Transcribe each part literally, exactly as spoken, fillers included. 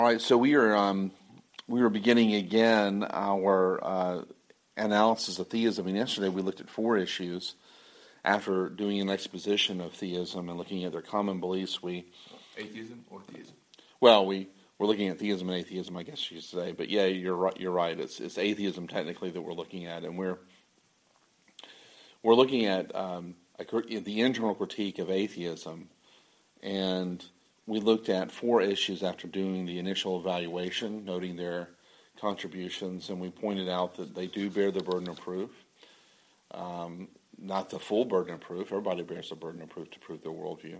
All right, so we are um, we were beginning again our uh, analysis of theism. And yesterday we looked at four issues. After doing an exposition of theism and looking at their common beliefs, we atheism or theism. Well, we we're looking at theism and atheism, I guess you could say. But yeah, you're right. You're right. It's it's atheism technically that we're looking at, and we're we're looking at um, a, the internal critique of atheism, and we looked at four issues after doing the initial evaluation, noting their contributions, and we pointed out that they do bear the burden of proof. Um, not the full burden of proof. Everybody bears the burden of proof to prove their worldview.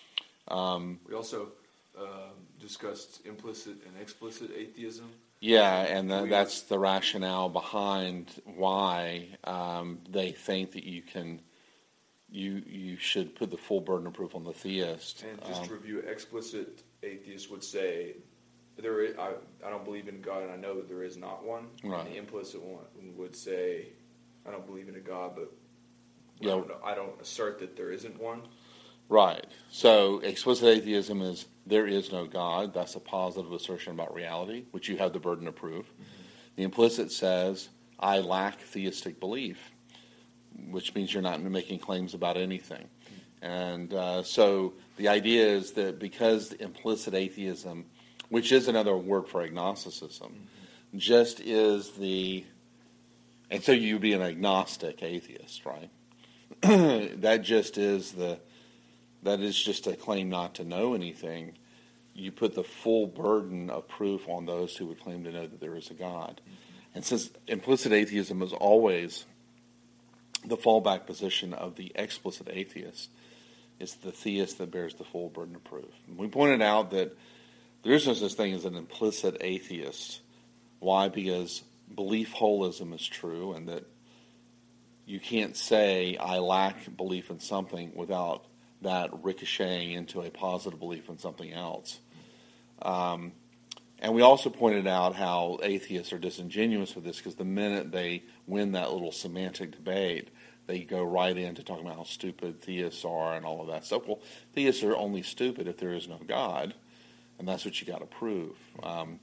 Um, we also uh, discussed implicit and explicit atheism. Yeah, and the, that's the rationale behind why um, they think that you can, you you should put the full burden of proof on the theist. And just um, to review, explicit atheists would say, there is, I, I don't believe in God, and I know that there is not one. Right. And the implicit one would say, I don't believe in a God, but yeah. I, don't, I don't assert that there isn't one. Right. So explicit atheism is there is no God. That's a positive assertion about reality, which you have the burden of proof. Mm-hmm. The implicit says, I lack theistic belief, which means you're not making claims about anything. Mm-hmm. And uh, so the idea is that because implicit atheism, which is another word for agnosticism, mm-hmm. just is the, and so you'd be an agnostic atheist, right? That just is the, that is just a claim not to know anything. You put the full burden of proof on those who would claim to know that there is a God. Mm-hmm. And since implicit atheism is always the fallback position of the explicit atheist, it's the theist that bears the full burden of proof. And we pointed out that there is no such thing as an implicit atheist. Why? Because belief holism is true, and that you can't say, I lack belief in something without that ricocheting into a positive belief in something else. Um, and we also pointed out how atheists are disingenuous with this, because the minute they win that little semantic debate, they go right into talking about how stupid theists are and all of that stuff. Well, theists are only stupid if there is no God, and that's what you got to prove. Um,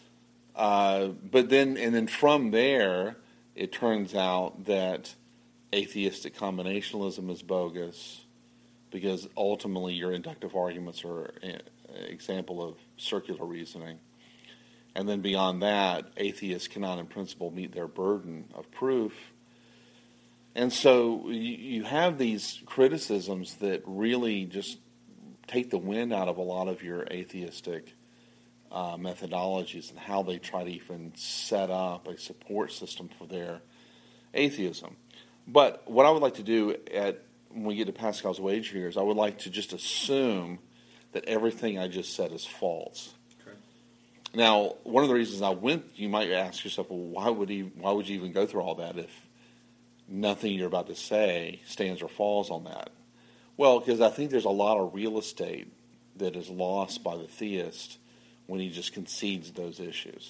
uh, but then, and then from there, it turns out that atheistic combinationalism is bogus, because ultimately your inductive arguments are an example of circular reasoning. And then beyond that, atheists cannot in principle meet their burden of proof. And so you have these criticisms that really just take the wind out of a lot of your atheistic uh, methodologies and how they try to even set up a support system for their atheism. But what I would like to do at when we get to Pascal's wager here is I would like to just assume that everything I just said is false. Okay. Now, one of the reasons I went, you might ask yourself, well, why would he? Why would you even go through all that if nothing you're about to say stands or falls on that? Well, because I think there's a lot of real estate that is lost by the theist when he just concedes those issues.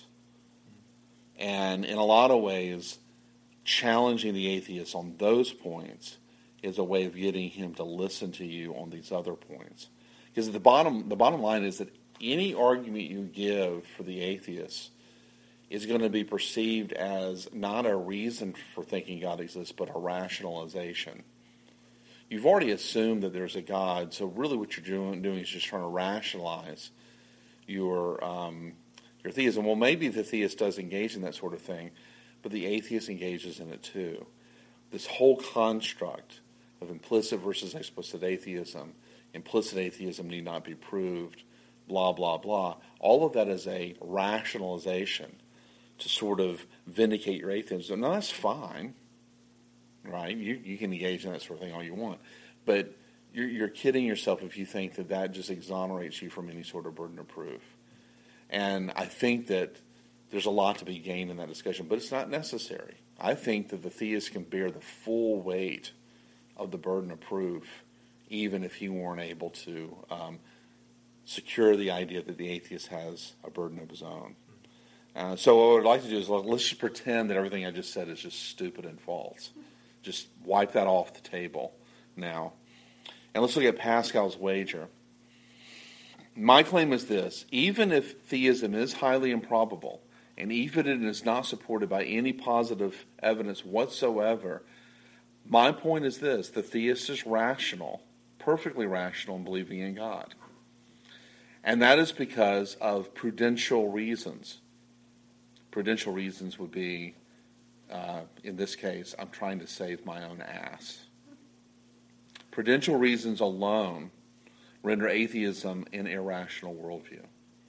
And in a lot of ways, challenging the atheist on those points is a way of getting him to listen to you on these other points. Because the bottom, the bottom line is that any argument you give for the atheist is going to be perceived as not a reason for thinking God exists, but a rationalization. You've already assumed that there's a God, so really what you're doing, doing is just trying to rationalize your um, your theism. Well, maybe the theist does engage in that sort of thing, but the atheist engages in it too. This whole construct of implicit versus explicit atheism, implicit atheism need not be proved, blah, blah, blah. All of that is a rationalization to sort of vindicate your atheism. Now, that's fine, right? You you can engage in that sort of thing all you want. But you're, you're kidding yourself if you think that that just exonerates you from any sort of burden of proof. And I think that there's a lot to be gained in that discussion, but it's not necessary. I think that the theist can bear the full weight of the burden of proof, even if he weren't able to um, secure the idea that the atheist has a burden of his own. Uh, so what I'd like to do is let's just pretend that everything I just said is just stupid and false. Just wipe that off the table now. And let's look at Pascal's wager. my claim is this: even if theism is highly improbable, and even if it is not supported by any positive evidence whatsoever, my point is this: the theist is rational, perfectly rational in believing in God. And that is because of prudential reasons. Prudential reasons would be, uh, in this case, I'm trying to save my own ass. Prudential reasons alone render atheism an irrational worldview.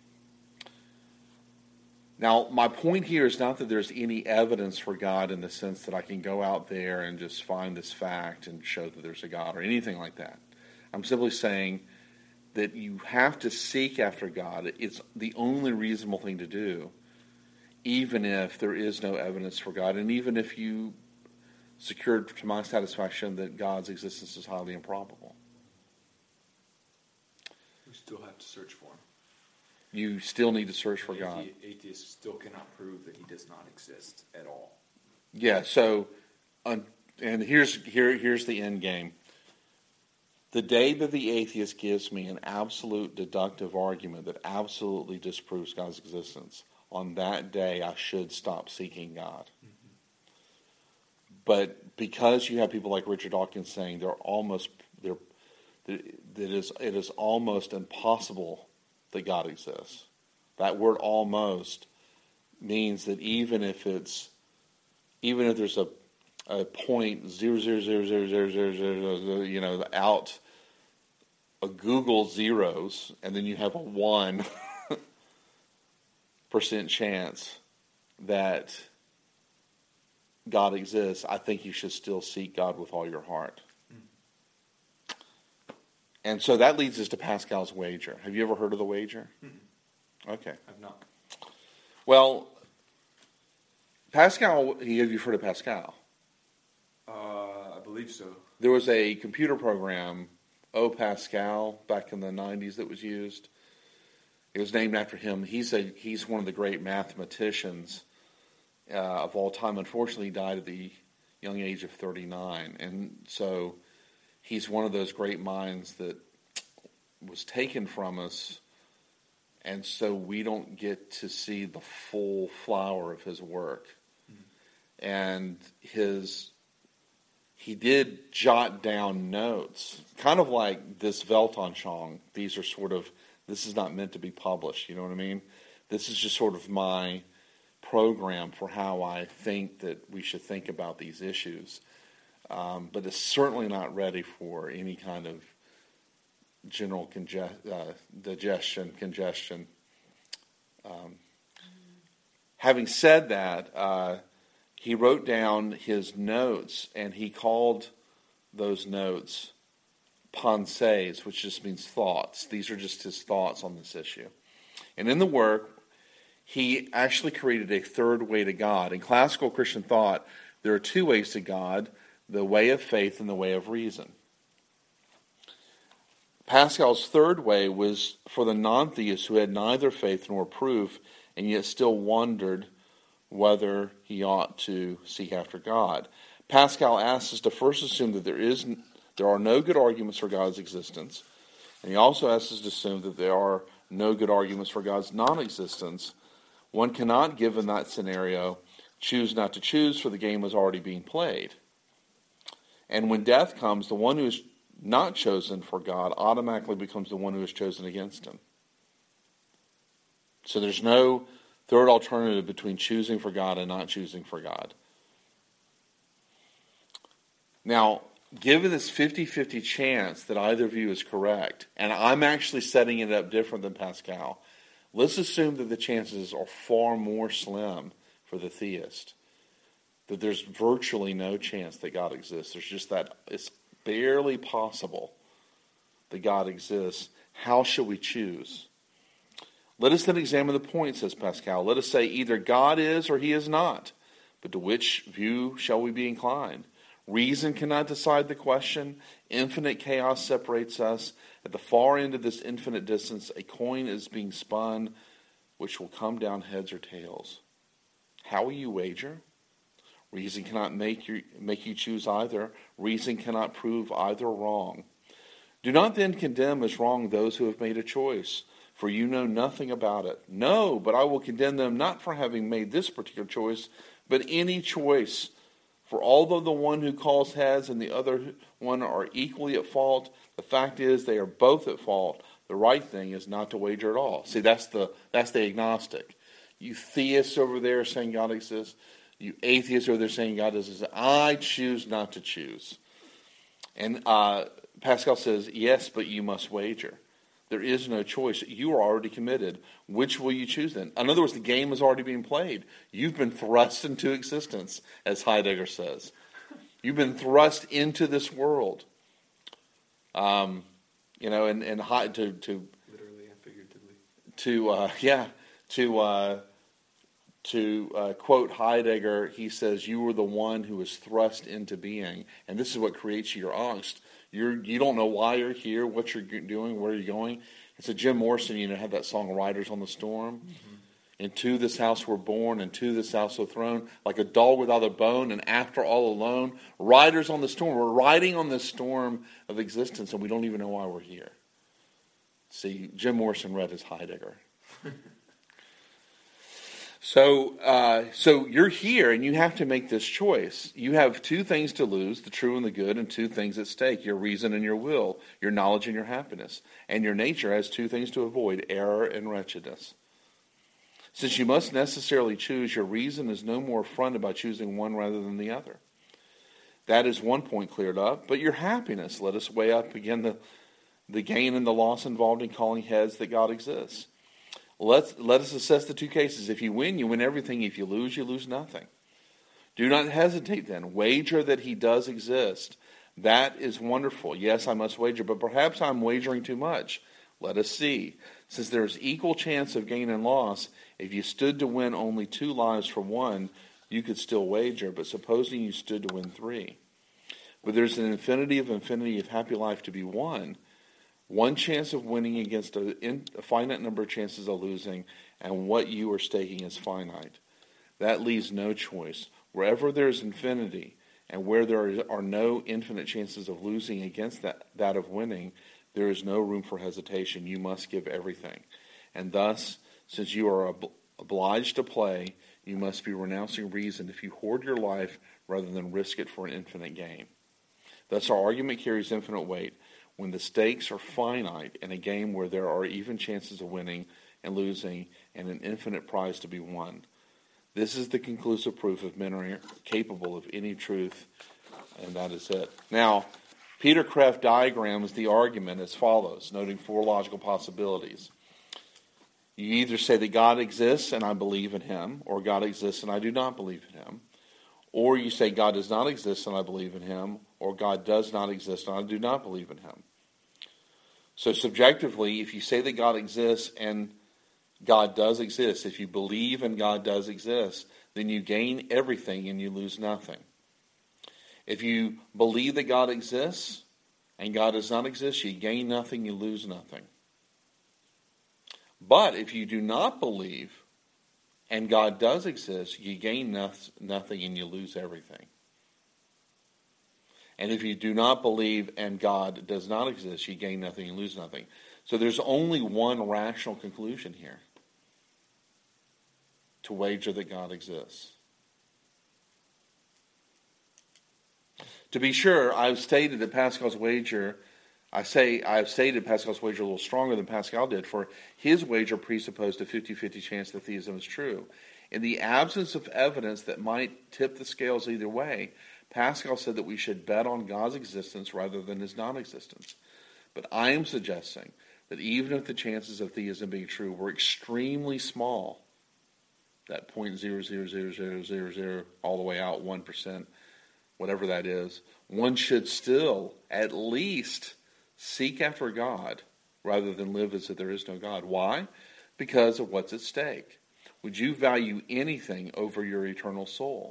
Now, my point here is not that there's any evidence for God in the sense that I can go out there and just find this fact and show that there's a God or anything like that. I'm simply saying that you have to seek after God. It's the only reasonable thing to do, even if there is no evidence for God, and even if you secured to my satisfaction that God's existence is highly improbable. We still have to search for him. You still need to search for Athe- God. Atheists still cannot prove that he does not exist at all. Yeah, so, uh, and here's here here's the end game. The day that the atheist gives me an absolute deductive argument that absolutely disproves God's existence, on that day I should stop seeking God. Mm-hmm. But because you have people like Richard Dawkins saying they're almost they're that it is it is almost impossible that God exists. That word "almost" means that even if it's even if there's a a point zero zero zero zero zero zero zero zero, you know, out a Google zeros, and then you have a one percent chance that God exists, I think you should still seek God with all your heart. Mm. And so that leads us to Pascal's wager. Have you ever heard of the wager? Mm-hmm. Okay. I've not. Well, Pascal, have you heard of Pascal? Uh, I believe so. There was a computer program, O Pascal, back in the nineties that was used. It was named after him. He's a he's one of the great mathematicians uh, of all time. Unfortunately, he died at the young age of thirty-nine. And so he's one of those great minds that was taken from us, and so we don't get to see the full flower of his work. Mm-hmm. And his he did jot down notes, kind of like this Weltanschauung. These are sort of, this is not meant to be published, you know what I mean? This is just sort of my program for how I think that we should think about these issues. Um, but it's certainly not ready for any kind of general conge- uh, digestion, congestion. Um, having said that, uh, he wrote down his notes, and he called those notes pensées, which just means thoughts. These are just his thoughts on this issue. And in the work, he actually created a third way to God. In classical Christian thought, there are two ways to God: the way of faith and the way of reason. Pascal's third way was for the non-theist who had neither faith nor proof, and yet still wondered whether he ought to seek after God. Pascal asks us to first assume that there is there are no good arguments for God's existence, and he also asks us to assume that there are no good arguments for God's non-existence. One cannot, given that scenario, choose not to choose, for the game is already being played. And when death comes, the one who is not chosen for God automatically becomes the one who is chosen against him. So there's no third alternative between choosing for God and not choosing for God. Now, given this fifty-fifty chance that either view is correct, and I'm actually setting it up different than Pascal, let's assume that the chances are far more slim for the theist, that there's virtually no chance that God exists. There's just that it's barely possible that God exists. How shall we choose? Let us then examine the point, says Pascal. Let us say either God is or he is not. But to which view shall we be inclined? Reason cannot decide the question. Infinite chaos separates us. At the far end of this infinite distance, a coin is being spun, which will come down heads or tails. How will you wager? Reason cannot make you, make you choose either. Reason cannot prove either wrong. Do not then condemn as wrong those who have made a choice. for you know nothing about it. No, but I will condemn them not for having made this particular choice, but any choice. For although the one who calls has and the other one are equally at fault, the fact is they are both at fault. The right thing is not to wager at all. See, that's the that's the agnostic. You theists over there saying God exists. You atheists over there saying God doesn't exist. I choose not to choose. And uh, Pascal says, yes, but you must wager. There is no choice. You are already committed. Which will you choose then? In other words, the game is already being played. You've been thrust into existence, as Heidegger says. You've been thrust into this world. Um, you know, and, and to, to literally and figuratively. To uh, yeah, to uh, to uh, quote Heidegger, he says, "You are the one who is thrust into being," and this is what creates your angst. You're, you don't know why you're here, what you're doing, where you're going. It's a Jim Morrison, you know, had that song "Riders on the Storm." Mm-hmm. Into this house we're born, into this house we're thrown, like a dog without a bone, and after all alone, riders on the storm. We're riding on this storm of existence, and we don't even know why we're here. See, Jim Morrison read his Heidegger. So, uh, so you're here, and you have to make this choice. You have two things to lose, the true and the good, and two things at stake, your reason and your will, your knowledge and your happiness. And your nature has two things to avoid, error and wretchedness. Since you must necessarily choose, your reason is no more affronted by choosing one rather than the other. That is one point cleared up. But your happiness, let us weigh up again the, the gain and the loss involved in calling heads that God exists. Let's, let us assess the two cases. If you win, you win everything. If you lose, you lose nothing. Do not hesitate then. Wager that he does exist. That is wonderful. Yes, I must wager, but perhaps I'm wagering too much. Let us see. Since there is equal chance of gain and loss, if you stood to win only two lives for one, you could still wager, but supposing you stood to win three. But there's an infinity of infinity of happy life to be won. One chance of winning against a, in, a finite number of chances of losing, and what you are staking is finite. That leaves no choice. Wherever there is infinity, and where there are no infinite chances of losing against that, that of winning, there is no room for hesitation. You must give everything. And thus, since you are ob- obliged to play, you must be renouncing reason if you hoard your life rather than risk it for an infinite gain. Thus our argument carries infinite weight. When the stakes are finite in a game where there are even chances of winning and losing and an infinite prize to be won. This is the conclusive proof of men are capable of any truth, and that is it. Now, Peter Kreeft diagrams the argument as follows, noting four logical possibilities. You either say that God exists and I believe in him, or God exists and I do not believe in him. Or you say God does not exist and I believe in him, or God does not exist and I do not believe in him. So subjectively, if you say that God exists and God does exist, if you believe and God does exist, then you gain everything and you lose nothing. If you believe that God exists and God does not exist, you gain nothing, you lose nothing. But if you do not believe and God does exist, you gain nothing and you lose everything. And if you do not believe and God does not exist, you gain nothing and lose nothing. So there's only one rational conclusion here. To wager that God exists. To be sure, I've stated that Pascal's wager, I say I've stated Pascal's wager a little stronger than Pascal did, for his wager presupposed a fifty-fifty chance that theism is true. In the absence of evidence that might tip the scales either way, Pascal said that we should bet on God's existence rather than his non-existence. But I am suggesting that even if the chances of theism being true were extremely small, that zero point zero zero zero zero zero zero all the way out, one percent, whatever that is, one should still at least seek after God rather than live as if there is no God. Why? Because of what's at stake. Would you value anything over your eternal soul?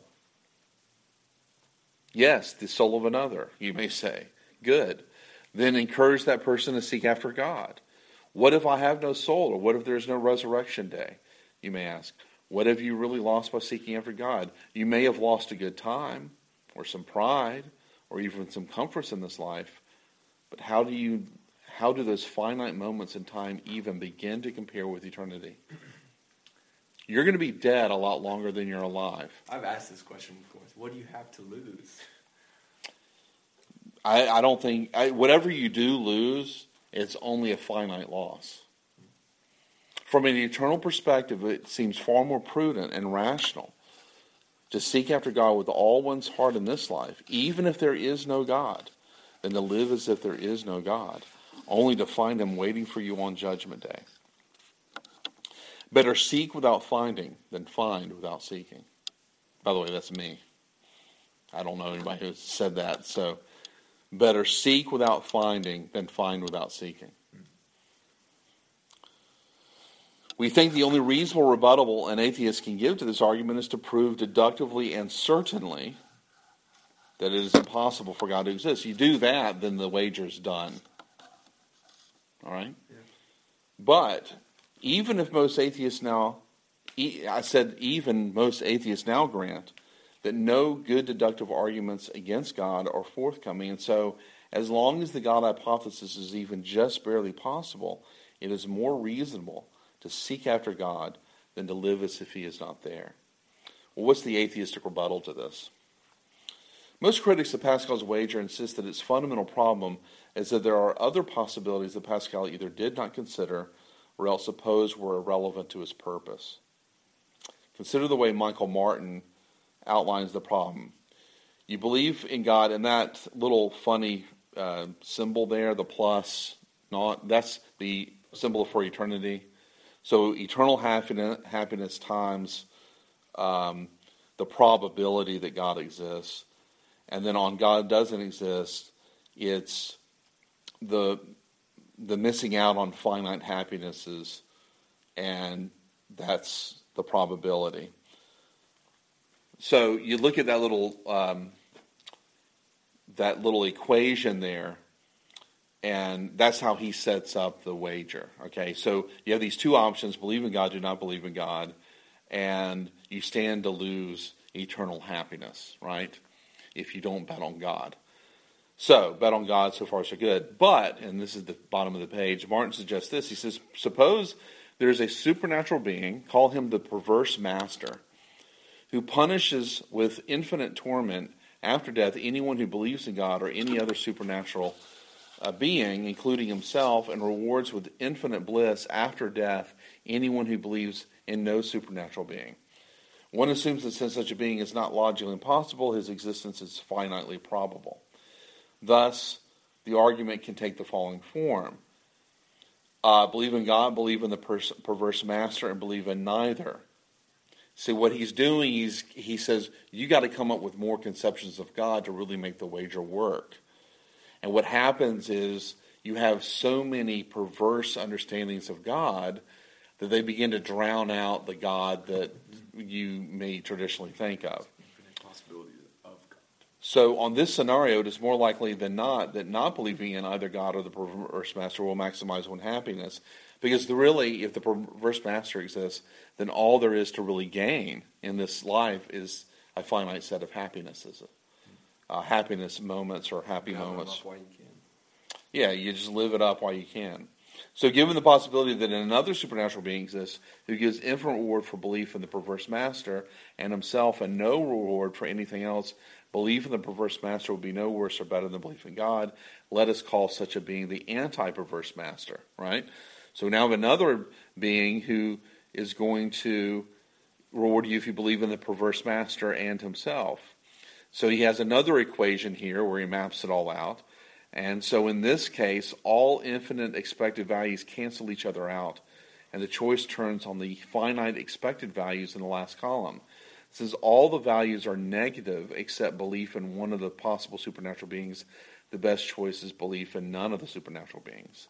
Yes, the soul of another, you may say. Good. Then encourage that person to seek after God. What if I have no soul? Or what if there's no resurrection day? You may ask. What have you really lost by seeking after God? You may have lost a good time, or some pride, or even some comforts in this life. But how do you how do those finite moments in time even begin to compare with eternity? You're going to be dead a lot longer than you're alive. I've asked this question before. What do you have to lose? I, I don't think, I, whatever you do lose, it's only a finite loss. From an eternal perspective, it seems far more prudent and rational to seek after God with all one's heart in this life, even if there is no God, than to live as if there is no God, only to find him waiting for you on Judgment Day. Better seek without finding than find without seeking. By the way, that's me. I don't know anybody who's said that. So, better seek without finding than find without seeking. We think the only reasonable rebuttal an atheist can give to this argument is to prove deductively and certainly that it is impossible for God to exist. You do that, then the wager's done. All right? Yeah. But even if most atheists now, I said even most atheists now grant that no good deductive arguments against God are forthcoming, and so as long as the God hypothesis is even just barely possible, it is more reasonable to seek after God than to live as if he is not there. Well, what's the atheistic rebuttal to this? Most critics of Pascal's wager insist that its fundamental problem is that there are other possibilities that Pascal either did not consider or else supposed were irrelevant to his purpose. Consider the way Michael Martin outlines the problem. You believe in God, and that little funny uh, symbol there, the plus, not that's the symbol for eternity. So eternal happiness, happiness times um, the probability that God exists. And then on God doesn't exist, it's the the missing out on finite happinesses, and that's the probability. So you look at that little um, that little equation there, and that's how he sets up the wager. Okay, so you have these two options: believe in God, do not believe in God, and you stand to lose eternal happiness, right? If you don't bet on God. So, bet on God, so far so good. But, and this is the bottom of the page, Martin suggests this. He says, suppose there's a supernatural being, call him the perverse master, who punishes with infinite torment after death anyone who believes in God or any other supernatural uh, being, including himself, and rewards with infinite bliss after death anyone who believes in no supernatural being. One assumes that since such a being is not logically impossible, his existence is finitely probable. Thus, the argument can take the following form. Uh, believe in God, believe in the pers- perverse master, and believe in neither. See, what he's doing, he's, he says, you got to come up with more conceptions of God to really make the wager work. And what happens is you have so many perverse understandings of God that they begin to drown out the God that you may traditionally think of. Infinite possibilities of God. So on this scenario, it is more likely than not that not believing in either God or the perverse master will maximize one's happiness. Because the really, if the perverse master exists, then all there is to really gain in this life is a finite set of happinesses. Uh, happiness moments or happy Have moments. While you can. Yeah, you just live it up while you can. So given the possibility that another supernatural being exists who gives infinite reward for belief in the perverse master and himself and no reward for anything else, belief in the perverse master will be no worse or better than belief in God. Let us call such a being the anti-perverse master, right? So now we have another being who is going to reward you if you believe in the perverse master and himself. So he has another equation here where he maps it all out. And so in this case, all infinite expected values cancel each other out, and the choice turns on the finite expected values in the last column. Since all the values are negative except belief in one of the possible supernatural beings, the best choice is belief in none of the supernatural beings.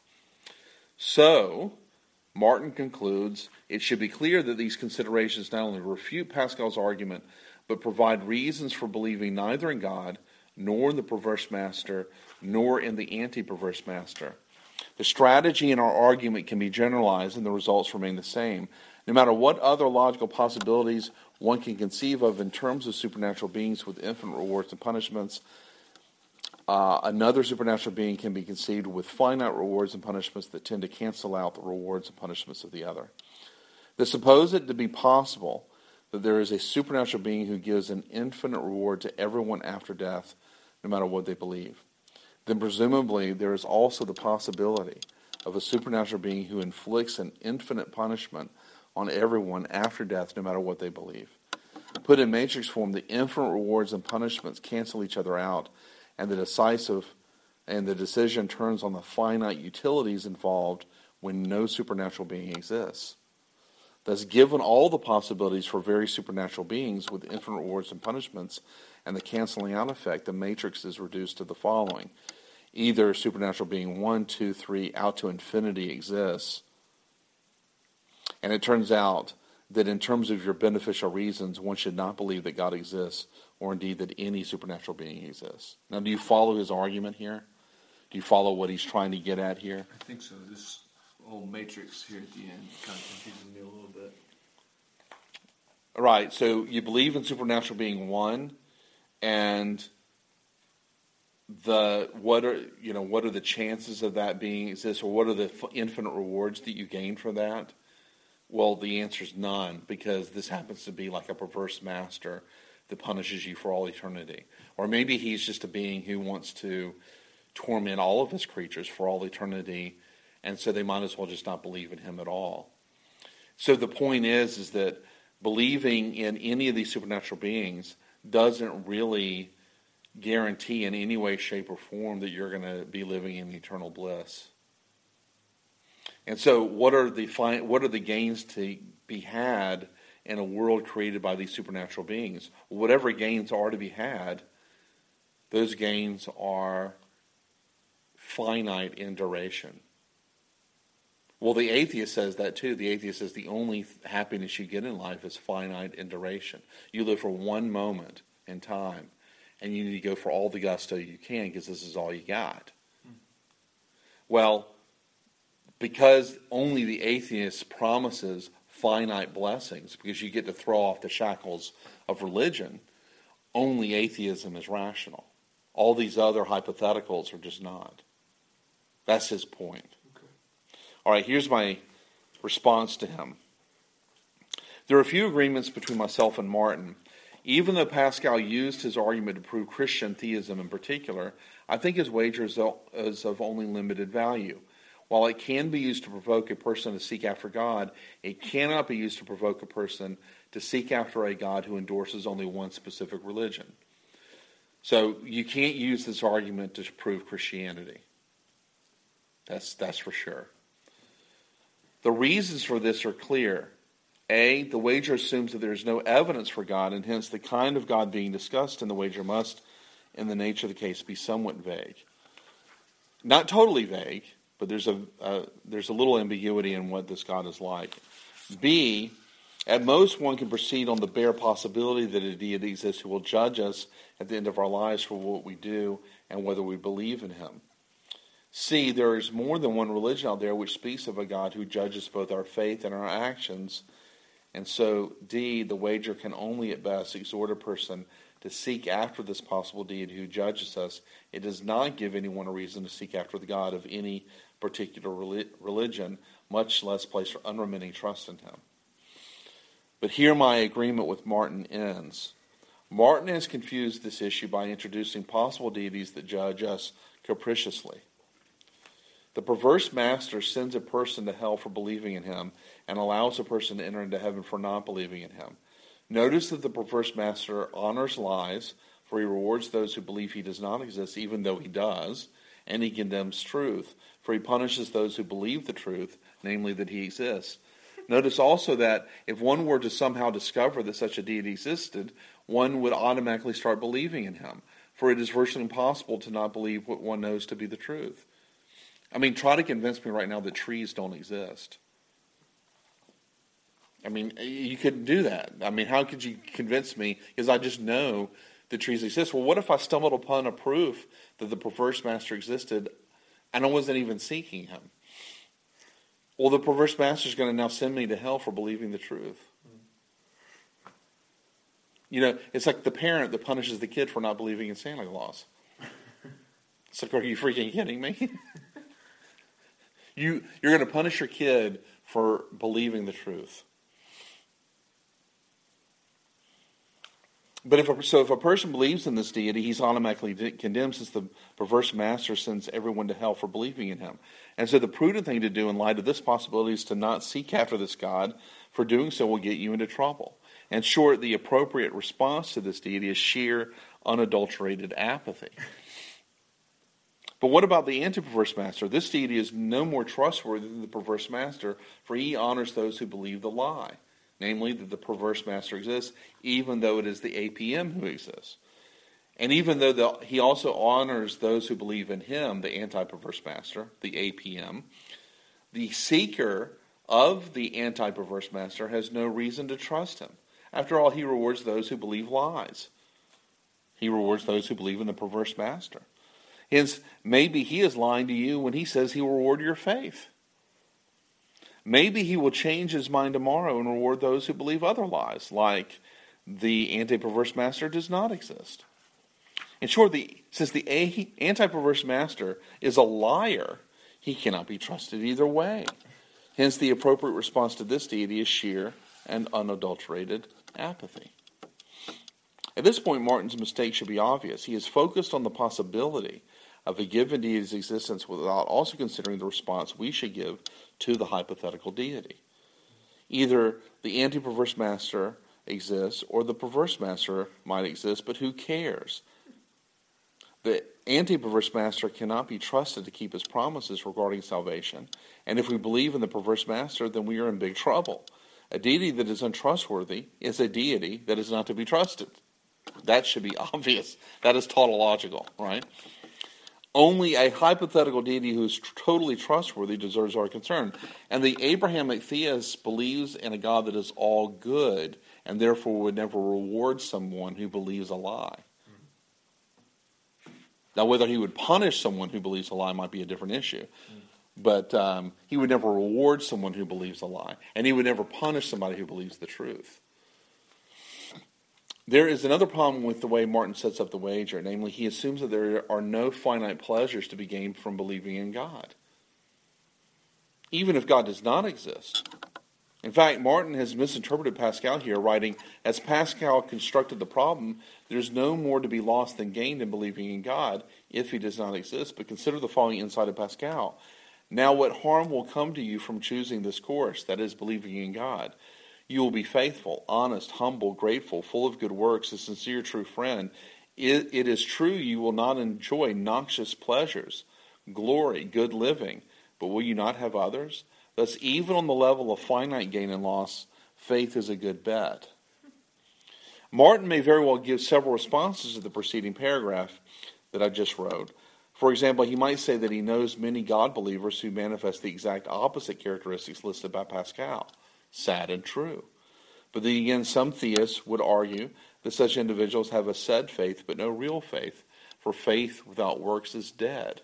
So, Martin concludes, it should be clear that these considerations not only refute Pascal's argument, but provide reasons for believing neither in God, nor in the perverse master, nor in the anti-perverse master. The strategy in our argument can be generalized and the results remain the same. No matter what other logical possibilities one can conceive of in terms of supernatural beings with infinite rewards and punishments, Uh, another supernatural being can be conceived with finite rewards and punishments that tend to cancel out the rewards and punishments of the other. They suppose it to be possible that there is a supernatural being who gives an infinite reward to everyone after death, no matter what they believe. Then presumably there is also the possibility of a supernatural being who inflicts an infinite punishment on everyone after death, no matter what they believe. Put in matrix form, the infinite rewards and punishments cancel each other out, and the decisive and the decision turns on the finite utilities involved when no supernatural being exists. Thus, given all the possibilities for very supernatural beings with infinite rewards and punishments and the canceling out effect, the matrix is reduced to the following. Either supernatural being one, two, three, out to infinity exists. And it turns out that in terms of your beneficial reasons, one should not believe that God exists or indeed that any supernatural being exists. Now, do you follow his argument here? Do you follow what he's trying to get at here? I think so. This whole matrix here at the end kind of confuses me a little bit. Right. So you believe in supernatural being one, and the what are you know what are the chances of that being exist, or what are the infinite rewards that you gain for that? Well, the answer is none, because this happens to be like a perverse master that punishes you for all eternity. Or maybe he's just a being who wants to torment all of his creatures for all eternity, and so they might as well just not believe in him at all. So the point is, is that believing in any of these supernatural beings doesn't really guarantee in any way, shape, or form that you're going to be living in eternal bliss. And so what are the what are the gains to be had in a world created by these supernatural beings? Whatever gains are to be had, those gains are finite in duration. Well, the atheist says that too. The atheist says the only happiness you get in life is finite in duration. You live for one moment in time, and you need to go for all the gusto you can because this is all you got. Hmm. Well, because only the atheist promises finite blessings, because you get to throw off the shackles of religion, only atheism is rational. All these other hypotheticals are just not. That's his point. Okay. All right, here's my response to him. There are a few agreements between myself and Martin. Even though Pascal used his argument to prove Christian theism in particular, I think his wager is of only limited value. While it can be used to provoke a person to seek after God, it cannot be used to provoke a person to seek after a God who endorses only one specific religion. So you can't use this argument to prove Christianity. That's, that's for sure. The reasons for this are clear. A, the wager assumes that there is no evidence for God, and hence the kind of God being discussed in the wager must, in the nature of the case, be somewhat vague. Not totally vague, but there's a uh, there's a little ambiguity in what this God is like. B, at most one can proceed on the bare possibility that a deity exists who will judge us at the end of our lives for what we do and whether we believe in him. C, there is more than one religion out there which speaks of a God who judges both our faith and our actions. And so, D, the wager can only at best exhort a person to seek after this possible deity who judges us. It does not give anyone a reason to seek after the God of any particular religion, much less place unremitting trust in him. But here my agreement with Martin ends. Martin has confused this issue by introducing possible deities that judge us capriciously. The perverse master sends a person to hell for believing in him and allows a person to enter into heaven for not believing in him. Notice that the perverse master honors lies, for he rewards those who believe he does not exist, even though he does, and he condemns truth, for he punishes those who believe the truth, namely that he exists. Notice also that if one were to somehow discover that such a deity existed, one would automatically start believing in him, for it is virtually impossible to not believe what one knows to be the truth. I mean, try to convince me right now that trees don't exist. I mean, you couldn't do that. I mean, how could you convince me? Because I just know that trees exist. Well, what if I stumbled upon a proof that the perverse master existed and I wasn't even seeking him? Well, the perverse master is going to now send me to hell for believing the truth. You know, it's like the parent that punishes the kid for not believing in Santa Claus. It's like, are you freaking kidding me? you, you're going to punish your kid for believing the truth. But if a, so if a person believes in this deity, he's automatically condemned, since the perverse master sends everyone to hell for believing in him. And so the prudent thing to do in light of this possibility is to not seek after this God, for doing so will get you into trouble. In short, the appropriate response to this deity is sheer, unadulterated apathy. But what about the anti-perverse master? This deity is no more trustworthy than the perverse master, for he honors those who believe the lie. Namely, that the perverse master exists, even though it is the A P M who exists. And even though the, he also honors those who believe in him, the anti-perverse master, the A P M, the seeker of the anti-perverse master has no reason to trust him. After all, he rewards those who believe lies. He rewards those who believe in the perverse master. Hence, maybe he is lying to you when he says he will reward your faith. Maybe he will change his mind tomorrow and reward those who believe other lies, like the anti-perverse master does not exist. In short, the, since the anti-perverse master is a liar, he cannot be trusted either way. Hence, the appropriate response to this deity is sheer and unadulterated apathy. At this point, Martin's mistake should be obvious. He is focused on the possibility of a given deity's existence without also considering the response we should give to the hypothetical deity. Either the anti-perverse master exists or the perverse master might exist, but who cares? The anti-perverse master cannot be trusted to keep his promises regarding salvation, and if we believe in the perverse master, then we are in big trouble. A deity that is untrustworthy is a deity that is not to be trusted. That should be obvious. That is tautological, right? Only a hypothetical deity who is totally trustworthy deserves our concern. And the Abrahamic theist believes in a God that is all good and therefore would never reward someone who believes a lie. Now, whether he would punish someone who believes a lie might be a different issue. But um, he would never reward someone who believes a lie. And he would never punish somebody who believes the truth. There is another problem with the way Martin sets up the wager. Namely, he assumes that there are no finite pleasures to be gained from believing in God, even if God does not exist. In fact, Martin has misinterpreted Pascal here, writing, as Pascal constructed the problem, there's no more to be lost than gained in believing in God if he does not exist. But consider the following insight of Pascal. Now what harm will come to you from choosing this course, that is, believing in God? You will be faithful, honest, humble, grateful, full of good works, a sincere, true friend. It, it is true you will not enjoy noxious pleasures, glory, good living, but will you not have others? Thus, even on the level of finite gain and loss, faith is a good bet. Martin may very well give several responses to the preceding paragraph that I just wrote. For example, he might say that he knows many God believers who manifest the exact opposite characteristics listed by Pascal. Sad and true. But then again, some theists would argue that such individuals have a said faith but no real faith, for faith without works is dead.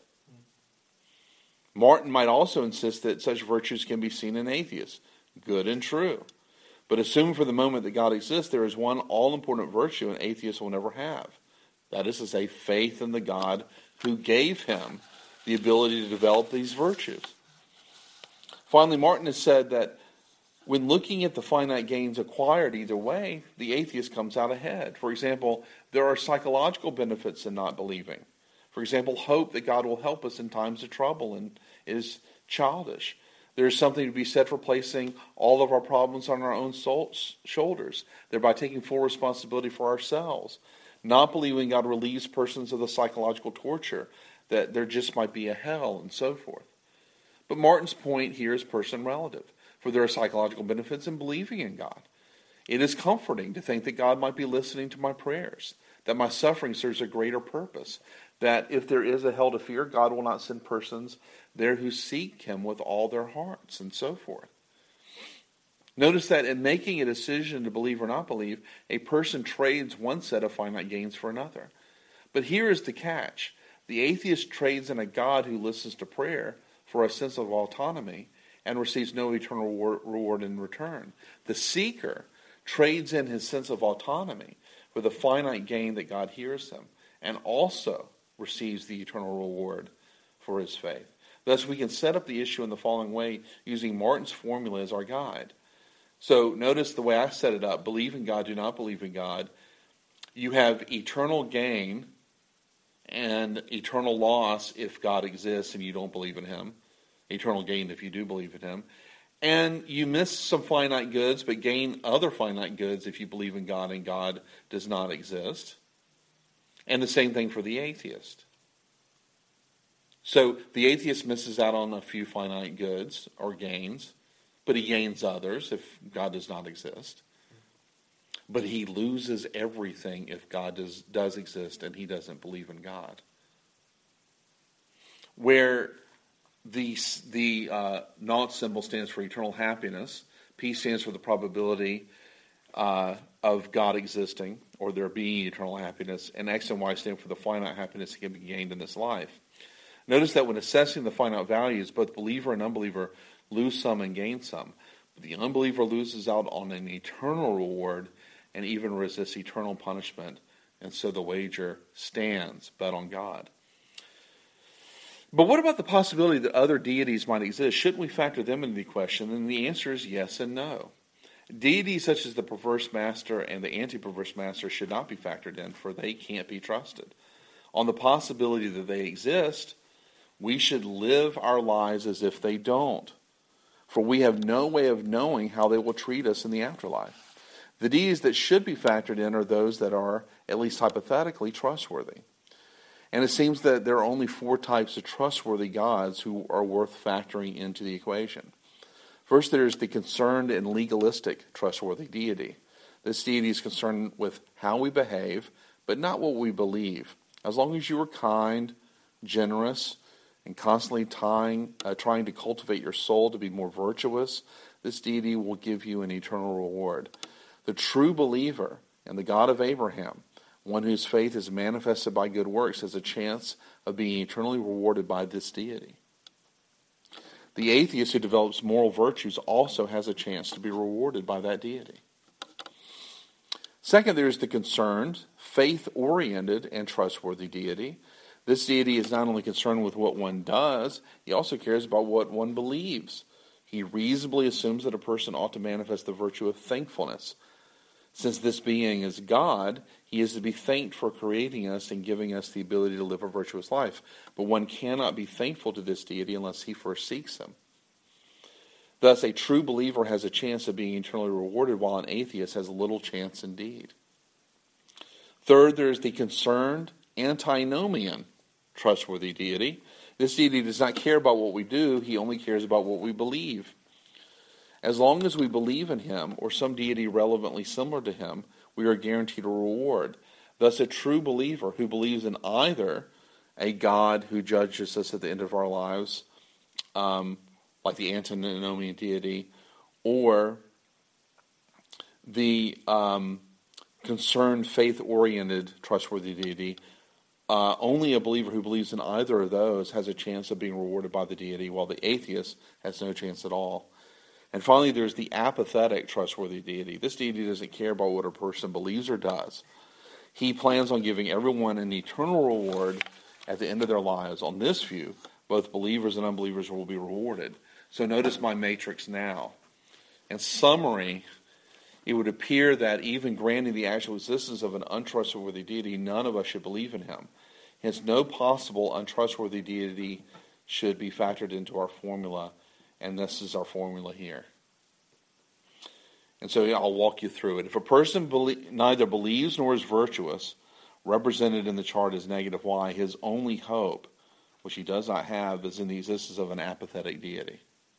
Martin might also insist that such virtues can be seen in atheists, good and true. But assume for the moment that God exists, there is one all-important virtue an atheist will never have. That is to say, faith in the God who gave him the ability to develop these virtues. Finally, Martin has said that when looking at the finite gains acquired either way, the atheist comes out ahead. For example, there are psychological benefits in not believing. For example, hope that God will help us in times of trouble and is childish. There is something to be said for placing all of our problems on our own soul, shoulders, thereby taking full responsibility for ourselves. Not believing God relieves persons of the psychological torture, that there just might be a hell and so forth. But Martin's point here is person relative, for there are psychological benefits in believing in God. It is comforting to think that God might be listening to my prayers, that my suffering serves a greater purpose, that if there is a hell to fear, God will not send persons there who seek him with all their hearts, and so forth. Notice that in making a decision to believe or not believe, a person trades one set of finite gains for another. But here is the catch. The atheist trades in a God who listens to prayer for a sense of autonomy and receives no eternal reward in return. The seeker trades in his sense of autonomy for the finite gain that God hears him, and also receives the eternal reward for his faith. Thus, we can set up the issue in the following way using Martin's formula as our guide. So notice the way I set it up. Believe in God, do not believe in God. You have eternal gain and eternal loss if God exists and you don't believe in him. Eternal gain if you do believe in him. And you miss some finite goods, but gain other finite goods if you believe in God and God does not exist. And the same thing for the atheist. So the atheist misses out on a few finite goods or gains, but he gains others if God does not exist. But he loses everything if God does, does exist and he doesn't believe in God. Where the, the uh, naught symbol stands for eternal happiness, P stands for the probability uh, of God existing or there being eternal happiness, and X and Y stand for the finite happiness that can be gained in this life. Notice that when assessing the finite values, both believer and unbeliever lose some and gain some. But the unbeliever loses out on an eternal reward and even resists eternal punishment. And so the wager stands, bet on God. But what about the possibility that other deities might exist? Shouldn't we factor them into the equation? And the answer is yes and no. Deities such as the perverse master and the anti-perverse master should not be factored in, for they can't be trusted. On the possibility that they exist, we should live our lives as if they don't, for we have no way of knowing how they will treat us in the afterlife. The deities that should be factored in are those that are, at least hypothetically, trustworthy. And it seems that there are only four types of trustworthy gods who are worth factoring into the equation. First, there is the concerned and legalistic trustworthy deity. This deity is concerned with how we behave, but not what we believe. As long as you are kind, generous, and constantly tying, uh, trying to cultivate your soul to be more virtuous, this deity will give you an eternal reward. The true believer and the God of Abraham, one whose faith is manifested by good works, has a chance of being eternally rewarded by this deity. The atheist who develops moral virtues also has a chance to be rewarded by that deity. Second, there is the concerned, faith-oriented, and trustworthy deity. This deity is not only concerned with what one does, he also cares about what one believes. He reasonably assumes that a person ought to manifest the virtue of thankfulness. Since this being is God, he is to be thanked for creating us and giving us the ability to live a virtuous life. But one cannot be thankful to this deity unless he first seeks him. Thus, a true believer has a chance of being eternally rewarded, while an atheist has little chance indeed. Third, there is the concerned, antinomian, trustworthy deity. This deity does not care about what we do, he only cares about what we believe. As long as we believe in him, or some deity relevantly similar to him, we are guaranteed a reward. Thus, a true believer who believes in either a God who judges us at the end of our lives, um, like the antinomian deity, or the um, concerned, faith-oriented, trustworthy deity, uh, only a believer who believes in either of those has a chance of being rewarded by the deity, while the atheist has no chance at all. And finally, there's the apathetic, trustworthy deity. This deity doesn't care about what a person believes or does. He plans on giving everyone an eternal reward at the end of their lives. On this view, both believers and unbelievers will be rewarded. So notice my matrix now. In summary, it would appear that even granting the actual existence of an untrustworthy deity, none of us should believe in him. Hence, no possible untrustworthy deity should be factored into our formula, and this is our formula here. And so yeah, I'll walk you through it. If a person belie- neither believes nor is virtuous, represented in the chart as negative Y, his only hope, which he does not have, is in the existence of an apathetic deity.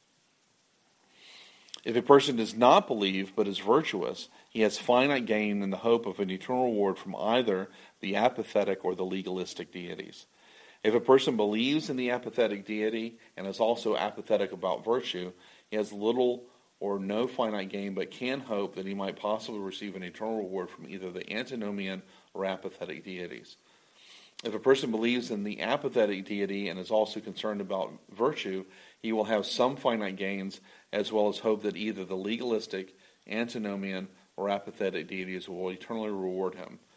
If a person does not believe but is virtuous, he has finite gain in the hope of an eternal reward from either the apathetic or the legalistic deities. If a person believes in the apathetic deity and is also apathetic about virtue, he has little or no finite gain, but can hope that he might possibly receive an eternal reward from either the antinomian or apathetic deities. If a person believes in the apathetic deity and is also concerned about virtue, he will have some finite gains, as well as hope that either the legalistic, antinomian, or apathetic deities will eternally reward him.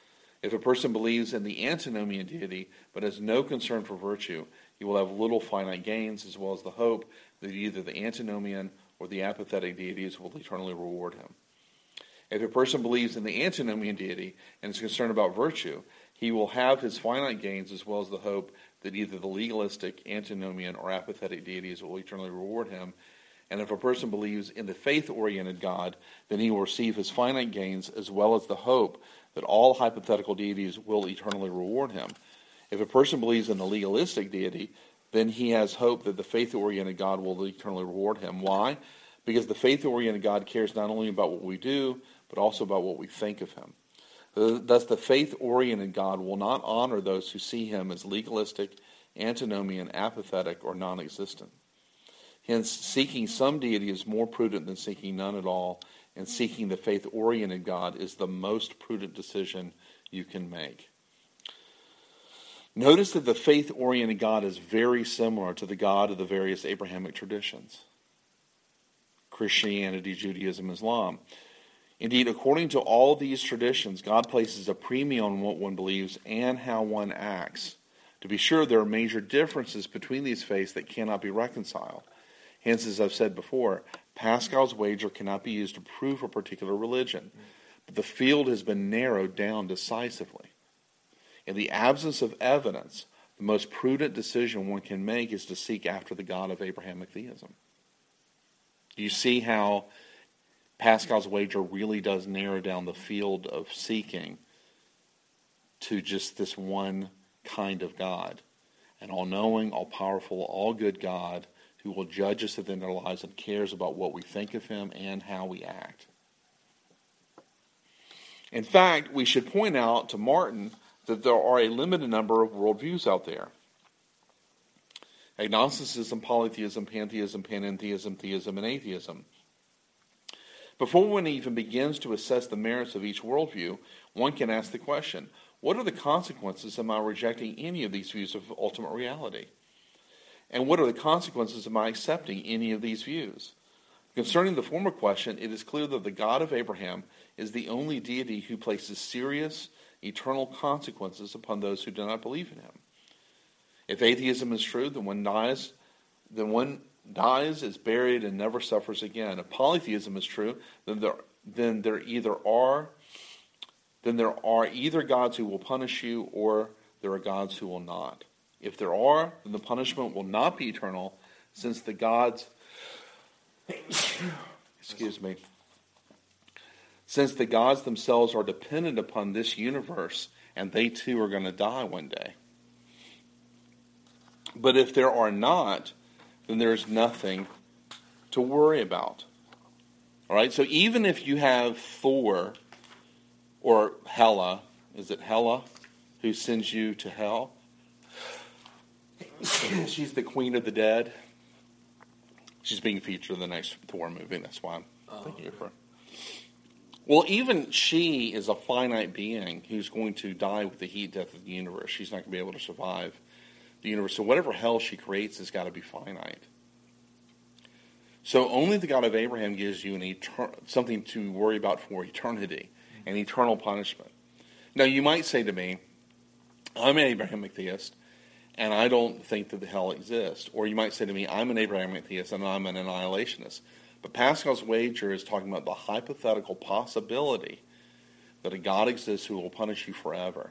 If a person believes in the antinomian deity but has no concern for virtue, he will have little finite gains, as well as the hope that either the antinomian or the apathetic deities will eternally reward him. If a person believes in the antinomian deity and is concerned about virtue, he will have his finite gains, as well as the hope that either the legalistic, antinomian, or apathetic deities will eternally reward him. And if a person believes in the faith-oriented God, then he will receive his finite gains, as well as the hope that all hypothetical deities will eternally reward him. If a person believes in the legalistic deity, then he has hope that the faith-oriented God will eternally reward him. Why? Because the faith-oriented God cares not only about what we do, but also about what we think of him. Thus, the faith-oriented God will not honor those who see him as legalistic, antinomian, apathetic, or non-existent. Hence, seeking some deity is more prudent than seeking none at all, and seeking the faith-oriented God is the most prudent decision you can make. Notice that the faith-oriented God is very similar to the God of the various Abrahamic traditions: Christianity, Judaism, Islam. Indeed, according to all these traditions, God places a premium on what one believes and how one acts. To be sure, there are major differences between these faiths that cannot be reconciled. Hence, as I've said before, Pascal's wager cannot be used to prove a particular religion, but the field has been narrowed down decisively. In the absence of evidence, the most prudent decision one can make is to seek after the God of Abrahamic theism. Do you see how Pascal's wager really does narrow down the field of seeking to just this one kind of God, an all-knowing, all-powerful, all-good God who will judge us at the end of our lives and cares about what we think of him and how we act. In fact, we should point out to Martin that there are a limited number of worldviews out there: agnosticism, polytheism, pantheism, panentheism, theism, and atheism. Before one even begins to assess the merits of each worldview, one can ask the question, what are the consequences of my rejecting any of these views of ultimate reality? And what are the consequences of my accepting any of these views? Concerning the former question, it is clear that the God of Abraham is the only deity who places serious, eternal consequences upon those who do not believe in him. If atheism is true, then one dies, then one dies, is buried, and never suffers again. If polytheism is true, then there, then there either are, then there are either gods who will punish you, or there are gods who will not. If there are, then the punishment will not be eternal, since the gods, excuse me, since the gods themselves are dependent upon this universe, and they too are going to die one day. But if there are not, then there's nothing to worry about. All right, so even if you have Thor or Hela, is it Hela who sends you to hell? She's the queen of the dead. She's being featured in the next Thor movie. That's why I'm oh, thinking of her. Well, even she is a finite being who's going to die with the heat death of the universe. She's not going to be able to survive the universe. So whatever hell she creates has got to be finite. So only the God of Abraham gives you an etern- something to worry about for eternity, an eternal punishment. Now, you might say to me, I'm an Abrahamic theist, and I don't think that the hell exists. Or you might say to me, I'm an Abrahamic theist, and I'm an annihilationist. But Pascal's wager is talking about the hypothetical possibility that a God exists who will punish you forever.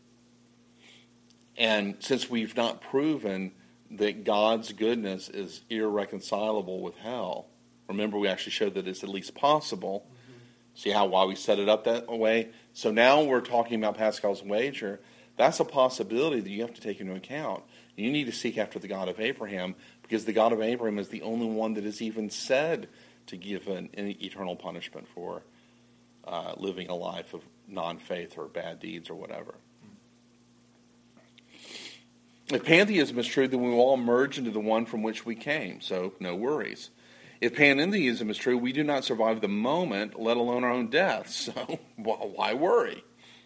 And since we've not proven that God's goodness is irreconcilable with hell, remember we actually showed that it's at least possible. Mm-hmm. See how why we set it up that way? So now we're talking about Pascal's wager. That's a possibility that you have to take into account. You need to seek after the God of Abraham, because the God of Abraham is the only one that is even said to give an, an eternal punishment for uh, living a life of non-faith or bad deeds or whatever. If pantheism is true, then we will all merge into the one from which we came, so no worries. If panentheism is true, we do not survive the moment, let alone our own death, so why worry?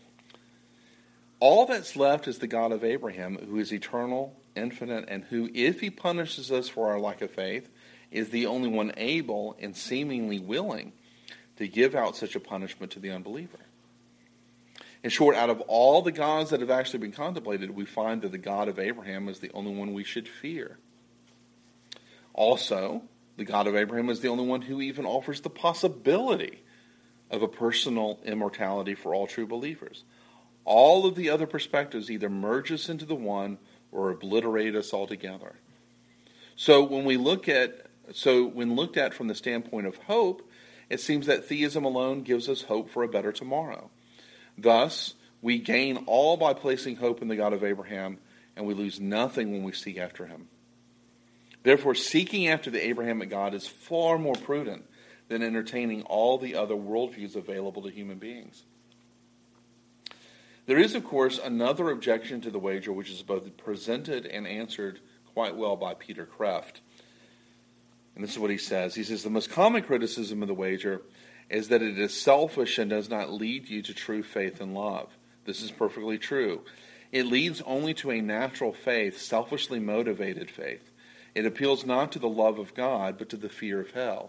All that's left is the God of Abraham, who is eternal, infinite, and who, if he punishes us for our lack of faith, is the only one able and seemingly willing to give out such a punishment to the unbeliever. In short, out of all the gods that have actually been contemplated, we find that the God of Abraham is the only one we should fear. Also, the God of Abraham is the only one who even offers the possibility of a personal immortality for all true believers. All of the other perspectives either merge us into the one or obliterate us altogether. So when we look at, so when looked at from the standpoint of hope, it seems that theism alone gives us hope for a better tomorrow. Thus, we gain all by placing hope in the God of Abraham, and we lose nothing when we seek after him. Therefore, seeking after the Abrahamic God is far more prudent than entertaining all the other worldviews available to human beings. There is, of course, another objection to the wager, which is both presented and answered quite well by Peter Kreeft. And this is what he says. He says, the most common criticism of the wager is that it is selfish and does not lead you to true faith and love. This is perfectly true. It leads only to a natural faith, selfishly motivated faith. It appeals not to the love of God, but to the fear of hell.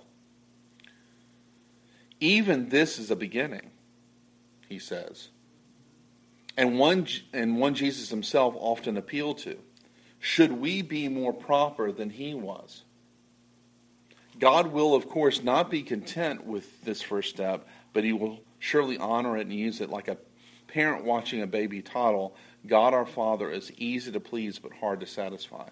Even this is a beginning, he says, and one, and one Jesus himself often appealed to. Should we be more proper than he was? God will, of course, not be content with this first step, but he will surely honor it and use it like a parent watching a baby toddle. God our Father is easy to please but hard to satisfy.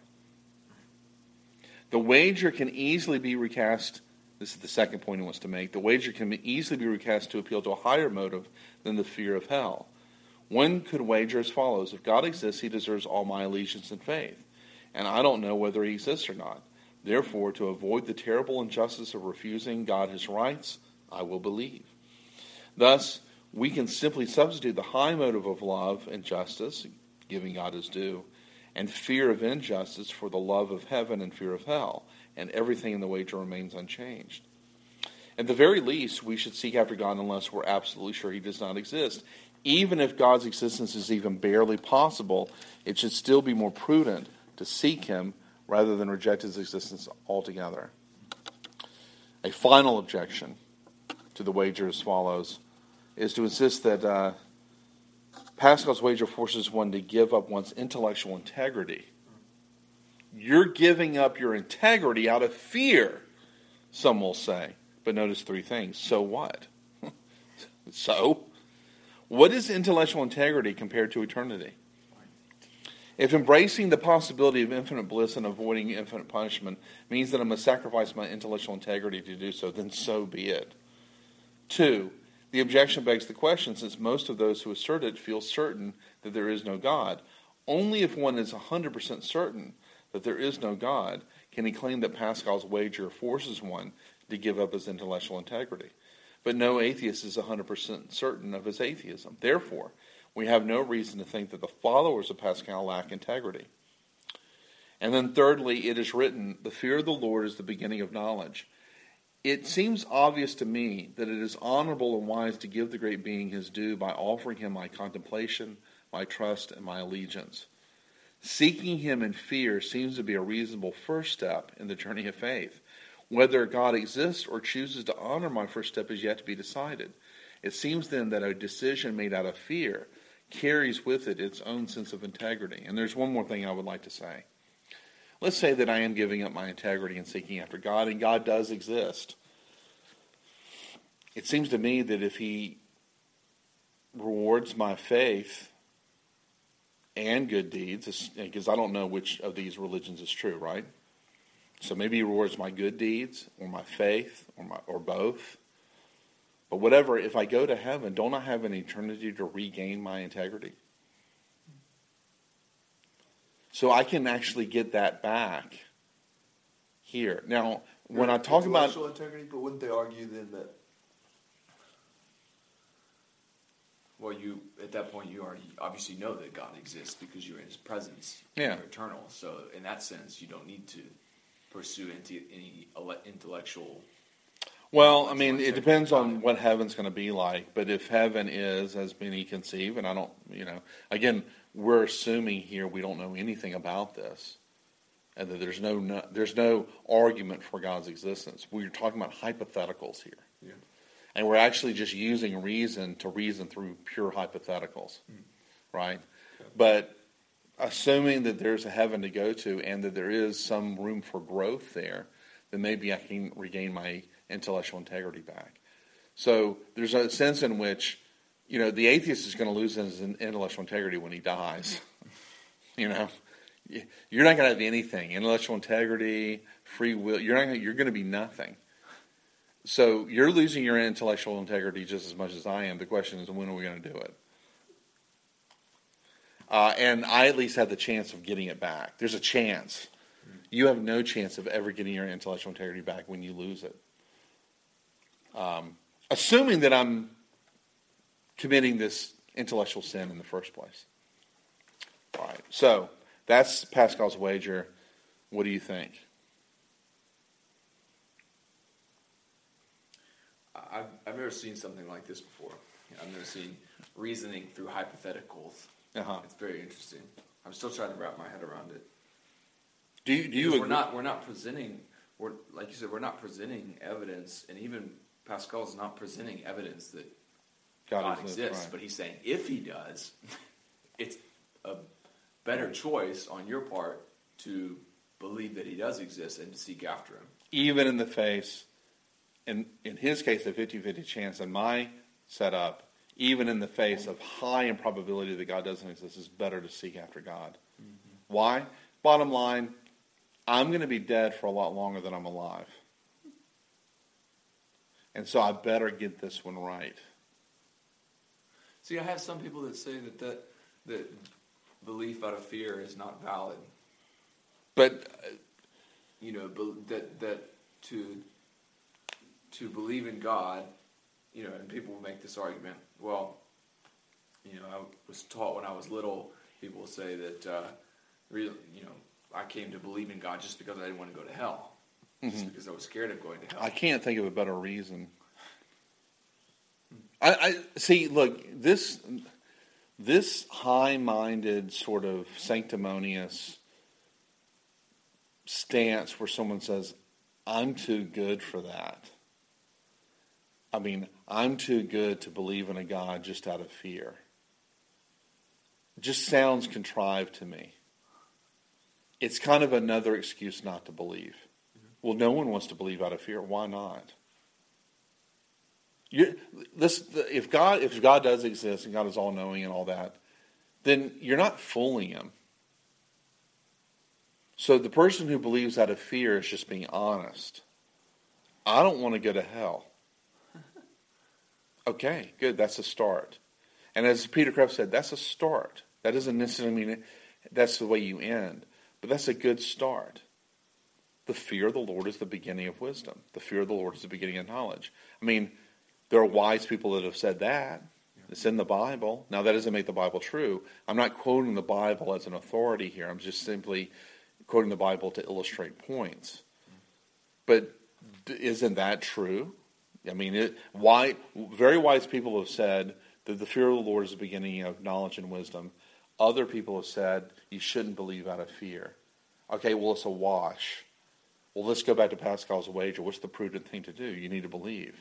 The wager can easily be recast. This is the second point he wants to make. The wager can be easily be recast to appeal to a higher motive than the fear of hell. One could wager as follows. If God exists, he deserves all my allegiance and faith. And I don't know whether he exists or not. Therefore, to avoid the terrible injustice of refusing God his rights, I will believe. Thus, we can simply substitute the high motive of love and justice, giving God his due, and fear of injustice for the love of heaven and fear of hell, and everything in the wager remains unchanged. At the very least, we should seek after God unless we're absolutely sure he does not exist. Even if God's existence is even barely possible, it should still be more prudent to seek him rather than reject his existence altogether. A final objection to the wager as follows is to insist that uh, Pascal's wager forces one to give up one's intellectual integrity. You're giving up your integrity out of fear, some will say. But notice three things. So what? So? What is intellectual integrity compared to eternity? If embracing the possibility of infinite bliss and avoiding infinite punishment means that I must sacrifice my intellectual integrity to do so, then so be it. Two, the objection begs the question, since most of those who assert it feel certain that there is no God. Only if one is one hundred percent certain that there is no God can he claim that Pascal's wager forces one to give up his intellectual integrity. But no atheist is one hundred percent certain of his atheism. Therefore, we have no reason to think that the followers of Pascal lack integrity. And then thirdly, it is written, the fear of the Lord is the beginning of knowledge. It seems obvious to me that it is honorable and wise to give the great being his due by offering him my contemplation, my trust, and my allegiance. Seeking him in fear seems to be a reasonable first step in the journey of faith. Whether God exists or chooses to honor my first step is yet to be decided. It seems then that a decision made out of fear carries with it its own sense of integrity. And there's one more thing I would like to say. Let's say that I am giving up my integrity and seeking after God, and God does exist. It seems to me that if he rewards my faith and good deeds, because I don't know which of these religions is true, right? So maybe he rewards my good deeds or my faith or my or both. But whatever, if I go to heaven, don't I have an eternity to regain my integrity? So I can actually get that back here. Now, when I talk about intellectual integrity, but wouldn't they argue then that? Well, you at that point you already obviously know that God exists because you're in his presence. Yeah. You're eternal. So in that sense, you don't need to pursue into any intellectual. Well, I mean, it depends on what heaven's going to be like. But if heaven is as many conceive, and I don't, you know, again, we're assuming here we don't know anything about this, and that there's no, no there's no argument for God's existence. We're talking about hypotheticals here. Yeah. And we're actually just using reason to reason through pure hypotheticals, mm. right? Okay. But assuming that there's a heaven to go to and that there is some room for growth there, then maybe I can regain my intellectual integrity back. So there's a sense in which, you know, the atheist is going to lose his intellectual integrity when he dies. You know, you're not going to have anything, intellectual integrity, free will. You're not. Gonna, you're going to be nothing. So you're losing your intellectual integrity just as much as I am. The question is, when are we going to do it? Uh, and I at least have the chance of getting it back. There's a chance. You have no chance of ever getting your intellectual integrity back when you lose it. Um, assuming that I'm committing this intellectual sin in the first place. All right. So that's Pascal's wager. What do you think? I've, I've never seen something like this before. I've never seen reasoning through hypotheticals. Uh-huh. It's very interesting. I'm still trying to wrap my head around it. Do you, do you agree? We're not we're not presenting we're like you said we're not presenting evidence, and even Pascal's not presenting evidence that God, God exists. exists right. But he's saying if he does, it's a better choice on your part to believe that he does exist and to seek after him, even in the face. In in his case, a fifty-fifty chance. In my setup, even in the face of high improbability that God doesn't exist, it's better to seek after God. Mm-hmm. Why? Bottom line, I'm going to be dead for a lot longer than I'm alive. And so I better get this one right. See, I have some people that say that that, that belief out of fear is not valid. But, uh, you know, that that to... to believe in God, you know, and people will make this argument, well, you know, I was taught when I was little, people will say that, uh, really, you know, I came to believe in God just because I didn't want to go to hell. Mm-hmm. Just because I was scared of going to hell. I can't think of a better reason. I, I see, look, this, this high-minded sort of sanctimonious stance where someone says, I'm too good for that. I mean, I'm too good to believe in a God just out of fear. It just sounds contrived to me. It's kind of another excuse not to believe. Well, no one wants to believe out of fear. Why not? You, this, if God, if God does exist and God is all-knowing and all that, then you're not fooling him. So the person who believes out of fear is just being honest. I don't want to go to hell. Okay, good. That's a start. And as Peter Kreeft said, that's a start. That doesn't necessarily mean that's the way you end. But that's a good start. The fear of the Lord is the beginning of wisdom. The fear of the Lord is the beginning of knowledge. I mean, there are wise people that have said that. It's in the Bible. Now, that doesn't make the Bible true. I'm not quoting the Bible as an authority here. I'm just simply quoting the Bible to illustrate points. But isn't that true? I mean, it, why, very wise people have said that the fear of the Lord is the beginning of knowledge and wisdom. Other people have said you shouldn't believe out of fear. Okay, well, it's a wash. Well, let's go back to Pascal's wager. What's the prudent thing to do? You need to believe.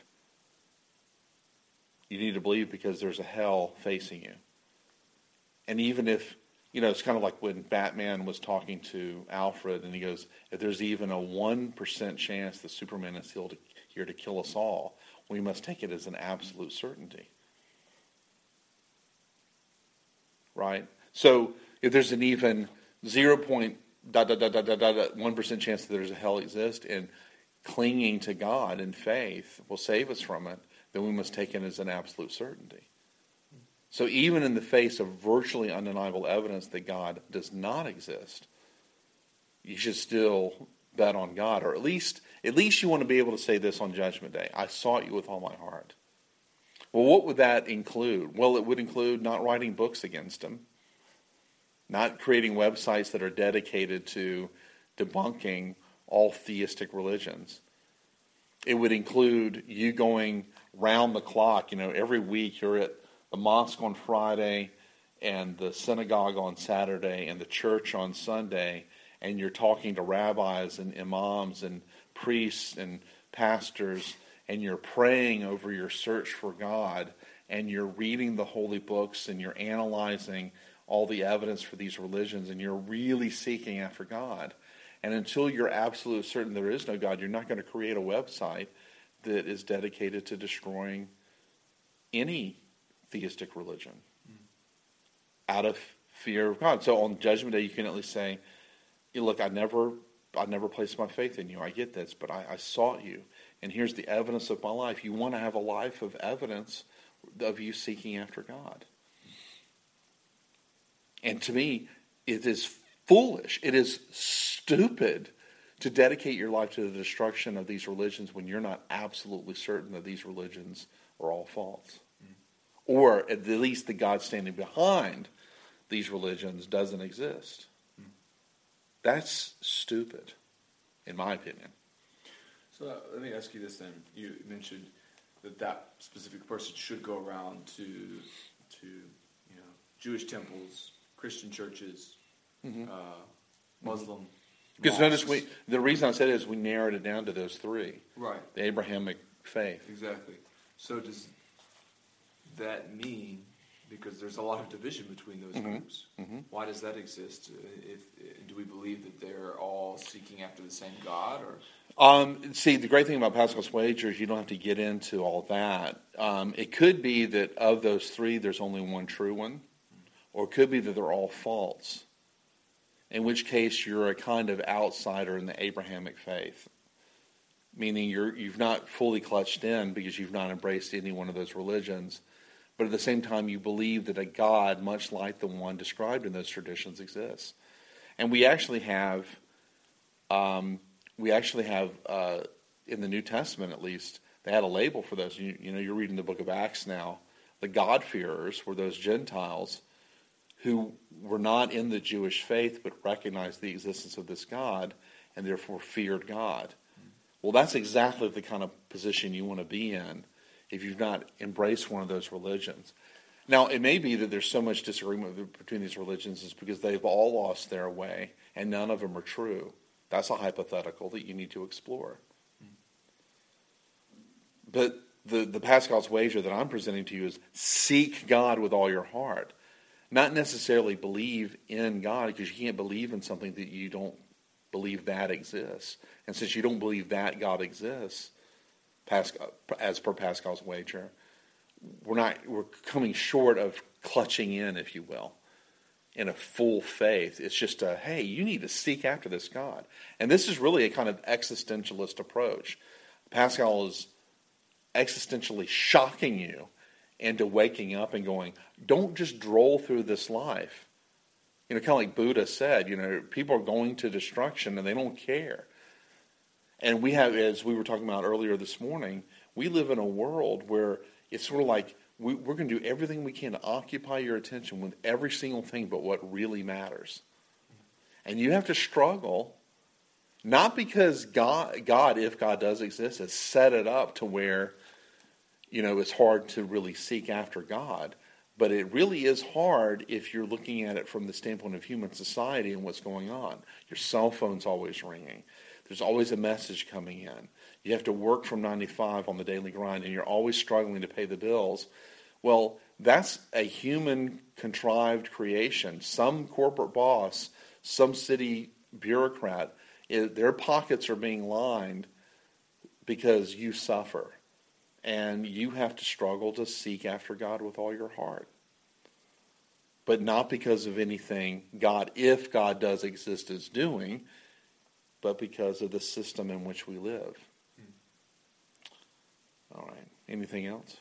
You need to believe because there's a hell facing you. And even if, you know, it's kind of like when Batman was talking to Alfred and he goes, if there's even a one percent chance that Superman is here to, here to kill us all, we must take it as an absolute certainty. Right? So if there's an even zero point dot dot dot dot dot dot one percent chance that there's a hell exist and clinging to God in faith will save us from it, then we must take it as an absolute certainty. So even in the face of virtually undeniable evidence that God does not exist, you should still bet on God, or at least at least you want to be able to say this on Judgment Day: I sought you with all my heart. Well, what would that include? Well, it would include not writing books against him, not creating websites that are dedicated to debunking all theistic religions. It would include you going round the clock. You know, every week you're at the mosque on Friday and the synagogue on Saturday and the church on Sunday, and you're talking to rabbis and imams and priests and pastors, and you're praying over your search for God, and you're reading the holy books, and you're analyzing all the evidence for these religions, and you're really seeking after God. And until you're absolutely certain there is no God, you're not going to create a website that is dedicated to destroying any theistic religion mm. out of fear of God. So on Judgment Day, you can at least say, look, I never I never placed my faith in you. I get this, but I, I sought you. And here's the evidence of my life. You want to have a life of evidence of you seeking after God. And to me, it is foolish. It is stupid to dedicate your life to the destruction of these religions when you're not absolutely certain that these religions are all false. Mm. Or at least the God standing behind these religions doesn't exist. Mm. That's stupid, in my opinion. So uh, let me ask you this then. You mentioned that that specific person should go around to, to you know, Jewish temples, Christian churches, mm-hmm. uh, Muslim. Because notice, we the reason I said it is we narrowed it down to those three. Right. The Abrahamic faith. Exactly. So does that mean, because there's a lot of division between those mm-hmm. groups, mm-hmm. why does that exist? If, if, do we believe that they're all seeking after the same God? Or um, see, the great thing about Pascal's wager is you don't have to get into all that. Um, it could be that of those three, there's only one true one. Or it could be that they're all false. In which case, you're a kind of outsider in the Abrahamic faith. Meaning you're, you've not fully clutched in because you've not embraced any one of those religions. But at the same time, you believe that a God, much like the one described in those traditions, exists. And we actually have, um, we actually have, uh, in the New Testament at least, they had a label for those. You, you know, you're reading the book of Acts now. The God-fearers were those Gentiles who were not in the Jewish faith but recognized the existence of this God and therefore feared God. Mm-hmm. Well, that's exactly the kind of position you want to be in if you've not embraced one of those religions. Now, it may be that there's so much disagreement between these religions is because they've all lost their way and none of them are true. That's a hypothetical that you need to explore. Mm-hmm. But the, the Pascal's wager that I'm presenting to you is seek God with all your heart. Not necessarily believe in God, because you can't believe in something that you don't believe that exists. And since you don't believe that God exists, Pascal, as per Pascal's wager, we're not we're coming short of clutching in, if you will, in a full faith. It's just a, hey, you need to seek after this God. And this is really a kind of existentialist approach. Pascal is existentially shocking you into waking up and going, don't just droll through this life. You know, kind of like Buddha said, you know, people are going to destruction and they don't care. And we have, as we were talking about earlier this morning, we live in a world where it's sort of like we, we're going to do everything we can to occupy your attention with every single thing but what really matters. And you have to struggle, not because God, God, if God does exist, has set it up to where, you know, it's hard to really seek after God. But it really is hard if you're looking at it from the standpoint of human society and what's going on. Your cell phone's always ringing. There's always a message coming in. You have to work from nine to five on the daily grind, and you're always struggling to pay the bills. Well, that's a human-contrived creation. Some corporate boss, some city bureaucrat, it, their pockets are being lined because you suffer. And you have to struggle to seek after God with all your heart. But not because of anything God, if God does exist, is doing, but because of the system in which we live. All right. Anything else?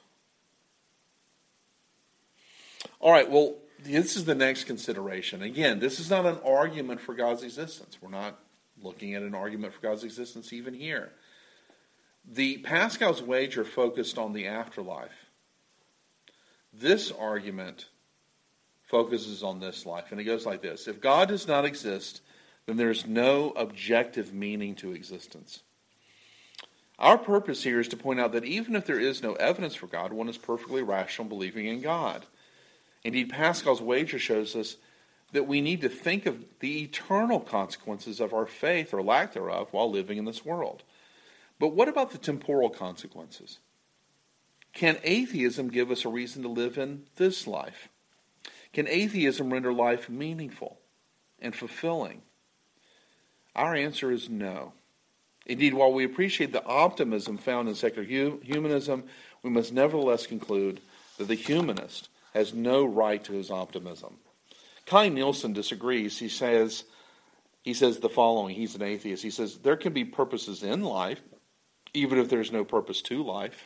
All right. Well, this is the next consideration. Again, this is not an argument for God's existence. We're not looking at an argument for God's existence even here. The Pascal's wager focused on the afterlife. This argument focuses on this life, and it goes like this. If God does not exist, then there is no objective meaning to existence. Our purpose here is to point out that even if there is no evidence for God, one is perfectly rational believing in God. Indeed, Pascal's wager shows us that we need to think of the eternal consequences of our faith or lack thereof while living in this world. But what about the temporal consequences? Can atheism give us a reason to live in this life? Can atheism render life meaningful and fulfilling? Our answer is no. Indeed, while we appreciate the optimism found in secular hu- humanism, we must nevertheless conclude that the humanist has no right to his optimism. Kai Nielsen disagrees. He says, he says the following. He's an atheist. He says, there can be purposes in life, even if there's no purpose to life.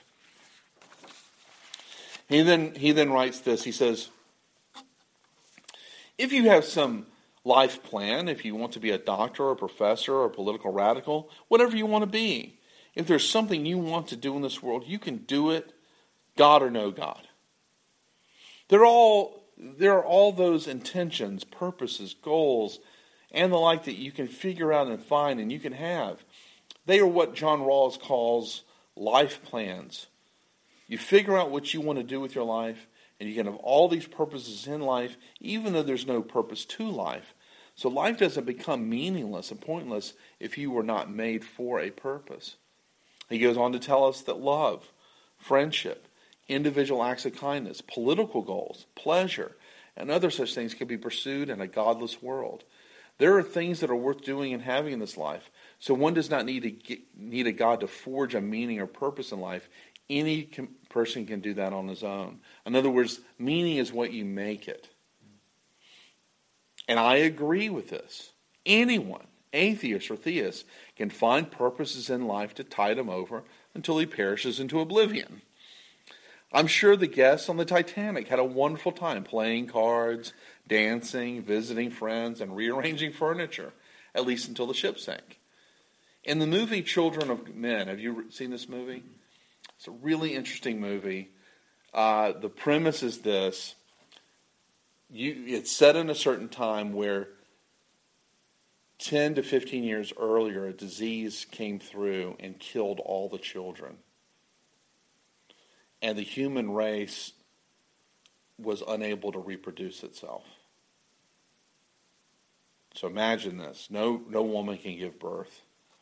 He then, he then writes this. He says, if you have some life plan, if you want to be a doctor or a professor or a political radical, whatever you want to be, if there's something you want to do in this world, you can do it, God or no God. They're all, there are all those intentions, purposes, goals, and the like that you can figure out and find and you can have. They are what John Rawls calls life plans. You figure out what you want to do with your life, and you can have all these purposes in life, even though there's no purpose to life. So life doesn't become meaningless and pointless if you were not made for a purpose. He goes on to tell us that love, friendship, individual acts of kindness, political goals, pleasure, and other such things can be pursued in a godless world. There are things that are worth doing and having in this life. So one does not need to get, need a God to forge a meaning or purpose in life. Any com- person can do that on his own. In other words, meaning is what you make it. And I agree with this. Anyone, atheist or theist, can find purposes in life to tide him over until he perishes into oblivion. I'm sure the guests on the Titanic had a wonderful time playing cards, dancing, visiting friends, and rearranging furniture, at least until the ship sank. In the movie Children of Men, have you seen this movie? It's a really interesting movie. Uh, the premise is this. You, it's set in a certain time where ten to fifteen years earlier, a disease came through and killed all the children. And the human race was unable to reproduce itself. So imagine this. No, no woman can give birth.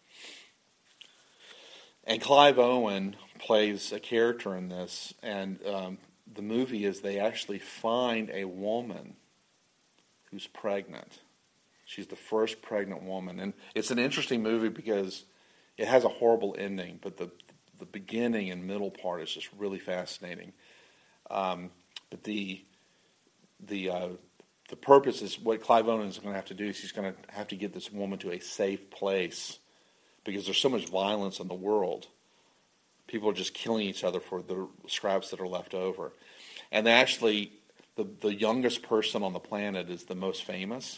And Clive Owen plays a character in this, and um, the movie is they actually find a woman who's pregnant. She's the first pregnant woman. And it's an interesting movie because it has a horrible ending, but the the beginning and middle part is just really fascinating. Um, but the the uh, the purpose is what Clive Owen is going to have to do is he's going to have to get this woman to a safe place because there's so much violence in the world. People are just killing each other for the scraps that are left over. And actually, the, the youngest person on the planet is the most famous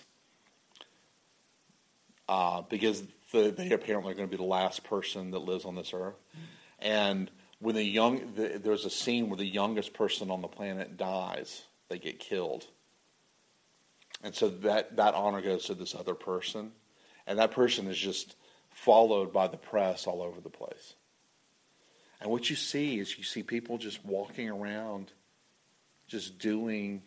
uh, because the, they apparently are going to be the last person that lives on this earth. And when the young, the, there's a scene where the youngest person on the planet dies, they get killed. And so that, that honor goes to this other person. And that person is just followed by the press all over the place. And what you see is you see people just walking around, just doing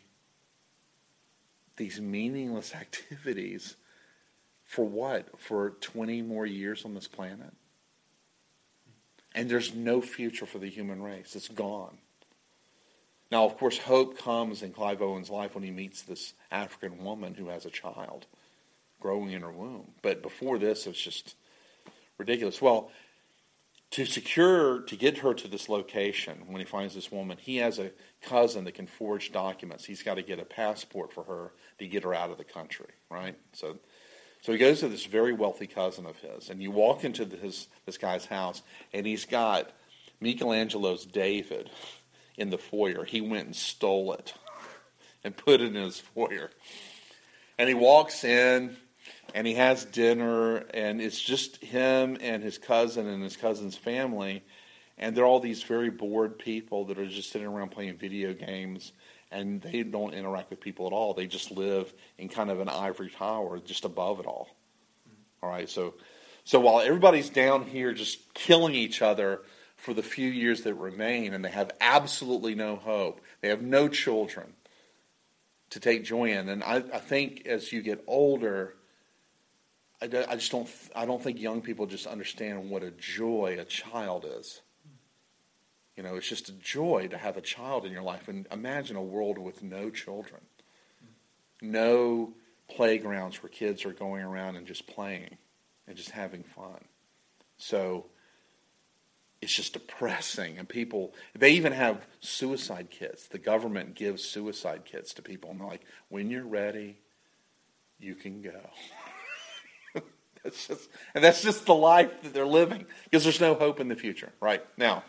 these meaningless activities for what? For twenty more years on this planet? And there's no future for the human race. It's gone. Now, of course, hope comes in Clive Owen's life when he meets this African woman who has a child growing in her womb. But before this, it's just ridiculous. Well, to secure, to get her to this location, when he finds this woman, he has a cousin that can forge documents. He's got to get a passport for her to get her out of the country, right? So so he goes to this very wealthy cousin of his, and you walk into his this guy's house, and he's got Michelangelo's David in the foyer. He went and stole it and put it in his foyer. And he walks in, and he has dinner, and it's just him and his cousin and his cousin's family. And they're all these very bored people that are just sitting around playing video games, and they don't interact with people at all. They just live in kind of an ivory tower just above it all. All right, so so while everybody's down here just killing each other for the few years that remain, and they have absolutely no hope, they have no children to take joy in. And I, I think as you get older, I, do- I just don't, I don't think young people just understand what a joy a child is. You know, it's just a joy to have a child in your life. And imagine a world with no children. No playgrounds where kids are going around and just playing and just having fun. So it's just depressing. And people, they even have suicide kits. The government gives suicide kits to people. And they're like, when you're ready, you can go. That's just, and that's just the life that they're living. Because there's no hope in the future. Right? Now,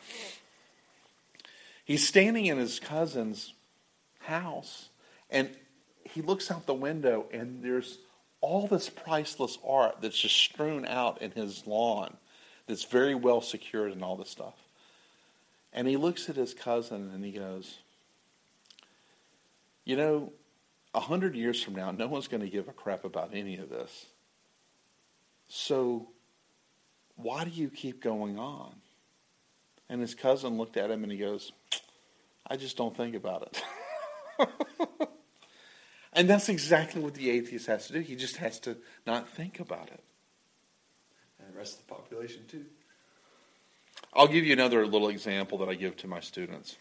he's standing in his cousin's house. And he looks out the window. And there's all this priceless art that's just strewn out in his lawn. That's very well secured and all this stuff. And he looks at his cousin and he goes, you know, a hundred years from now, no one's going to give a crap about any of this. So why do you keep going on? And his cousin looked at him and he goes, I just don't think about it. And that's exactly what the atheist has to do. He just has to not think about it. And the rest of the population too. I'll give you another little example that I give to my students.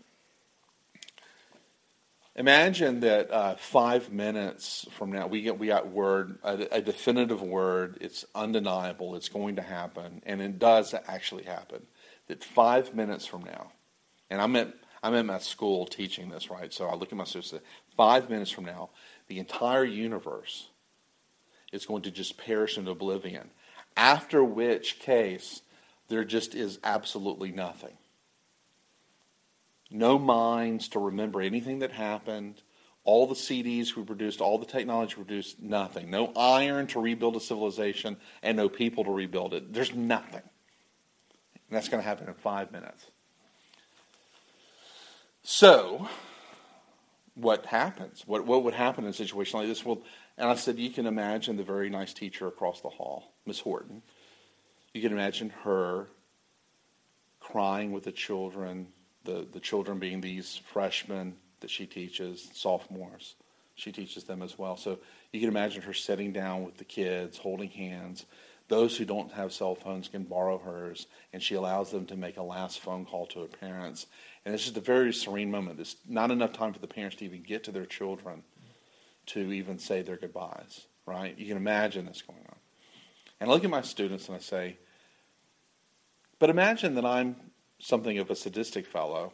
Imagine that uh, five minutes from now, we get we got word, a, a definitive word. It's undeniable. It's going to happen, and it does actually happen. That five minutes from now, and I'm at I'm at my school teaching this, right? So I look at my students and say, five minutes from now, the entire universe is going to just perish into oblivion. After which case, there just is absolutely nothing. No minds to remember anything that happened. All the C Ds we produced, all the technology we produced, nothing. No iron to rebuild a civilization, and no people to rebuild it. There's nothing. And that's going to happen in five minutes. So, what happens? What what would happen in a situation like this? Well, and I said, you can imagine the very nice teacher across the hall, Miss Horton. You can imagine her crying with the children, the, the children being these freshmen that she teaches, sophomores. She teaches them as well. So you can imagine her sitting down with the kids, holding hands. Those who don't have cell phones can borrow hers, and she allows them to make a last phone call to her parents. And it's just a very serene moment. There's not enough time for the parents to even get to their children to even say their goodbyes, right? You can imagine this going on. And I look at my students and I say, but imagine that I'm something of a sadistic fellow,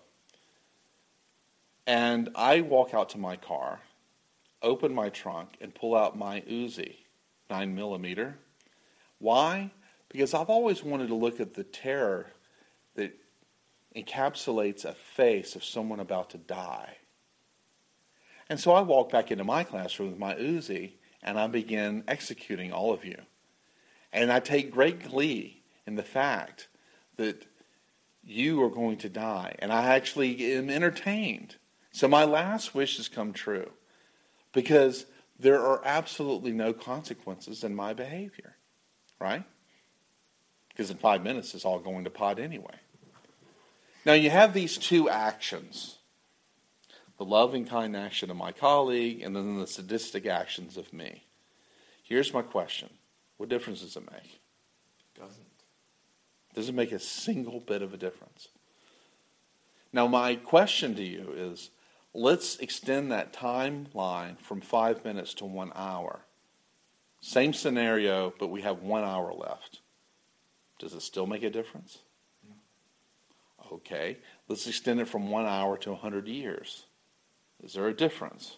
and I walk out to my car, open my trunk, and pull out my Uzi, nine millimeter. Why? Because I've always wanted to look at the terror that encapsulates a face of someone about to die. And so I walk back into my classroom with my Uzi, and I begin executing all of you. And I take great glee in the fact that you are going to die. And I actually am entertained. So my last wish has come true. Because there are absolutely no consequences in my behavior. Right? Because in five minutes it's all going to pot anyway. Now you have these two actions. The loving, kind action of my colleague, and then the sadistic actions of me. Here's my question. What difference does it make? Doesn't. Doesn't make a single bit of a difference. Now my question to you is, let's extend that timeline from five minutes to one hour. Same scenario, but we have one hour left. Does it still make a difference? No. Okay, let's extend it from one hour to a hundred years. Is there a difference?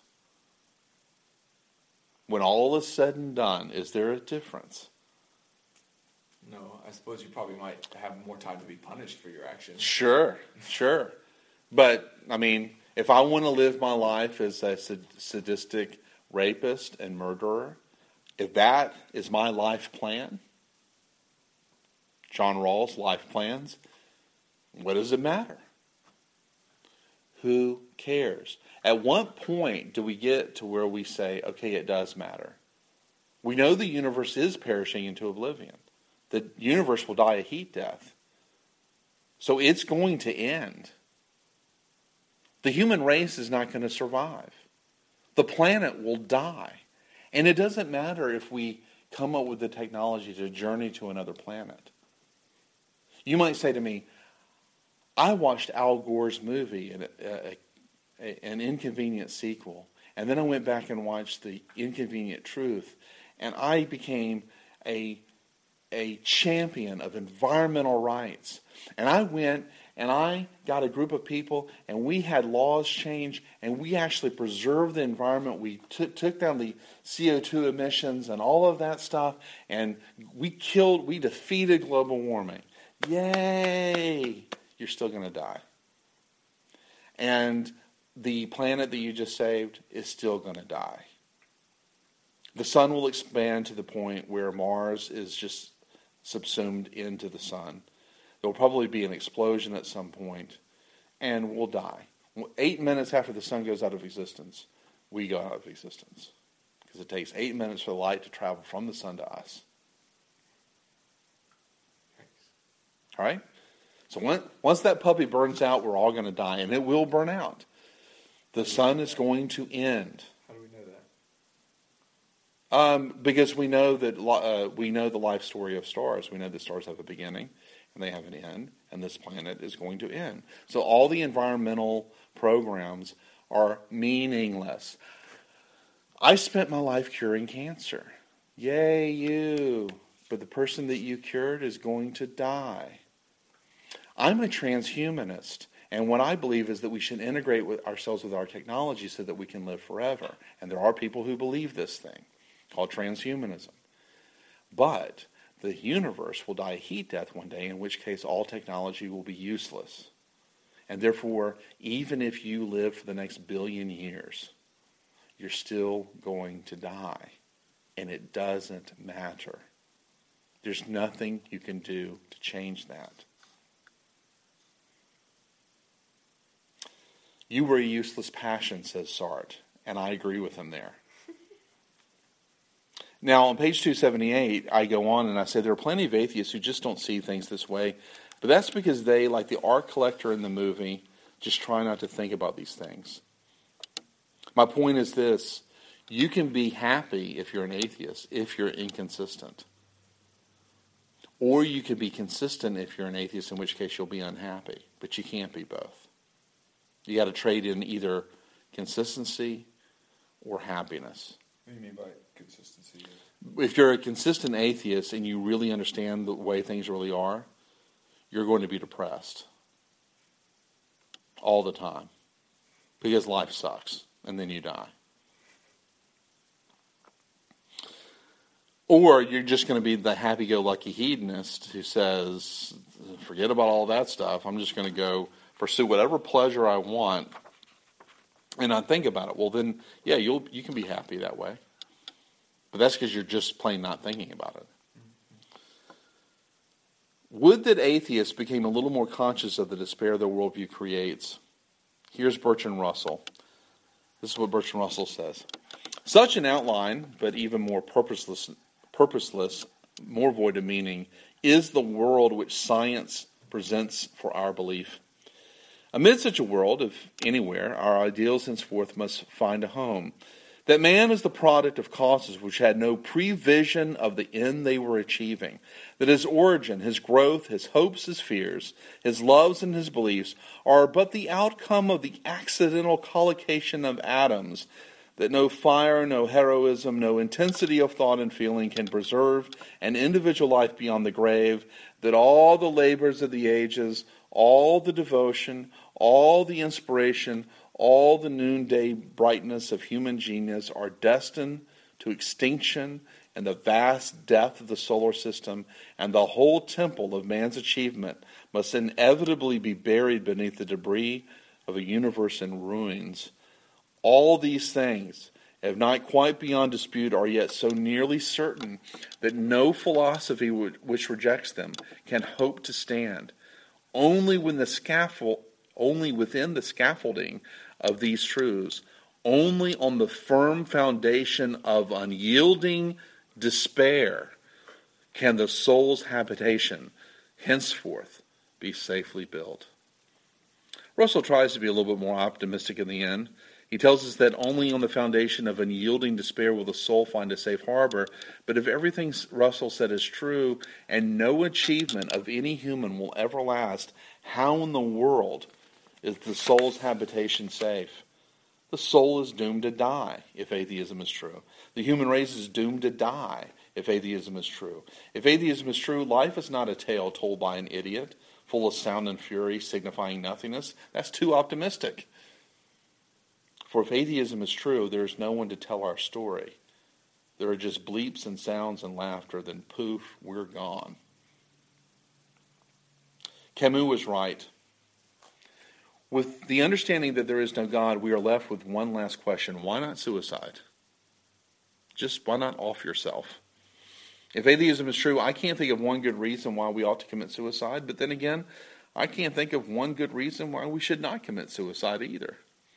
When all is said and done, is there a difference? No, I suppose you probably might have more time to be punished for your actions. Sure, sure. But, I mean, if I want to live my life as a sadistic rapist and murderer, if that is my life plan, John Rawls' life plans, what does it matter? Who cares? At what point do we get to where we say, okay, it does matter? We know the universe is perishing into oblivion. The universe will die a heat death. So it's going to end. The human race is not going to survive. The planet will die. And it doesn't matter if we come up with the technology to journey to another planet. You might say to me, I watched Al Gore's movie, an, a, a, an Inconvenient Sequel, and then I went back and watched The Inconvenient Truth, and I became a, a champion of environmental rights. And I went and I got a group of people, and we had laws change, and we actually preserved the environment. We t- took down the C O two emissions and all of that stuff, and we killed, we defeated global warming. Yay! You're still going to die. And the planet that you just saved is still going to die. The sun will expand to the point where Mars is just subsumed into the sun. There will probably be an explosion at some point, and we'll die. Eight minutes after the sun goes out of existence, we go out of existence. Because it takes eight minutes for the light to travel from the sun to us. All right? So when, once that puppy burns out, we're all going to die, and it will burn out. The sun is going to end. How do we know that? Um, because we know that uh, we know the life story of stars. We know that stars have a beginning and they have an end, and this planet is going to end. So all the environmental programs are meaningless. I spent my life curing cancer. Yay, you. But the person that you cured is going to die. I'm a transhumanist, and what I believe is that we should integrate with ourselves with our technology so that we can live forever. And there are people who believe this thing, called transhumanism. But the universe will die a heat death one day, in which case all technology will be useless. And therefore, even if you live for the next billion years, you're still going to die. And it doesn't matter. There's nothing you can do to change that. You were a useless passion, says Sartre, and I agree with him there. Now, on page two seventy-eight, I go on and I say there are plenty of atheists who just don't see things this way, but that's because they, like the art collector in the movie, just try not to think about these things. My point is this: you can be happy if you're an atheist, if you're inconsistent. Or you can be consistent if you're an atheist, in which case you'll be unhappy. But you can't be both. You got to trade in either consistency or happiness. What do you mean by consistency? If you're a consistent atheist and you really understand the way things really are, you're going to be depressed all the time because life sucks and then you die. Or you're just going to be the happy-go-lucky hedonist who says, forget about all that stuff. I'm just going to go pursue whatever pleasure I want and not think about it. Well, then, yeah, you'll you can be happy that way. But that's because you're just plain not thinking about it. Would that atheists became a little more conscious of the despair their worldview creates. Here's Bertrand Russell. This is what Bertrand Russell says. Such an outline, but even more purposeless, purposeless, more void of meaning, is the world which science presents for our belief. Amid such a world, if anywhere, our ideals henceforth must find a home. That man is the product of causes which had no prevision of the end they were achieving. That his origin, his growth, his hopes, his fears, his loves, and his beliefs are but the outcome of the accidental collocation of atoms. That no fire, no heroism, no intensity of thought and feeling can preserve an individual life beyond the grave. That all the labors of the ages, all the devotion, all the inspiration, all the noonday brightness of human genius are destined to extinction and the vast death of the solar system, and the whole temple of man's achievement must inevitably be buried beneath the debris of a universe in ruins. All these things, if not quite beyond dispute, are yet so nearly certain that no philosophy which rejects them can hope to stand. Only when the scaffold, only within the scaffolding of these truths, only on the firm foundation of unyielding despair, can the soul's habitation henceforth be safely built. Russell tries to be a little bit more optimistic in the end. He tells us that only on the foundation of unyielding despair will the soul find a safe harbor. But if everything Russell said is true, and no achievement of any human will ever last, how in the world is the soul's habitation safe? The soul is doomed to die if atheism is true. The human race is doomed to die if atheism is true. If atheism is true, life is not a tale told by an idiot, full of sound and fury, signifying nothingness. That's too optimistic. For if atheism is true, there is no one to tell our story. There are just bleeps and sounds and laughter, then poof, we're gone. Camus was right. With the understanding that there is no God, we are left with one last question. Why not suicide? Just why not off yourself? If atheism is true, I can't think of one good reason why we ought to commit suicide. But then again, I can't think of one good reason why we should not commit suicide either.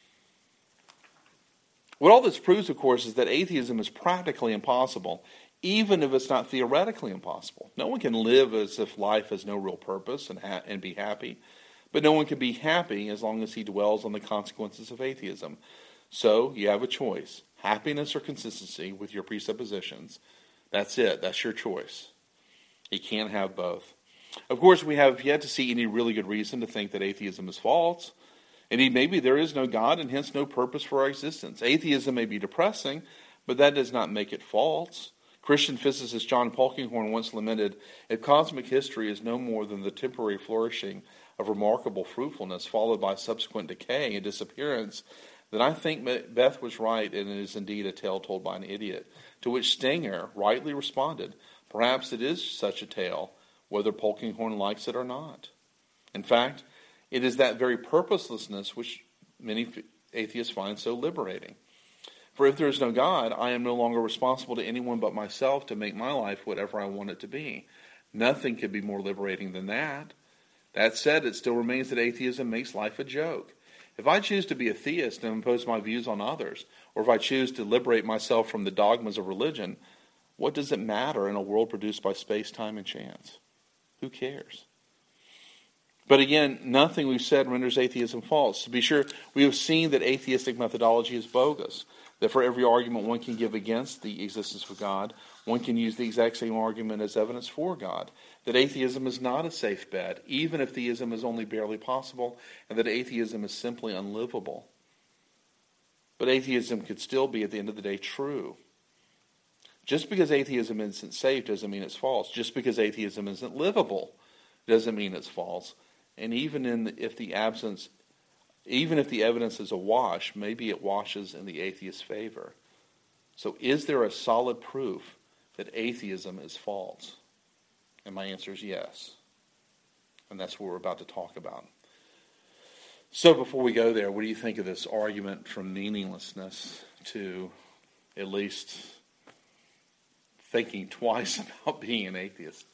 What all this proves, of course, is that atheism is practically impossible, even if it's not theoretically impossible. No one can live as if life has no real purpose and, ha- and be happy. But no one can be happy as long as he dwells on the consequences of atheism. So you have a choice. Happiness or consistency with your presuppositions. That's it. That's your choice. You can't have both. Of course, we have yet to see any really good reason to think that atheism is false. Indeed, maybe there is no God and hence no purpose for our existence. Atheism may be depressing, but that does not make it false. Christian physicist John Polkinghorne once lamented, if cosmic history is no more than the temporary flourishing of remarkable fruitfulness followed by subsequent decay and disappearance, then I think Beth was right and it is indeed a tale told by an idiot. To which Stanger rightly responded, perhaps it is such a tale, whether Polkinghorne likes it or not. In fact, it is that very purposelessness which many atheists find so liberating. For if there is no God, I am no longer responsible to anyone but myself to make my life whatever I want it to be. Nothing could be more liberating than that. That said, it still remains that atheism makes life a joke. If I choose to be a theist and impose my views on others, or if I choose to liberate myself from the dogmas of religion, what does it matter in a world produced by space, time, and chance? Who cares? But again, nothing we've said renders atheism false. To be sure, we have seen that atheistic methodology is bogus, that for every argument one can give against the existence of God, one can use the exact same argument as evidence for God, that atheism is not a safe bet, even if theism is only barely possible, and that atheism is simply unlivable. But atheism could still be, at the end of the day, true. Just because atheism isn't safe doesn't mean it's false. Just because atheism isn't livable doesn't mean it's false. And even in the, if the absence, even if the evidence is awash, maybe it washes in the atheist's favor. So is there a solid proof that atheism is false? And my answer is yes. And that's what we're about to talk about. So before we go there, what do you think of this argument from meaninglessness to at least thinking twice about being an atheist?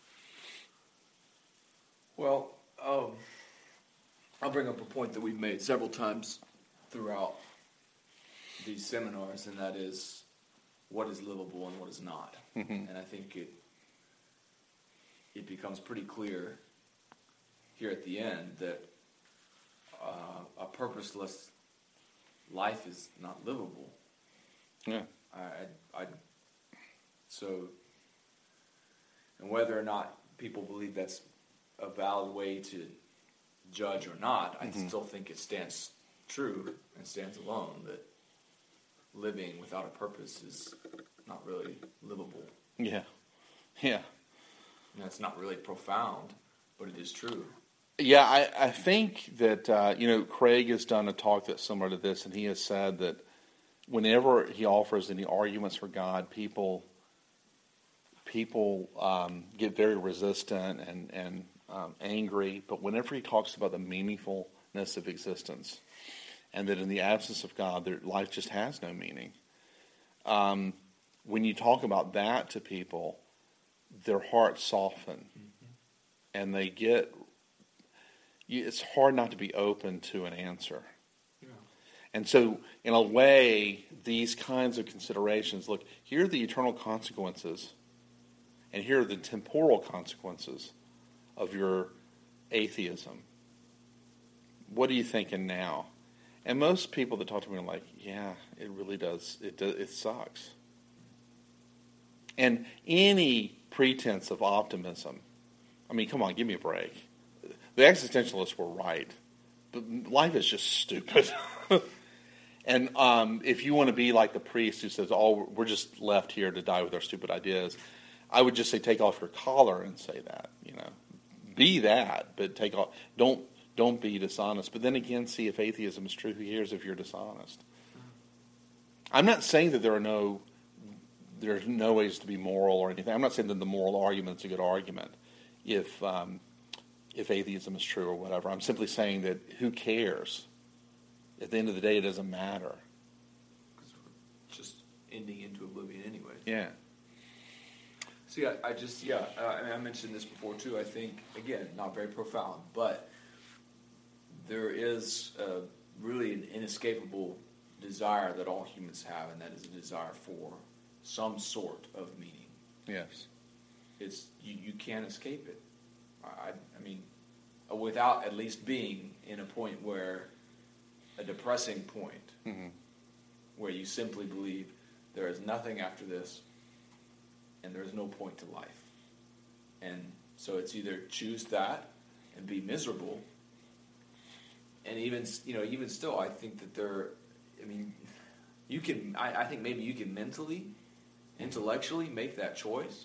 Well, um, I'll bring up a point that we've made several times throughout these seminars, and that is what is livable and what is not. Mm-hmm. And I think it it becomes pretty clear here at the end that uh, a purposeless life is not livable. Yeah. I, I, I, so, and whether or not people believe that's a valid way to judge or not, I mm-hmm. still think it stands true and stands alone that living without a purpose is not really livable. Yeah. Yeah. And that's not really profound, but it is true. Yeah, I, I think that, uh, you know, Craig has done a talk that's similar to this, and he has said that whenever he offers any arguments for God, people people um, get very resistant and, and um, angry, but whenever he talks about the meaningfulness of existence, and that in the absence of God, their life just has no meaning, um, when you talk about that to people, their hearts soften, mm-hmm. and they get, it's hard not to be open to an answer. Yeah. And so, in a way, these kinds of considerations, look, here are the eternal consequences, and here are the temporal consequences of your atheism. What are you thinking now? And most people that talk to me are like, yeah, it really does. It does, it sucks. And any pretense of optimism, I mean, come on, give me a break. The existentialists were right. But life is just stupid. And um, if you want to be like the priest who says, oh, we're just left here to die with our stupid ideas, I would just say take off your collar and say that, you know. Be that, but take off. Don't don't be dishonest. But then again, see if atheism is true. Who cares if you're dishonest? I'm not saying that there are no there's no ways to be moral or anything. I'm not saying that the moral argument's a good argument if um, if atheism is true or whatever. I'm simply saying that who cares? At the end of the day, it doesn't matter. Because we're just ending into oblivion anyway. Yeah. See, I, I just, yeah, uh, I mean, I mentioned this before too. I think, again, not very profound, but there is uh, really an inescapable desire that all humans have, and that is a desire for some sort of meaning. Yes. It's you, you can't escape it. I, I mean, without at least being in a point where, a depressing point, mm-hmm. where you simply believe there is nothing after this, and there is no point to life. And so it's either choose that and be miserable, and even, you know, even still, I think that there, I mean, you can, I, I think maybe you can mentally, intellectually make that choice,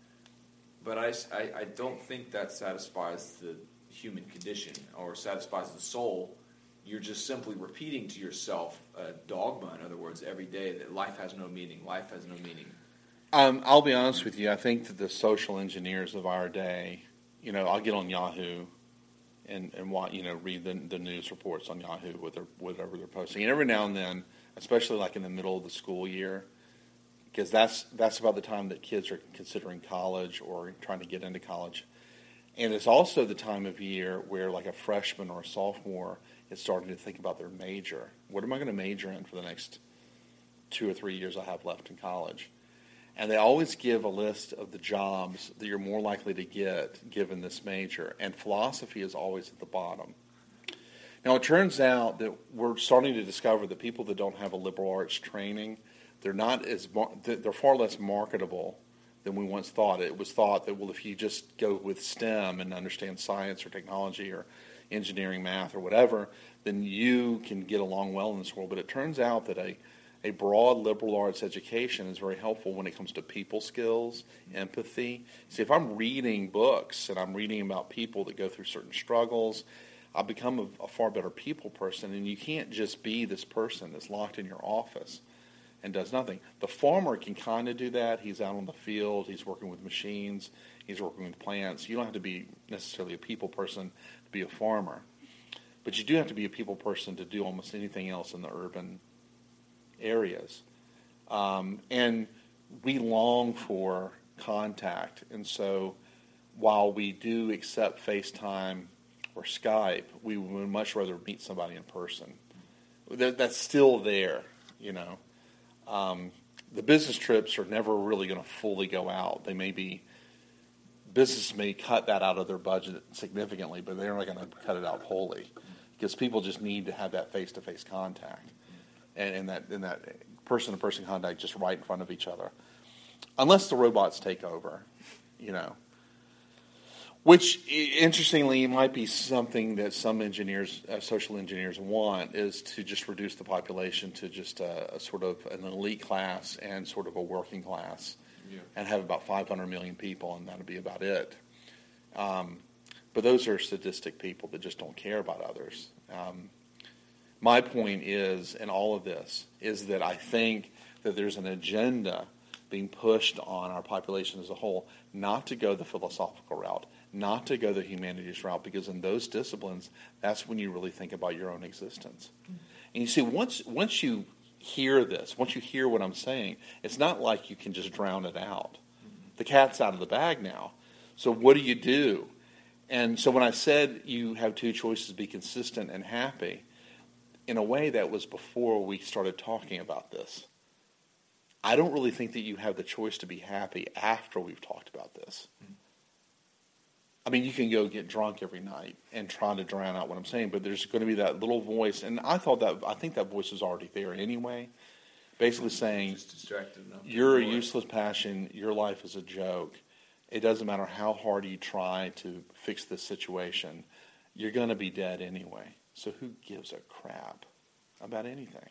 but I, I, I don't think that satisfies the human condition or satisfies the soul. You're just simply repeating to yourself a dogma, in other words, every day that life has no meaning, life has no meaning. Um, I'll be honest with you. I think that the social engineers of our day, you know, I'll get on Yahoo and, and want, you know, read the, the news reports on Yahoo, what they're, whatever they're posting. And every now and then, especially like in the middle of the school year, because that's, that's about the time that kids are considering college or trying to get into college. And it's also the time of year where like a freshman or a sophomore is starting to think about their major. What am I going to major in for the next two or three years I have left in college? And they always give a list of the jobs that you're more likely to get given this major. And philosophy is always at the bottom. Now, it turns out that we're starting to discover that people that don't have a liberal arts training, they're not as they're far less marketable than we once thought. It was thought that, well, if you just go with STEM and understand science or technology or engineering, math, or whatever, then you can get along well in this world. But it turns out that a A broad liberal arts education is very helpful when it comes to people skills, empathy. See, if I'm reading books and I'm reading about people that go through certain struggles, I become a, a far better people person. And you can't just be this person that's locked in your office and does nothing. The farmer can kind of do that. He's out on the field. He's working with machines. He's working with plants. You don't have to be necessarily a people person to be a farmer. But you do have to be a people person to do almost anything else in the urban areas. Um, and we long for contact. And so while we do accept FaceTime or Skype, we would much rather meet somebody in person. That, that's still there, you know. Um, the business trips are never really going to fully go out. They may be, business may cut that out of their budget significantly, but they're not going to cut it out wholly because people just need to have that face-to-face contact. And in that, in that person-to-person contact, just right in front of each other, unless the robots take over, you know. Which, interestingly, might be something that some engineers, uh, social engineers, want, is to just reduce the population to just a, a sort of an elite class and sort of a working class, yeah. And have about five hundred million people, and that'll be about it. Um, but those are sadistic people that just don't care about others. Um, My point is, in all of this, is that I think that there's an agenda being pushed on our population as a whole not to go the philosophical route, not to go the humanities route, because in those disciplines, that's when you really think about your own existence. Mm-hmm. And you see, once once you hear this, once you hear what I'm saying, it's not like you can just drown it out. Mm-hmm. The cat's out of the bag now. So what do you do? And so when I said you have two choices, be consistent and happy, in a way, that was before we started talking about this. I don't really think that you have the choice to be happy after we've talked about this. I mean, you can go get drunk every night and try to drown out what I'm saying, but there's going to be that little voice, and I thought that I think that voice is already there anyway, basically saying, Just distracted enough. "You're a useless passion. Your life is a joke. It doesn't matter how hard you try to fix this situation. You're going to be dead anyway. So who gives a crap about anything?"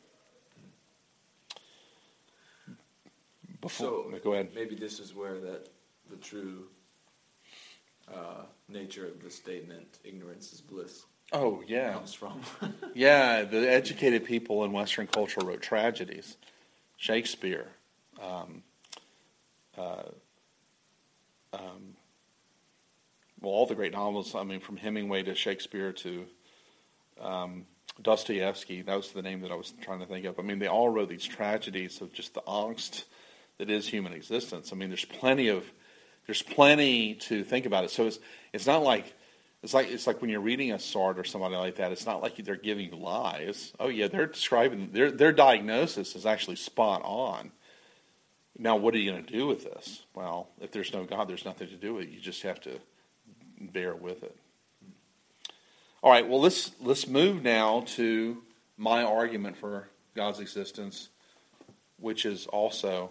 Before, So go ahead. maybe this is where that the true uh, nature of the statement "ignorance is bliss" Oh yeah, comes from. yeah. The educated people in Western culture wrote tragedies. Shakespeare, um, uh, um, well, all the great novels. I mean, from Hemingway to Shakespeare to um, Dostoevsky. That was the name that I was trying to think of. I mean, they all wrote these tragedies of just the angst that is human existence. I mean, there's plenty of there's plenty to think about it. So it's it's not like it's like it's like when you're reading a Sartre or somebody like that. It's not like they're giving you lies. Oh yeah, they're describing their their diagnosis is actually spot on. Now, what are you going to do with this? Well, if there's no God, there's nothing to do with it. You just have to bear with it. All right. Well, let's let's move now to my argument for God's existence, which is also.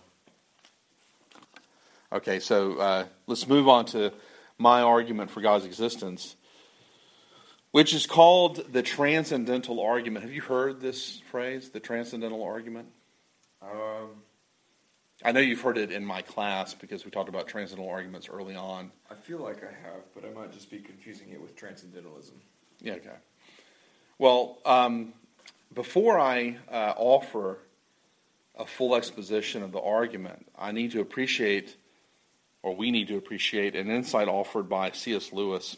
Okay, so uh, let's move on to my argument for God's existence, which is called the transcendental argument. Have you heard this phrase, the transcendental argument? Um, I know you've heard it in my class because we talked about transcendental arguments early on. I feel like I have, but I might just be confusing it with transcendentalism. Yeah, okay. Well, um, before I uh, offer a full exposition of the argument, I need to appreciate or we need to appreciate an insight offered by C S Lewis.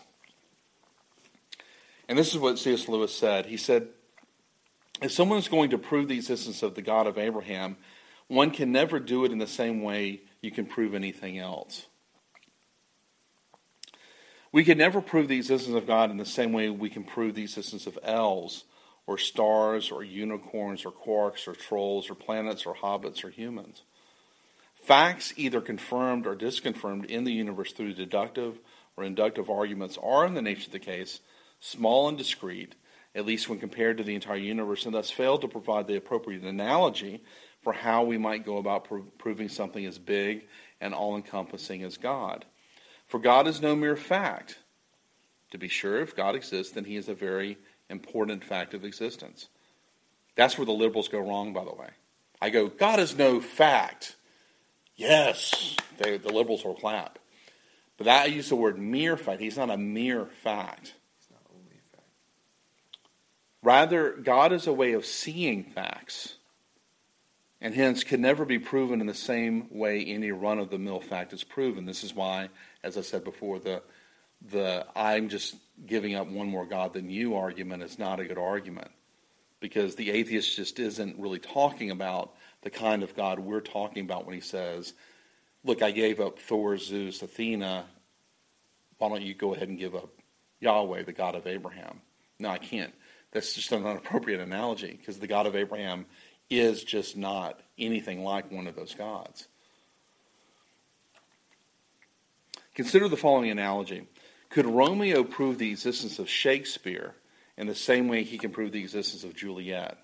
And this is what C S Lewis said. He said, if someone is going to prove the existence of the God of Abraham, one can never do it in the same way you can prove anything else. We can never prove the existence of God in the same way we can prove the existence of elves, or stars, or unicorns, or quarks, or trolls, or planets, or hobbits, or humans. Facts, either confirmed or disconfirmed in the universe through deductive or inductive arguments, are, in the nature of the case, small and discrete, at least when compared to the entire universe, and thus fail to provide the appropriate analogy for how we might go about pro- proving something as big and all-encompassing as God. For God is no mere fact. To be sure, if God exists, then he is a very important fact of existence. That's where the liberals go wrong, by the way. I go, God is no fact. Yes, they, the liberals will clap. But that, I use the word mere fact. He's not a mere fact. It's not only a fact. Rather, God is a way of seeing facts, and hence can never be proven in the same way any run-of-the-mill fact is proven. This is why, as I said before, the the I'm just giving up one more God than you argument is not a good argument, because the atheist just isn't really talking about the kind of God we're talking about when he says, look, I gave up Thor, Zeus, Athena. Why don't you go ahead and give up Yahweh, the God of Abraham? No, I can't. That's just an inappropriate analogy, because the God of Abraham is just not anything like one of those gods. Consider the following analogy. Could Romeo prove the existence of Shakespeare in the same way he can prove the existence of Juliet?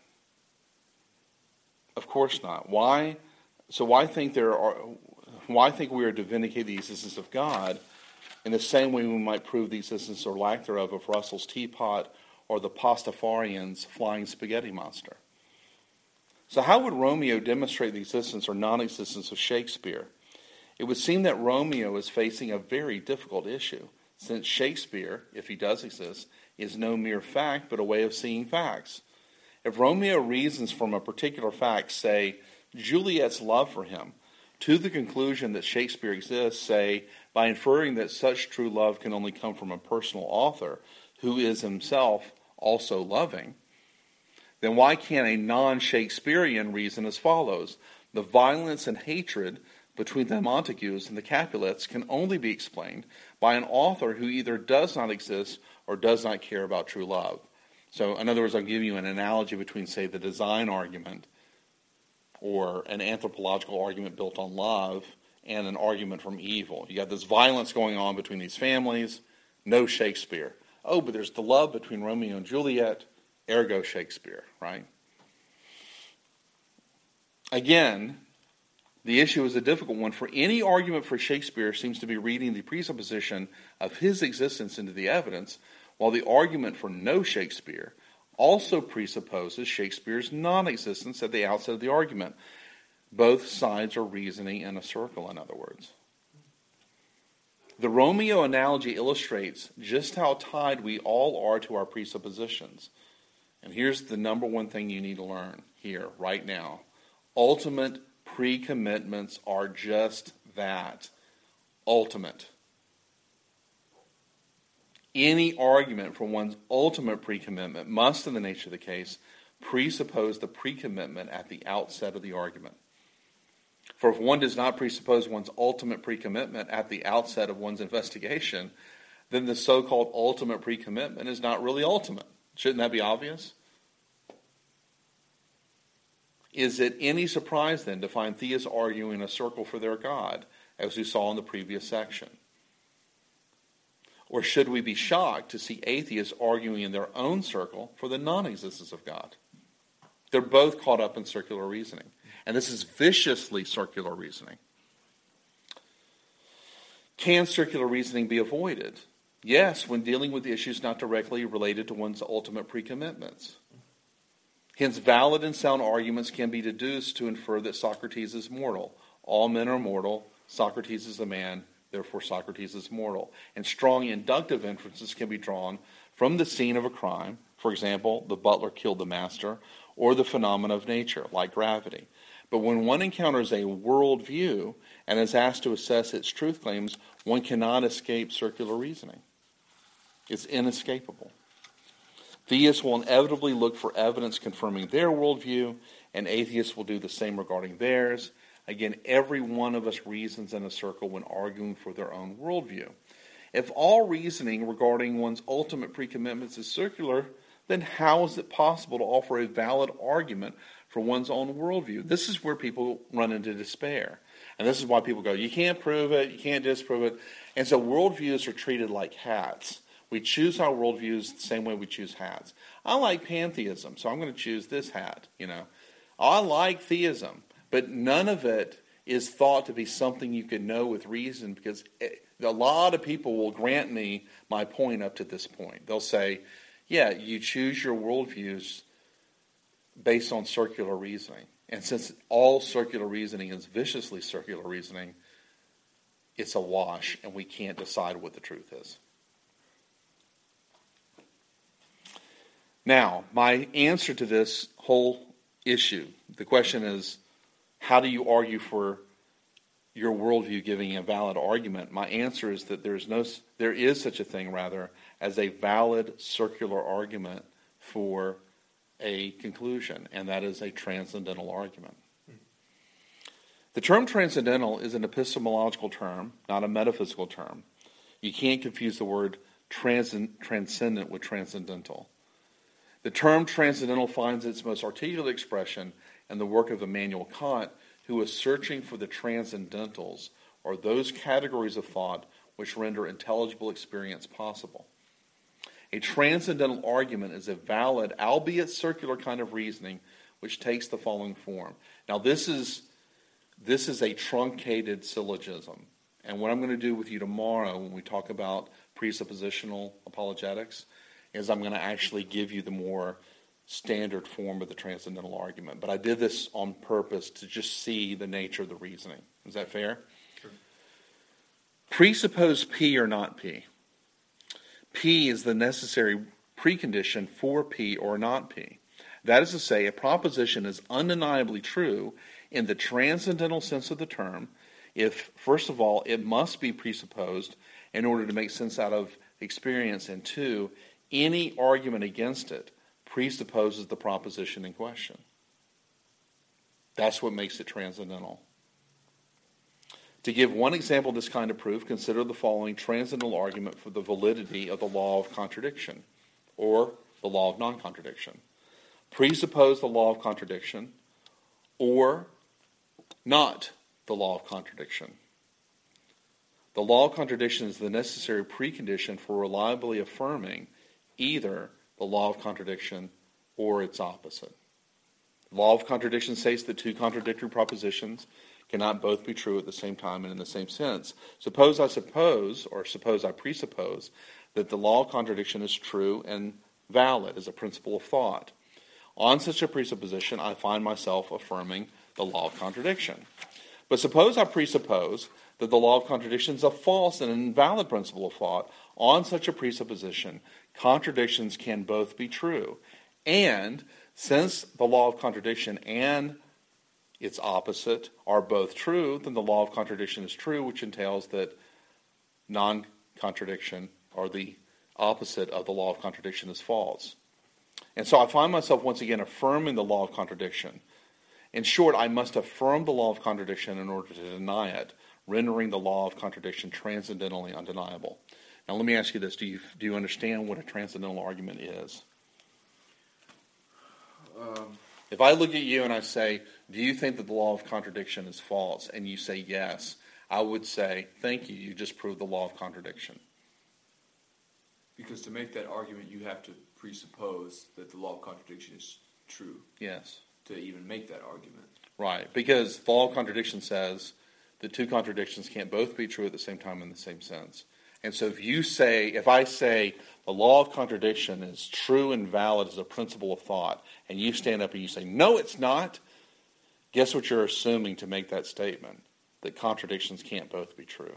Of course not. Why? So why think there are? Why think we are to vindicate the existence of God in the same way we might prove the existence or lack thereof of Russell's teapot or the Pastafarian's flying spaghetti monster? So how would Romeo demonstrate the existence or non-existence of Shakespeare? It would seem that Romeo is facing a very difficult issue, since Shakespeare, if he does exist, is no mere fact, but a way of seeing facts. If Romeo reasons from a particular fact, say, Juliet's love for him, to the conclusion that Shakespeare exists, say, by inferring that such true love can only come from a personal author, who is himself also loving, then why can't a non-Shakespearean reason as follows? The violence and hatred between the Montagues and the Capulets can only be explained by an author who either does not exist or does not care about true love. So, in other words, I'm giving you an analogy between, say, the design argument or an anthropological argument built on love and an argument from evil. You got this violence going on between these families, no Shakespeare. Oh, but there's the love between Romeo and Juliet, ergo Shakespeare, right? Again, the issue is a difficult one, for any argument for Shakespeare seems to be reading the presupposition of his existence into the evidence, while the argument for no Shakespeare also presupposes Shakespeare's non-existence at the outset of the argument. Both sides are reasoning in a circle, in other words. The Romeo analogy illustrates just how tied we all are to our presuppositions. And here's the number one thing you need to learn here, right now. Ultimate pre-commitments are just that. Ultimate. Any argument for one's ultimate pre-commitment must, in the nature of the case, presuppose the pre-commitment at the outset of the argument. For if one does not presuppose one's ultimate pre-commitment at the outset of one's investigation, then the so-called ultimate pre-commitment is not really ultimate. Shouldn't that be obvious? Is it any surprise then to find theists arguing in a circle for their God, as we saw in the previous section? Or should we be shocked to see atheists arguing in their own circle for the non-existence of God? They're both caught up in circular reasoning. And this is viciously circular reasoning. Can circular reasoning be avoided? Yes, when dealing with issues not directly related to one's ultimate pre-commitments. Hence, valid and sound arguments can be deduced to infer that Socrates is mortal. All men are mortal. Socrates is a man. Therefore, Socrates is mortal. And strong inductive inferences can be drawn from the scene of a crime. For example, the butler killed the master, or the phenomena of nature, like gravity. But when one encounters a worldview and is asked to assess its truth claims, one cannot escape circular reasoning. It's inescapable. Theists will inevitably look for evidence confirming their worldview, and atheists will do the same regarding theirs. Again, every one of us reasons in a circle when arguing for their own worldview. If all reasoning regarding one's ultimate pre-commitments is circular, then how is it possible to offer a valid argument for one's own worldview? This is where people run into despair. And this is why people go, you can't prove it, you can't disprove it. And so worldviews are treated like hats. We choose our worldviews the same way we choose hats. I like pantheism, so I'm going to choose this hat, you know. I like theism, but none of it is thought to be something you can know with reason, because a lot of people will grant me my point up to this point. They'll say, yeah, you choose your worldviews based on circular reasoning. And since all circular reasoning is viciously circular reasoning, it's a wash, and we can't decide what the truth is. Now, my answer to this whole issue, the question is, how do you argue for your worldview giving a valid argument? My answer is that there is no, there is such a thing, rather, as a valid circular argument for a conclusion, and that is a transcendental argument. The term transcendental is an epistemological term, not a metaphysical term. You can't confuse the word transcend, transcendent with transcendental. The term transcendental finds its most articulate expression in the work of Immanuel Kant, who is searching for the transcendentals, or those categories of thought which render intelligible experience possible. A transcendental argument is a valid, albeit circular kind of reasoning, which takes the following form. Now, this is this is a truncated syllogism. And what I'm going to do with you tomorrow when we talk about presuppositional apologetics is I'm going to actually give you the more standard form of the transcendental argument. But I did this on purpose to just see the nature of the reasoning. Is that fair? Sure. Presuppose P or not P. P is the necessary precondition for P or not P. That is to say, a proposition is undeniably true in the transcendental sense of the term if, first of all, it must be presupposed in order to make sense out of experience, and two, any argument against it presupposes the proposition in question. That's what makes it transcendental. To give one example of this kind of proof, consider the following transcendental argument for the validity of the law of contradiction, or the law of non-contradiction. Presuppose the law of contradiction, or not the law of contradiction. The law of contradiction is the necessary precondition for reliably affirming either the law of contradiction or its opposite. The law of contradiction states that two contradictory propositions cannot both be true at the same time and in the same sense. Suppose I suppose, or suppose I presuppose, that the law of contradiction is true and valid as a principle of thought. On such a presupposition, I find myself affirming the law of contradiction. But suppose I presuppose that the law of contradiction is a false and invalid principle of thought. On such a presupposition, contradictions can both be true. And since the law of contradiction and its opposite are both true, then the law of contradiction is true, which entails that non-contradiction, or the opposite of the law of contradiction, is false. And so I find myself once again affirming the law of contradiction. In short, I must affirm the law of contradiction in order to deny it, rendering the law of contradiction transcendentally undeniable. Now let me ask you this. Do you, do you understand what a transcendental argument is? Um, if I look at you and I say, do you think that the law of contradiction is false? And you say yes, I would say, thank you, you just proved the law of contradiction. Because to make that argument, you have to presuppose that the law of contradiction is true. Yes. To even make that argument. Right, because the law of contradiction says that two contradictions can't both be true at the same time in the same sense. And so if you say, if I say the law of contradiction is true and valid as a principle of thought, and you stand up and you say, no, it's not, guess what you're assuming to make that statement? That contradictions can't both be true.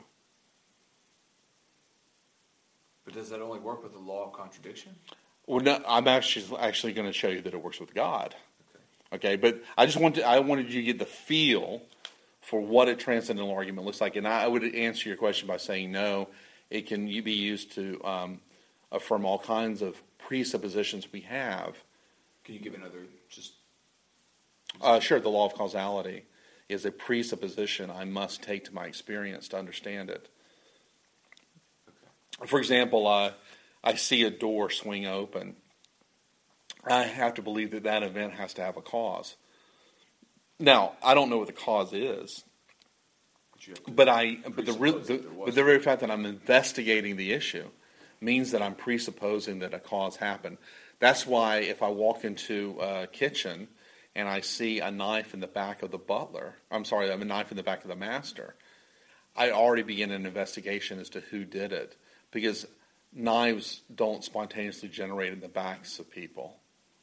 But does that only work with the law of contradiction? Well, no, I'm actually actually going to show you that it works with God. Okay, okay, but I just wanted I wanted you to get the feel for what a transcendental argument looks like, and I would answer your question by saying no. It can be used to um, affirm all kinds of presuppositions we have. Can you give another just? Uh, sure. The law of causality is a presupposition I must take to my experience to understand it. Okay. For example, uh, I see a door swing open. I have to believe that that event has to have a cause. Now, I don't know what the cause is, but I but the, real, the but the very fact that I'm investigating the issue means that I'm presupposing that a cause happened. That's why if I walk into a kitchen and I see a knife in the back of the butler, I'm sorry, a knife in the back of the master, I already begin an investigation as to who did it, because knives don't spontaneously generate in the backs of people.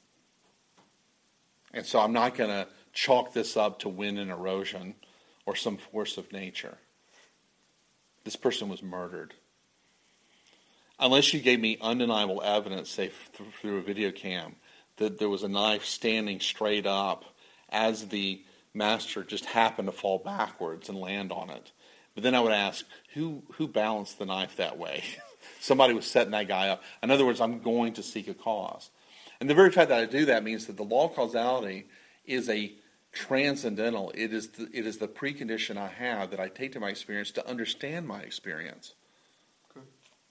And so I'm not going to chalk this up to wind and erosion or some force of nature. This person was murdered. Unless you gave me undeniable evidence, say through a video cam, that there was a knife standing straight up as the master just happened to fall backwards and land on it. But then I would ask, who who balanced the knife that way? Somebody was setting that guy up. In other words, I'm going to seek a cause. And the very fact that I do that means that the law of causality is a transcendental. It is the, it is the precondition I have that I take to my experience to understand my experience. Okay.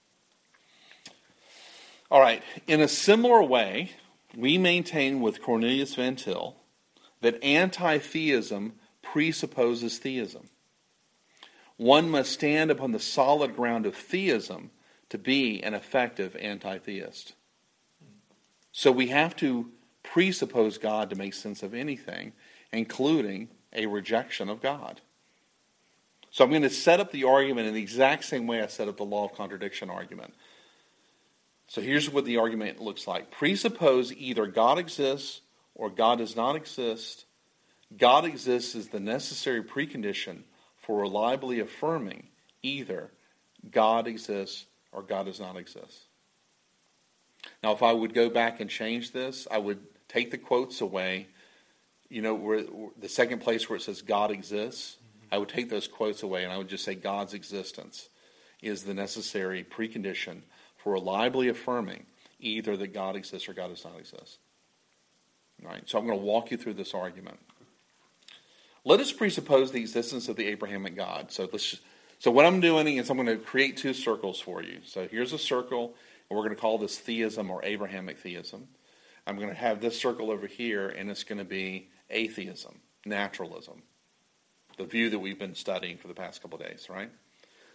All right. In a similar way, we maintain with Cornelius Van Til that anti-theism presupposes theism. One must stand upon the solid ground of theism to be an effective anti-theist. So we have to presuppose God to make sense of anything, including a rejection of God. So I'm going to set up the argument in the exact same way I set up the law of contradiction argument. So here's what the argument looks like. Presuppose either God exists or God does not exist. God exists is the necessary precondition for reliably affirming either God exists or God does not exist. Now, if I would go back and change this, I would take the quotes away. You know, where the second place where it says God exists, I would take those quotes away and I would just say God's existence is the necessary precondition for reliably affirming either that God exists or God does not exist. All right, so I'm going to walk you through this argument. Let us presuppose the existence of the Abrahamic God. So let's just, so what I'm doing is I'm going to create two circles for you. So here's a circle, and we're going to call this theism or Abrahamic theism. I'm going to have this circle over here, and it's going to be atheism, naturalism, the view that we've been studying for the past couple of days, right?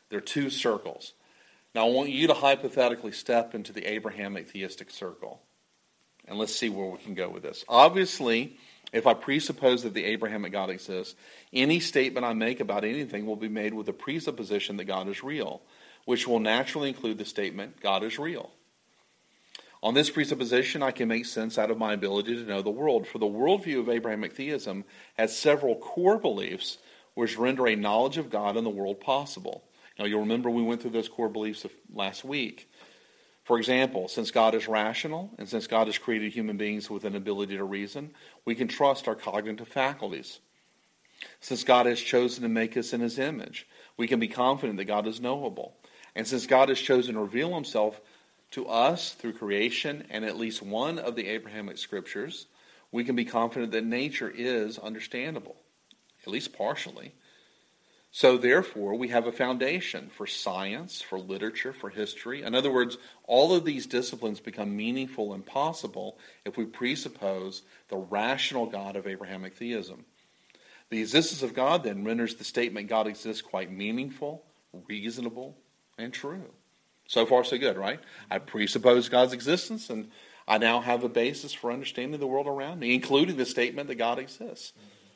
There are two circles. Now I want you to hypothetically step into the Abrahamic theistic circle. And let's see where we can go with this. Obviously, if I presuppose that the Abrahamic God exists, any statement I make about anything will be made with the presupposition that God is real, which will naturally include the statement, God is real. On this presupposition, I can make sense out of my ability to know the world, for the worldview of Abrahamic theism has several core beliefs which render a knowledge of God and the world possible. Now, you'll remember we went through those core beliefs last week. For example, since God is rational, and since God has created human beings with an ability to reason, we can trust our cognitive faculties. Since God has chosen to make us in his image, we can be confident that God is knowable. And since God has chosen to reveal himself to us through creation and at least one of the Abrahamic scriptures, we can be confident that nature is understandable, at least partially. So therefore, we have a foundation for science, for literature, for history. In other words, all of these disciplines become meaningful and possible if we presuppose the rational God of Abrahamic theism. The existence of God then renders the statement God exists quite meaningful, reasonable, and true. So far, so good, right? I presuppose God's existence, and I now have a basis for understanding the world around me, including the statement that God exists.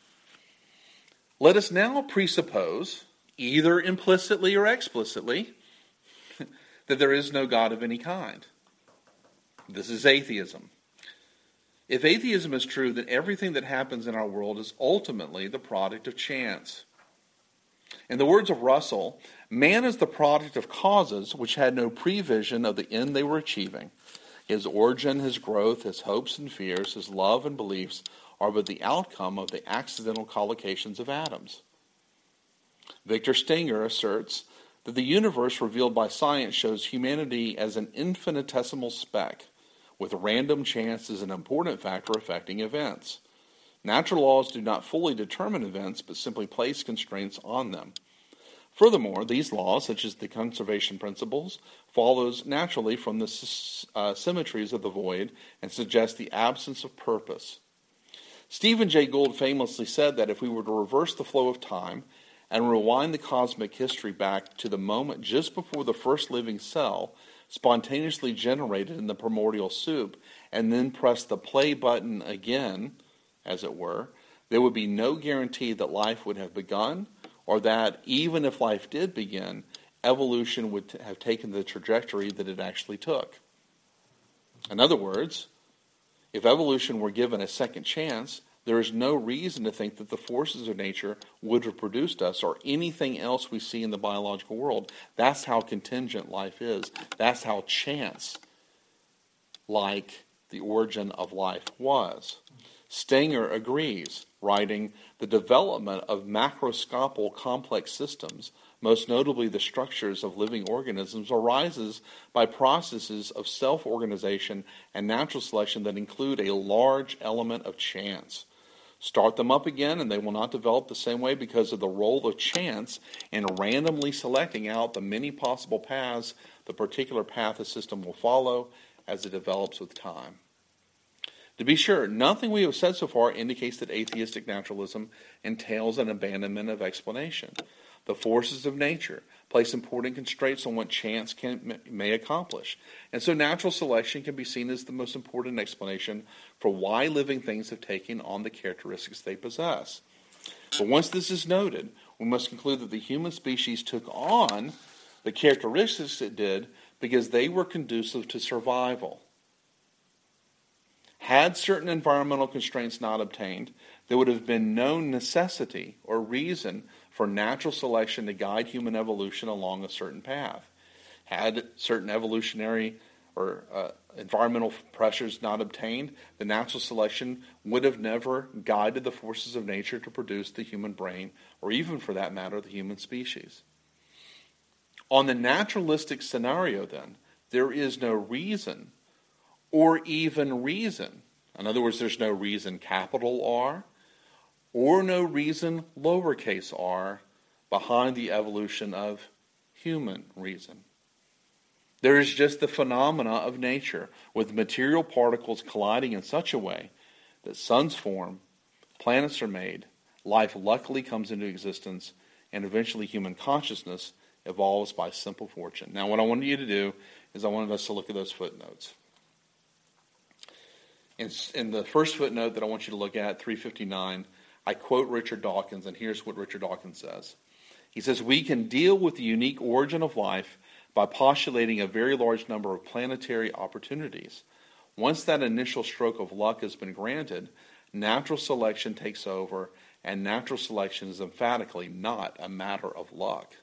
Let us now presuppose, either implicitly or explicitly, that there is no God of any kind. This is atheism. If atheism is true, then everything that happens in our world is ultimately the product of chance. In the words of Russell, man is the product of causes which had no prevision of the end they were achieving. His origin, his growth, his hopes and fears, his love and beliefs are but the outcome of the accidental collocations of atoms. Victor Stenger asserts that the universe revealed by science shows humanity as an infinitesimal speck, with random chance as an important factor affecting events. Natural laws do not fully determine events, but simply place constraints on them. Furthermore, these laws, such as the conservation principles, follows naturally from the uh, symmetries of the void and suggest the absence of purpose. Stephen Jay Gould famously said that if we were to reverse the flow of time and rewind the cosmic history back to the moment just before the first living cell spontaneously generated in the primordial soup, and then press the play button again, as it were, there would be no guarantee that life would have begun, or that, even if life did begin, evolution would have taken the trajectory that it actually took. In other words, if evolution were given a second chance, there is no reason to think that the forces of nature would have produced us or anything else we see in the biological world. That's how contingent life is. That's how chance-like the origin of life was. Stenger agrees, writing, "The development of macroscopic complex systems, most notably the structures of living organisms, arises by processes of self-organization and natural selection that include a large element of chance. Start them up again and they will not develop the same way because of the role of chance in randomly selecting out the many possible paths the particular path a system will follow as it develops with time." To be sure, nothing we have said so far indicates that atheistic naturalism entails an abandonment of explanation. The forces of nature place important constraints on what chance can, may accomplish. And so natural selection can be seen as the most important explanation for why living things have taken on the characteristics they possess. But once this is noted, we must conclude that the human species took on the characteristics it did because they were conducive to survival. Had certain environmental constraints not obtained, there would have been no necessity or reason for natural selection to guide human evolution along a certain path. Had certain evolutionary or uh, environmental pressures not obtained, the natural selection would have never guided the forces of nature to produce the human brain, or even for that matter, the human species. On the naturalistic scenario, then, there is no reason or even reason. In other words, there's no reason capital R or no reason lowercase r behind the evolution of human reason. There is just the phenomena of nature, with material particles colliding in such a way that suns form, planets are made, life luckily comes into existence, and eventually human consciousness evolves by simple fortune. Now, what I wanted you to do is I wanted us to look at those footnotes. In, in the first footnote that I want you to look at, three fifty-nine, I quote Richard Dawkins, and here's what Richard Dawkins says. He says, "We can deal with the unique origin of life by postulating a very large number of planetary opportunities. Once that initial stroke of luck has been granted, natural selection takes over, and natural selection is emphatically not a matter of luck."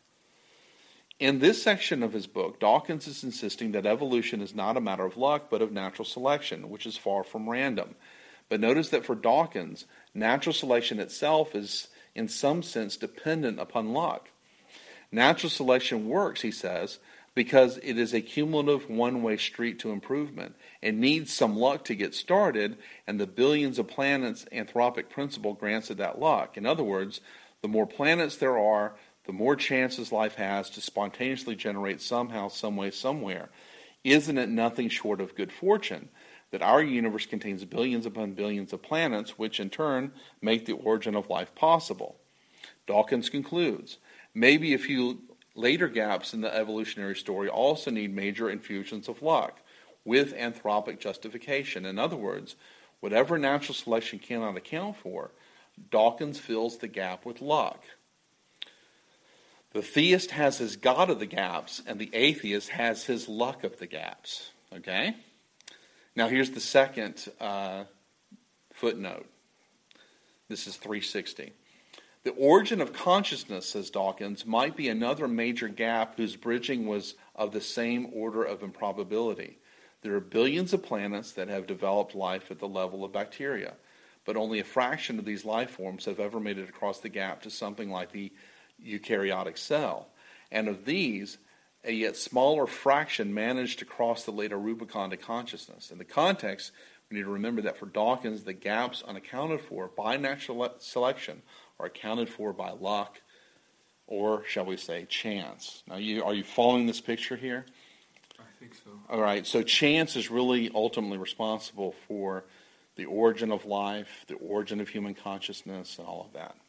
In this section of his book, Dawkins is insisting that evolution is not a matter of luck, but of natural selection, which is far from random. But notice that for Dawkins, natural selection itself is, in some sense, dependent upon luck. Natural selection works, he says, because it is a cumulative one-way street to improvement. It needs some luck to get started, and the billions of planets anthropic principle grants it that luck. In other words, the more planets there are, the more chances life has to spontaneously generate somehow, some way, somewhere. Isn't it nothing short of good fortune that our universe contains billions upon billions of planets, which in turn make the origin of life possible? Dawkins concludes, maybe a few later gaps in the evolutionary story also need major infusions of luck, with anthropic justification. In other words, whatever natural selection cannot account for, Dawkins fills the gap with luck. The theist has his God of the gaps, and the atheist has his luck of the gaps. Okay? Now here's the second uh, footnote. This is three sixty. The origin of consciousness, says Dawkins, might be another major gap whose bridging was of the same order of improbability. There are billions of planets that have developed life at the level of bacteria, but only a fraction of these life forms have ever made it across the gap to something like the eukaryotic cell. And of these, a yet smaller fraction managed to cross the later Rubicon to consciousness. In the context, we need to remember that for Dawkins, the gaps unaccounted for by natural selection are accounted for by luck, or shall we say, chance. Now, you, are you following this picture here? I think so. All right, so chance is really ultimately responsible for the origin of life, the origin of human consciousness, and all of that.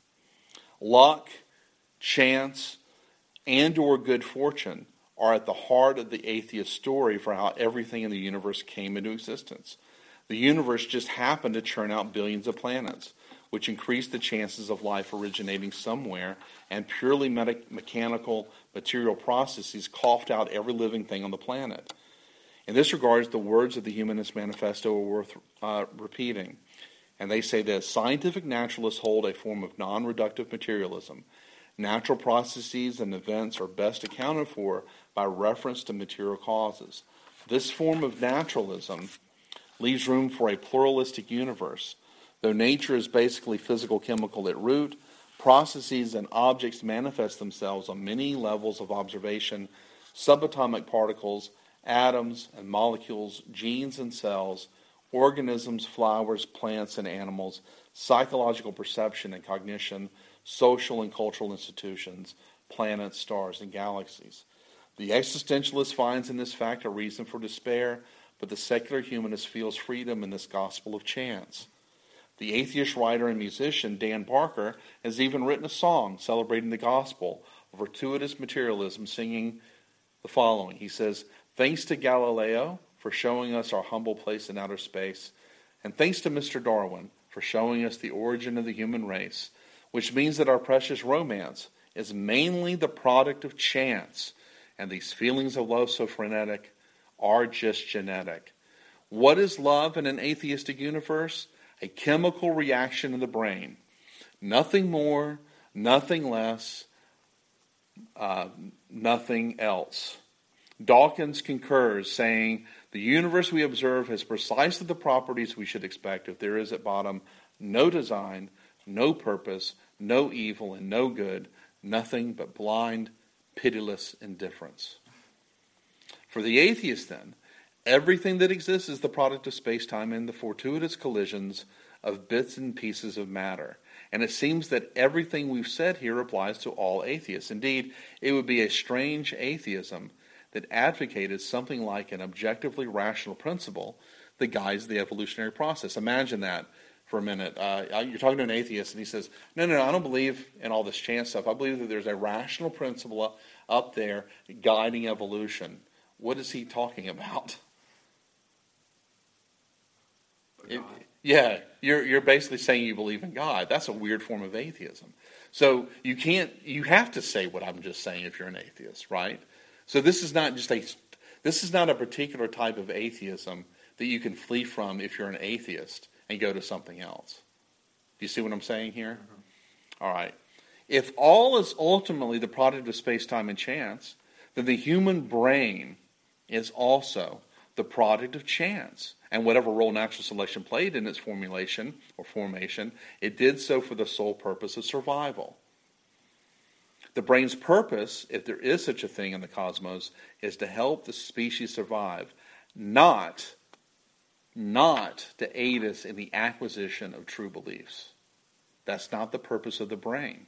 Luck, chance, and or good fortune are at the heart of the atheist story for how everything in the universe came into existence. The universe just happened to churn out billions of planets, which increased the chances of life originating somewhere, and purely me- mechanical material processes coughed out every living thing on the planet. In this regard, the words of the Humanist Manifesto are worth uh, repeating. And they say that scientific naturalists hold a form of non-reductive materialism. Natural processes and events are best accounted for by reference to material causes. This form of naturalism leaves room for a pluralistic universe. Though nature is basically physical-chemical at root, processes and objects manifest themselves on many levels of observation: subatomic particles, atoms and molecules, genes and cells, organisms, flowers, plants and animals, psychological perception and cognition, social and cultural institutions, planets, stars, and galaxies. The existentialist finds in this fact a reason for despair, but the secular humanist feels freedom in this gospel of chance. The atheist writer and musician Dan Parker has even written a song celebrating the gospel of gratuitous materialism, singing the following. He says, "Thanks to Galileo for showing us our humble place in outer space, and thanks to Mister Darwin for showing us the origin of the human race, which means that our precious romance is mainly the product of chance, and these feelings of love so frenetic are just genetic. What is love in an atheistic universe? A chemical reaction in the brain. Nothing more, nothing less, uh, nothing else." Dawkins concurs, saying, "The universe we observe has precisely the properties we should expect if there is at bottom no design, no purpose, no evil, and no good, nothing but blind, pitiless indifference." For the atheist, then, everything that exists is the product of space-time and the fortuitous collisions of bits and pieces of matter. And it seems that everything we've said here applies to all atheists. Indeed, it would be a strange atheism that advocated something like an objectively rational principle that guides the evolutionary process. Imagine that for a minute. Uh, you're talking to an atheist, and he says, no, no, no, I don't believe in all this chance stuff. I believe that there's a rational principle up, up there guiding evolution. What is he talking about? It, yeah, you're you're basically saying you believe in God. That's a weird form of atheism. So you can't, you have to say what I'm just saying if you're an atheist, right? So this is not just a, this is not a particular type of atheism that you can flee from if you're an atheist and go to something else. Do you see what I'm saying here? Mm-hmm. All right. If all is ultimately the product of space-time and chance, then the human brain is also the product of chance. And whatever role natural selection played in its formulation or formation, it did so for the sole purpose of survival. The brain's purpose, if there is such a thing in the cosmos, is to help the species survive, not, not to aid us in the acquisition of true beliefs. That's not the purpose of the brain.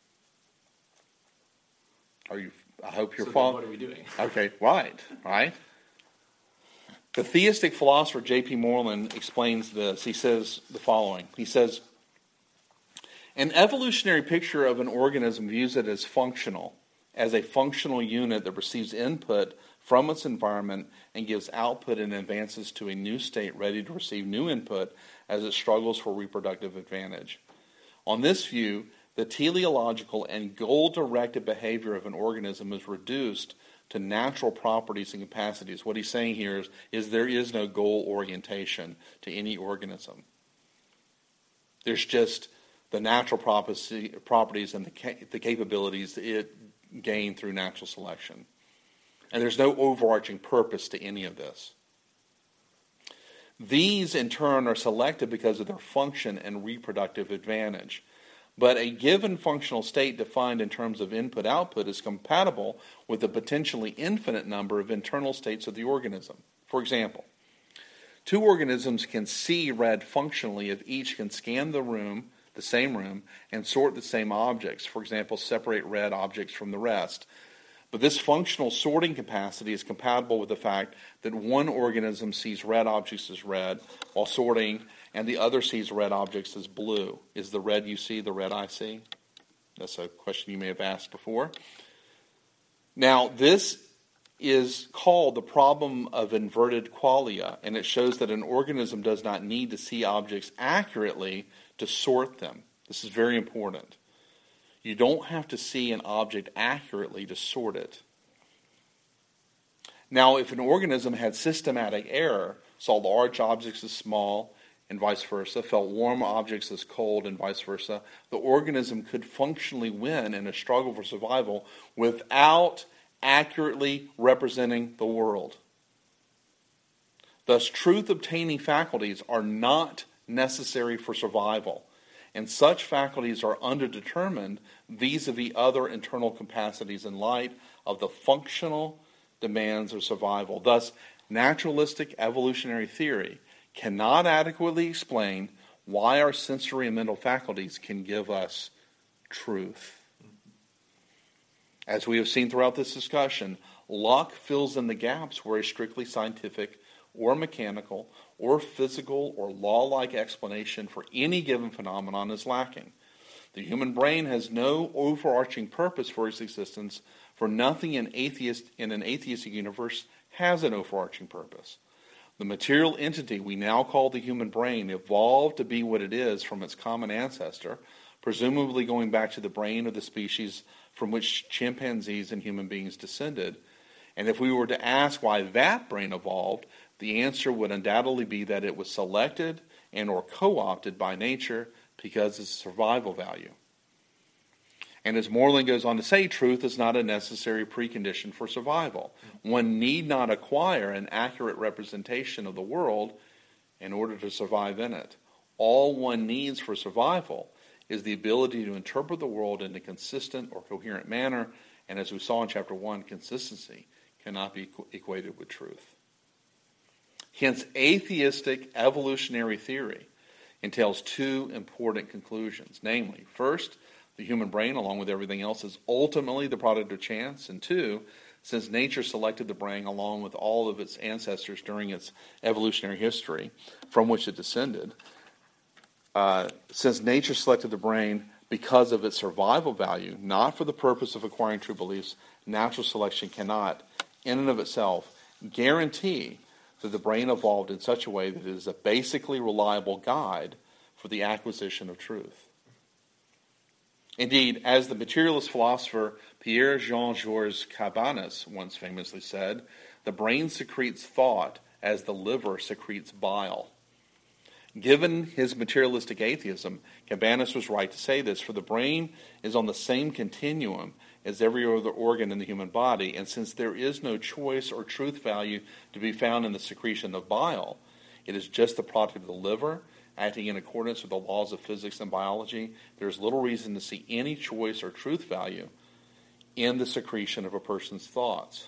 Are you? I hope you're so following. What are we doing? Okay, right, right. The theistic philosopher J P Moreland explains this. He says the following. He says, an evolutionary picture of an organism views it as functional, as a functional unit that receives input from its environment and gives output and advances to a new state ready to receive new input as it struggles for reproductive advantage. On this view, the teleological and goal-directed behavior of an organism is reduced to natural properties and capacities. What he's saying here is, is there is no goal orientation to any organism. There's just the natural properties and the, the capabilities that it gained through natural selection. And there's no overarching purpose to any of this. These, in turn, are selected because of their function and reproductive advantage. But a given functional state defined in terms of input-output is compatible with a potentially infinite number of internal states of the organism. For example, two organisms can see red functionally if each can scan the room, the same room, and sort the same objects. For example, separate red objects from the rest. But this functional sorting capacity is compatible with the fact that one organism sees red objects as red while sorting, and the other sees red objects as blue. Is the red you see the red I see? That's a question you may have asked before. Now, this is called the problem of inverted qualia, and it shows that an organism does not need to see objects accurately to sort them. This is very important. You don't have to see an object accurately to sort it. Now, if an organism had systematic error, saw large objects as small, and vice versa, felt warm objects as cold and vice versa, the organism could functionally win in a struggle for survival without accurately representing the world. Thus, truth-obtaining faculties are not necessary for survival, and such faculties are underdetermined vis-a-vis other internal capacities in light of the functional demands of survival. Thus, naturalistic evolutionary theory cannot adequately explain why our sensory and mental faculties can give us truth. As we have seen throughout this discussion, Locke fills in the gaps where a strictly scientific or mechanical or physical or law-like explanation for any given phenomenon is lacking. The human brain has no overarching purpose for its existence, for nothing in, atheist, in an atheistic universe has an overarching purpose. The material entity we now call the human brain evolved to be what it is from its common ancestor, presumably going back to the brain of the species from which chimpanzees and human beings descended. And if we were to ask why that brain evolved, the answer would undoubtedly be that it was selected and or co-opted by nature because of its survival value. And as Moreland goes on to say, truth is not a necessary precondition for survival. One need not acquire an accurate representation of the world in order to survive in it. All one needs for survival is the ability to interpret the world in a consistent or coherent manner, and as we saw in chapter one, consistency cannot be equated with truth. Hence, atheistic evolutionary theory entails two important conclusions. Namely, first, the human brain, along with everything else, is ultimately the product of chance. And two, since nature selected the brain along with all of its ancestors during its evolutionary history from which it descended, uh, since nature selected the brain because of its survival value, not for the purpose of acquiring true beliefs, natural selection cannot, in and of itself, guarantee that the brain evolved in such a way that it is a basically reliable guide for the acquisition of truth. Indeed, as the materialist philosopher Pierre-Jean-Georges Cabanis once famously said, the brain secretes thought as the liver secretes bile. Given his materialistic atheism, Cabanis was right to say this, for the brain is on the same continuum as every other organ in the human body, and since there is no choice or truth value to be found in the secretion of bile, it is just the product of the liver, acting in accordance with the laws of physics and biology. There is little reason to see any choice or truth value in the secretion of a person's thoughts.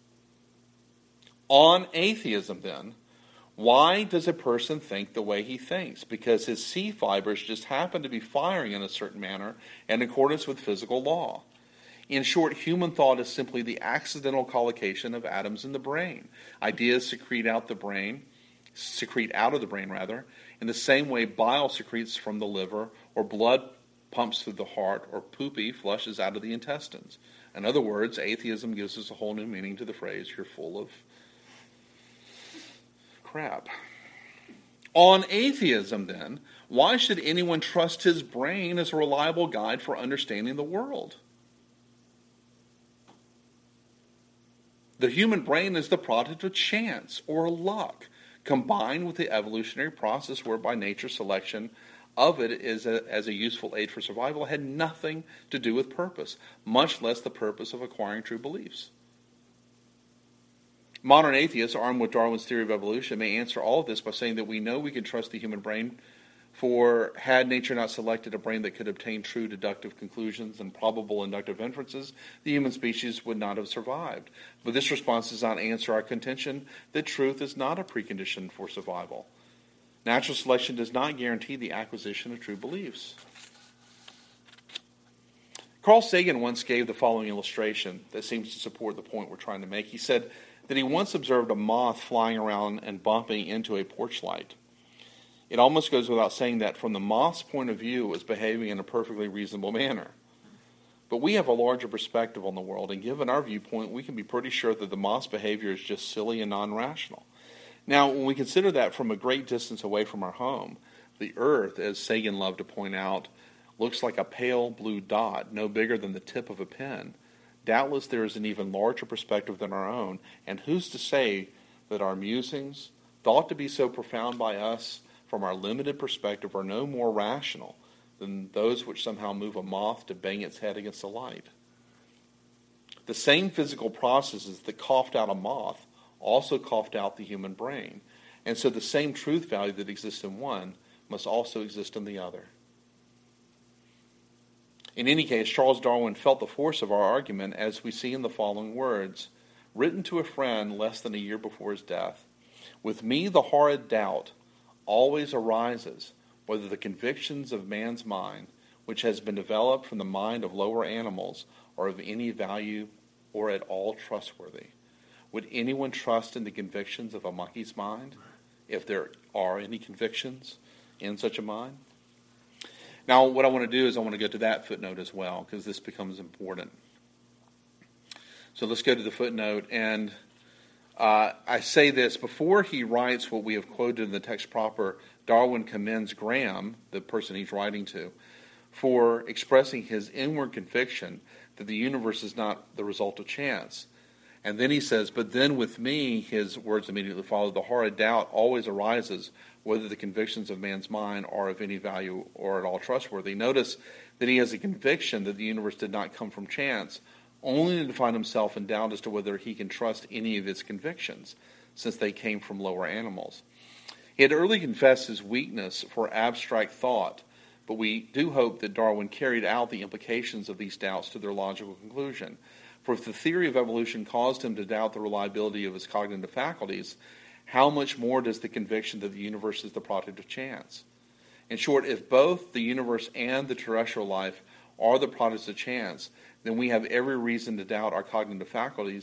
On atheism, then, why does a person think the way he thinks? Because his C fibers just happen to be firing in a certain manner in accordance with physical law. In short, human thought is simply the accidental collocation of atoms in the brain. Ideas secrete out the brain, secrete out of the brain rather, in the same way bile secretes from the liver, or blood pumps through the heart, or poopy flushes out of the intestines. In other words, atheism gives us a whole new meaning to the phrase, you're full of crap. On atheism, then, why should anyone trust his brain as a reliable guide for understanding the world? The human brain is the product of chance or luck, combined with the evolutionary process whereby nature selection of it is a, as a useful aid for survival had nothing to do with purpose, much less the purpose of acquiring true beliefs. Modern atheists, armed with Darwin's theory of evolution, may answer all of this by saying that we know we can trust the human brain, for had nature not selected a brain that could obtain true deductive conclusions and probable inductive inferences, the human species would not have survived. But this response does not answer our contention that truth is not a precondition for survival. Natural selection does not guarantee the acquisition of true beliefs. Carl Sagan once gave the following illustration that seems to support the point we're trying to make. He said that he once observed a moth flying around and bumping into a porch light. It almost goes without saying that from the moth's point of view, it was behaving in a perfectly reasonable manner. But we have a larger perspective on the world, and given our viewpoint, we can be pretty sure that the moth's behavior is just silly and non-rational. Now, when we consider that from a great distance away from our home, the earth, as Sagan loved to point out, looks like a pale blue dot, no bigger than the tip of a pen. Doubtless there is an even larger perspective than our own, and who's to say that our musings, thought to be so profound by us from our limited perspective, are no more rational than those which somehow move a moth to bang its head against the light. The same physical processes that coughed out a moth also coughed out the human brain, and so the same truth value that exists in one must also exist in the other. In any case, Charles Darwin felt the force of our argument as we see in the following words, written to a friend less than a year before his death. With me the horrid doubt always arises whether the convictions of man's mind, which has been developed from the mind of lower animals, are of any value or at all trustworthy. Would anyone trust in the convictions of a monkey's mind, if there are any convictions in such a mind? Now, what I want to do is I want to go to that footnote as well, because this becomes important. So let's go to the footnote, and uh, I say this, before he writes what we have quoted in the text proper, Darwin commends Graham, the person he's writing to, for expressing his inward conviction that the universe is not the result of chance. And then he says, but then with me, his words immediately follow, the horrid doubt always arises whether the convictions of man's mind are of any value or at all trustworthy. Notice that he has a conviction that the universe did not come from chance, only to find himself in doubt as to whether he can trust any of his convictions, since they came from lower animals. He had early confessed his weakness for abstract thought, but we do hope that Darwin carried out the implications of these doubts to their logical conclusion. For if the theory of evolution caused him to doubt the reliability of his cognitive faculties, how much more does the conviction that the universe is the product of chance? In short, if both the universe and the terrestrial life are the products of chance, then we have every reason to doubt our cognitive faculties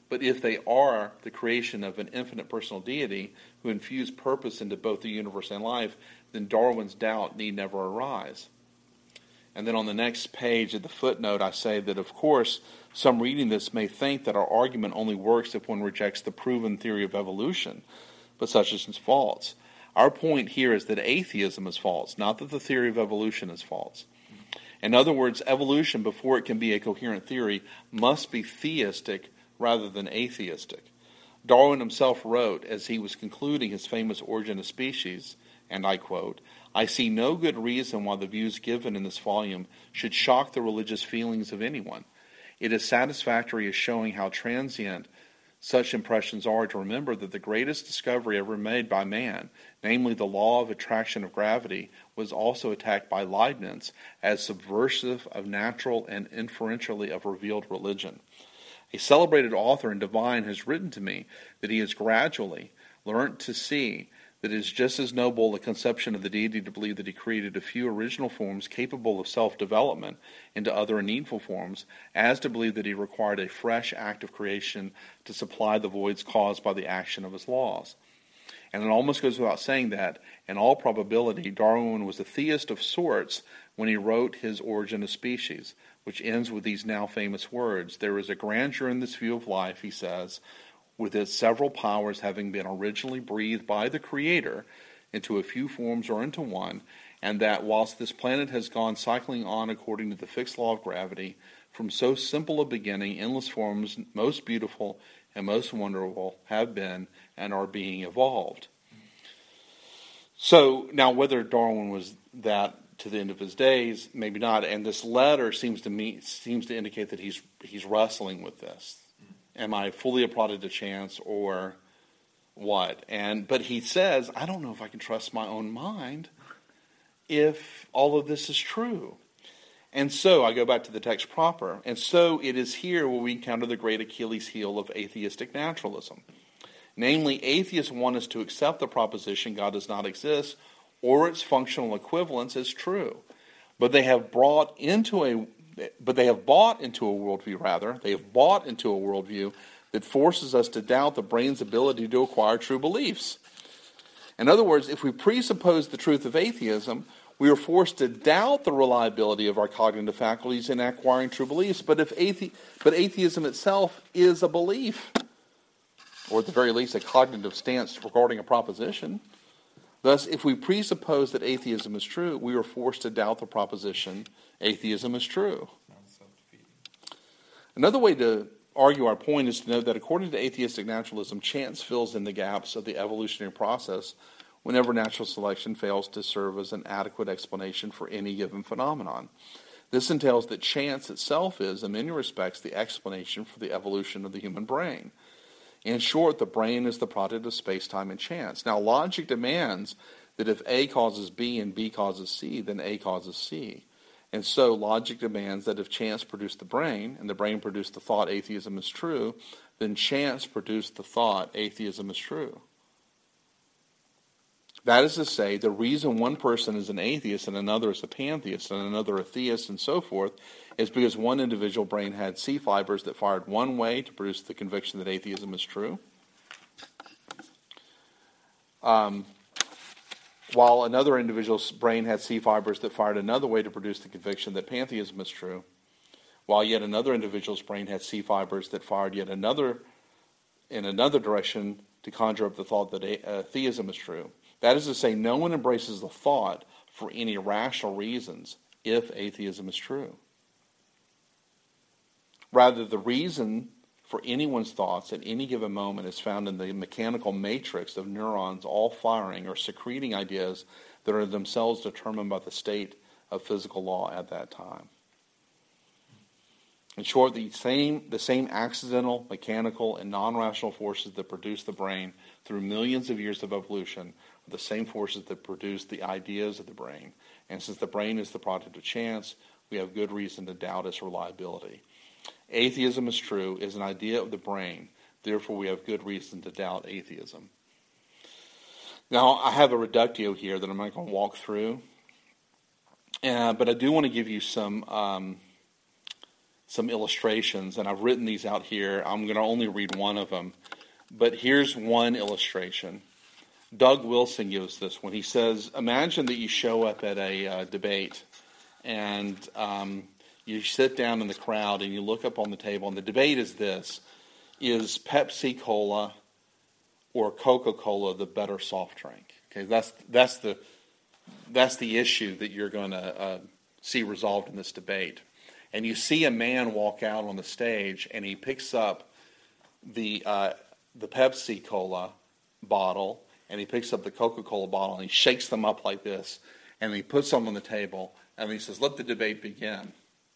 But if they are the creation of an infinite personal deity who infused purpose into both the universe and life, then Darwin's doubt need never arise. And then on the next page at the footnote, I say that, of course, some reading this may think that our argument only works if one rejects the proven theory of evolution, but such is false. Our point here is that atheism is false, not that the theory of evolution is false. In other words, evolution, before it can be a coherent theory, must be theistic rather than atheistic. Darwin himself wrote, as he was concluding his famous Origin of Species, and I quote, "I see no good reason why the views given in this volume should shock the religious feelings of anyone. It is satisfactory as showing how transient such impressions are to remember that the greatest discovery ever made by man, namely the law of attraction of gravity, was also attacked by Leibniz as subversive of natural and inferentially of revealed religion. A celebrated author and divine has written to me that he has gradually learnt to see that it is just as noble a conception of the deity to believe that he created a few original forms capable of self-development into other needful forms, as to believe that he required a fresh act of creation to supply the voids caused by the action of his laws. And it almost goes without saying that, in all probability, Darwin was a theist of sorts when he wrote his Origin of Species, which ends with these now famous words. There is a grandeur in this view of life, he says, with its several powers having been originally breathed by the Creator into a few forms or into one, and that whilst this planet has gone cycling on according to the fixed law of gravity, from so simple a beginning, endless forms, most beautiful and most wonderful, have been and are being evolved." So, now whether Darwin was that to the end of his days, maybe not, and this letter seems to me seems to indicate that he's he's wrestling with this. Am I fully applauded to chance or what? And but he says, I don't know if I can trust my own mind if all of this is true. And so I go back to the text proper. And so it is here where we encounter the great Achilles heel of atheistic naturalism. Namely, atheists want us to accept the proposition God does not exist or its functional equivalence as true. But they have brought into a But they have bought into a worldview, rather, they have bought into a worldview that forces us to doubt the brain's ability to acquire true beliefs. In other words, if we presuppose the truth of atheism, we are forced to doubt the reliability of our cognitive faculties in acquiring true beliefs. But if athe- but atheism itself is a belief, or at the very least a cognitive stance regarding a proposition. Thus, if we presuppose that atheism is true, we are forced to doubt the proposition atheism is true. Another way to argue our point is to note that according to atheistic naturalism, chance fills in the gaps of the evolutionary process whenever natural selection fails to serve as an adequate explanation for any given phenomenon. This entails that chance itself is, in many respects, the explanation for the evolution of the human brain. In short, the brain is the product of space-time and chance. Now, logic demands that if A causes B and B causes C, then A causes C. And so logic demands that if chance produced the brain, and the brain produced the thought atheism is true, then chance produced the thought atheism is true. That is to say, the reason one person is an atheist and another is a pantheist and another a theist and so forth is because one individual brain had C fibers that fired one way to produce the conviction that atheism is true, um, while another individual's brain had C fibers that fired another way to produce the conviction that pantheism is true, while yet another individual's brain had C fibers that fired yet another in another direction to conjure up the thought that uh, theism is true. That is to say, no one embraces the thought for any rational reasons if atheism is true. Rather, the reason for anyone's thoughts at any given moment is found in the mechanical matrix of neurons all firing or secreting ideas that are themselves determined by the state of physical law at that time. In short, the same, the same accidental, mechanical, and non-rational forces that produce the brain through millions of years of evolution are the same forces that produce the ideas of the brain. And since the brain is the product of chance, we have good reason to doubt its reliability. Atheism is true is an idea of the brain. Therefore, we have good reason to doubt atheism. Now, I have a reductio here that I'm not going to walk through. Uh, but I do want to give you some... Um, some illustrations, and I've written these out here. I'm going to only read one of them. But here's one illustration. Doug Wilson gives this when he says, imagine that you show up at a uh, debate, and um, you sit down in the crowd, and you look up on the table, and the debate is this: is Pepsi Cola or Coca-Cola the better soft drink? Okay, that's that's the that's the issue that you're going to uh, see resolved in this debate. And you see a man walk out on the stage, and he picks up the uh, the Pepsi Cola bottle, and he picks up the Coca-Cola bottle, and he shakes them up like this, and he puts them on the table, and he says, "Let the debate begin."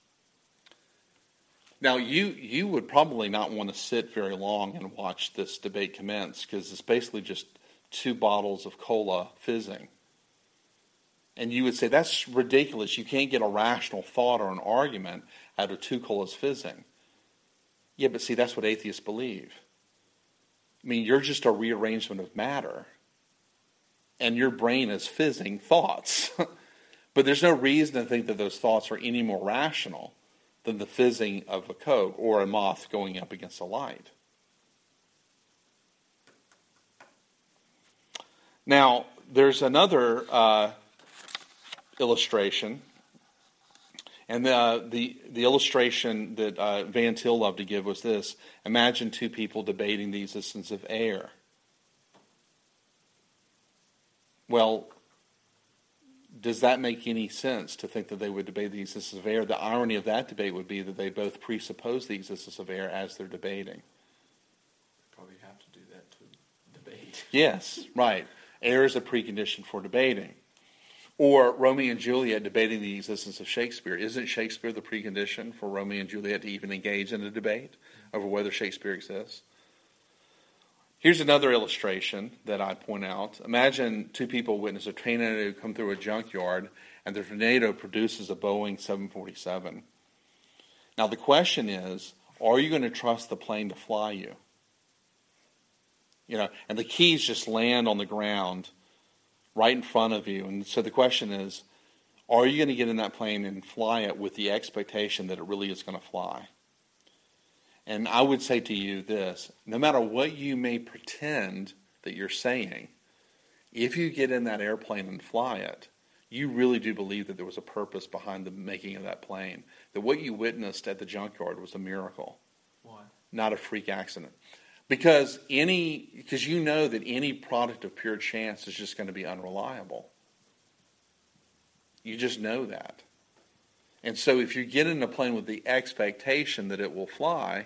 Now, you you would probably not want to sit very long and watch this debate commence, because it's basically just two bottles of cola fizzing. And you would say, that's ridiculous. You can't get a rational thought or an argument out of two colas fizzing. Yeah, but see, that's what atheists believe. I mean, you're just a rearrangement of matter, and your brain is fizzing thoughts. But there's no reason to think that those thoughts are any more rational than the fizzing of a Coke or a moth going up against a light. Now, there's another uh, illustration, and the, the the illustration that uh, Van Til loved to give was this: imagine two people debating the existence of air. Well, does that make any sense to think that they would debate the existence of air? The irony of that debate would be that they both presuppose the existence of air as they're debating. Probably have to do that to debate. Yes, right. Air is a precondition for debating. Or Romeo and Juliet debating the existence of Shakespeare. Isn't Shakespeare the precondition for Romeo and Juliet to even engage in a debate over whether Shakespeare exists? Here's another illustration that I point out. Imagine two people witness a tornado come through a junkyard, and the tornado produces a Boeing seven forty-seven. Now the question is, are you going to trust the plane to fly you? You know, and the keys just land on the ground right in front of you. And so the question is, are you going to get in that plane and fly it with the expectation that it really is going to fly? And I would say to you this: no matter what you may pretend that you're saying, if you get in that airplane and fly it, you really do believe that there was a purpose behind the making of that plane. That what you witnessed at the junkyard was a miracle. Why? Not a freak accident. Because any, because you know that any product of pure chance is just going to be unreliable. You just know that. And so if you get in a plane with the expectation that it will fly,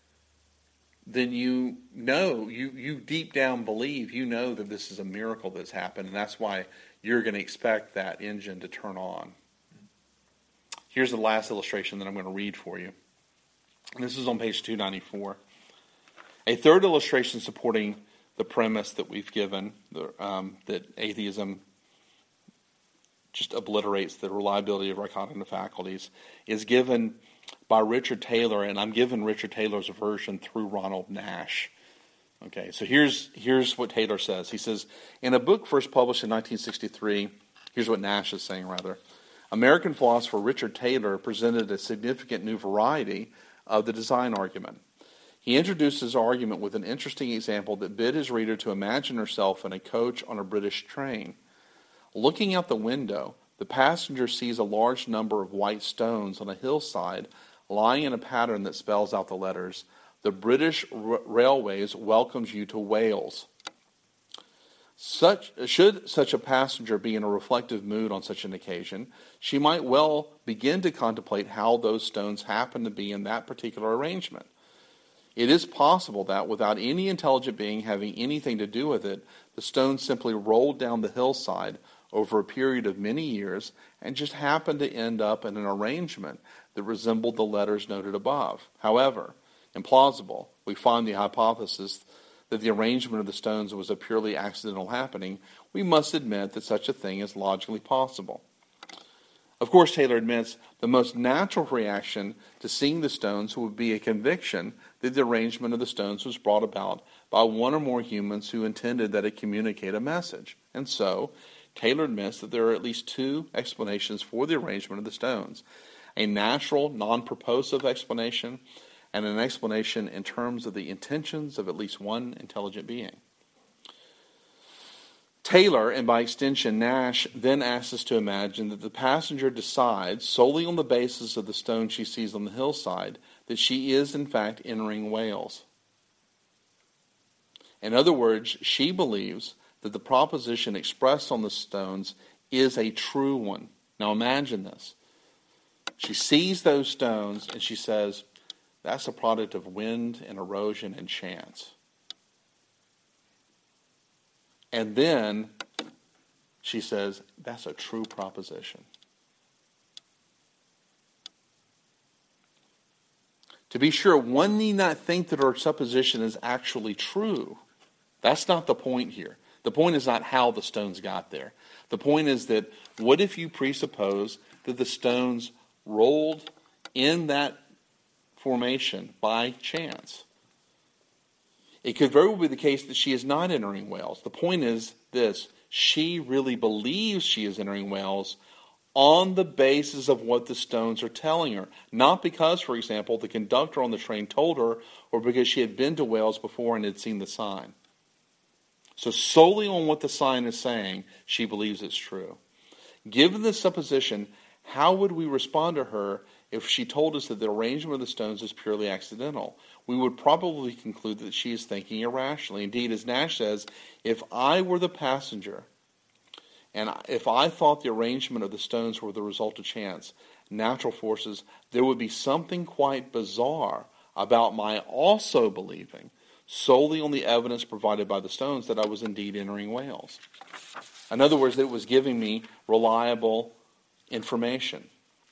then you know, you, you deep down believe, you know that this is a miracle that's happened, and that's why you're going to expect that engine to turn on. Here's the last illustration that I'm going to read for you. And this is on page two ninety-four. A third illustration supporting the premise that we've given, the, um, that atheism just obliterates the reliability of our cognitive faculties, is given by Richard Taylor, and I'm given Richard Taylor's version through Ronald Nash. Okay, so here's here's what Taylor says. He says, in a book first published in nineteen sixty-three, here's what Nash is saying, rather. American philosopher Richard Taylor presented a significant new variety of the design argument. He introduced his argument with an interesting example that bid his reader to imagine herself in a coach on a British train. Looking out the window, the passenger sees a large number of white stones on a hillside lying in a pattern that spells out the letters, "The British R- Railways welcomes you to Wales." Such, should such a passenger be in a reflective mood on such an occasion, she might well begin to contemplate how those stones happen to be in that particular arrangement. It is possible that, without any intelligent being having anything to do with it, the stones simply rolled down the hillside over a period of many years and just happened to end up in an arrangement that resembled the letters noted above. However, implausible, we find the hypothesis that the arrangement of the stones was a purely accidental happening. We must admit that such a thing is logically possible. Of course, Taylor admits the most natural reaction to seeing the stones would be a conviction that the arrangement of the stones was brought about by one or more humans who intended that it communicate a message. And so, Taylor admits that there are at least two explanations for the arrangement of the stones. a natural, non-purposive explanation, and an explanation in terms of the intentions of at least one intelligent being. Taylor, and by extension Nash, then asks us to imagine that the passenger decides, solely on the basis of the stone she sees on the hillside, that she is in fact entering Wales. In other words, she believes that the proposition expressed on the stones is a true one. Now imagine this. She sees those stones and she says, that's a product of wind and erosion and chance. And then she says, that's a true proposition. To be sure, one need not think that her supposition is actually true. That's not the point here. The point is not how the stones got there. The point is that what if you presuppose that the stones rolled in that formation by chance? It could very well be the case that she is not entering Wales. The point is this: she really believes she is entering Wales on the basis of what the stones are telling her. Not because, for example, the conductor on the train told her, or because she had been to Wales before and had seen the sign. So solely on what the sign is saying, she believes it's true. Given this supposition, how would we respond to her if she told us that the arrangement of the stones is purely accidental? We would probably conclude that she is thinking irrationally. Indeed, as Nash says, if I were the passenger, and if I thought the arrangement of the stones were the result of chance, natural forces, there would be something quite bizarre about my also believing, solely on the evidence provided by the stones, that I was indeed entering Wales. In other words, that it was giving me reliable information.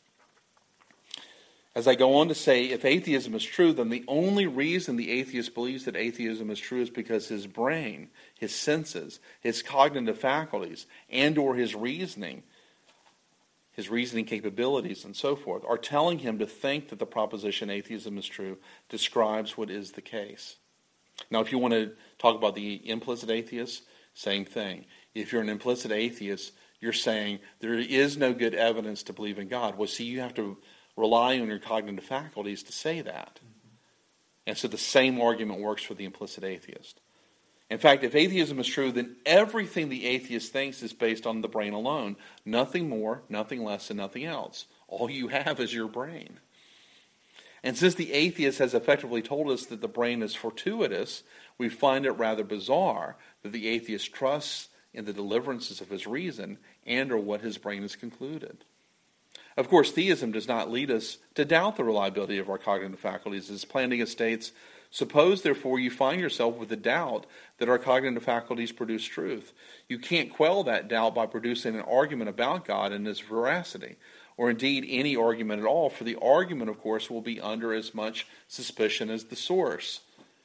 As I go on to say, if atheism is true, then the only reason the atheist believes that atheism is true is because his brain, his senses, his cognitive faculties, and or his reasoning, his reasoning capabilities and so forth, are telling him to think that the proposition atheism is true describes what is the case. Now, if you want to talk about the implicit atheist, same thing. If you're an implicit atheist, you're saying there is no good evidence to believe in God. Well, see, you have to rely on your cognitive faculties to say that. And so the same argument works for the implicit atheist. In fact, if atheism is true, then everything the atheist thinks is based on the brain alone. Nothing more, nothing less, and nothing else. All you have is your brain. And since the atheist has effectively told us that the brain is fortuitous, we find it rather bizarre that the atheist trusts in the deliverances of his reason and or what his brain has concluded. Of course, theism does not lead us to doubt the reliability of our cognitive faculties. As Plantinga states, suppose, therefore, you find yourself with the doubt that our cognitive faculties produce truth. You can't quell that doubt by producing an argument about God and his veracity, or indeed any argument at all, for the argument, of course, will be under as much suspicion as the source.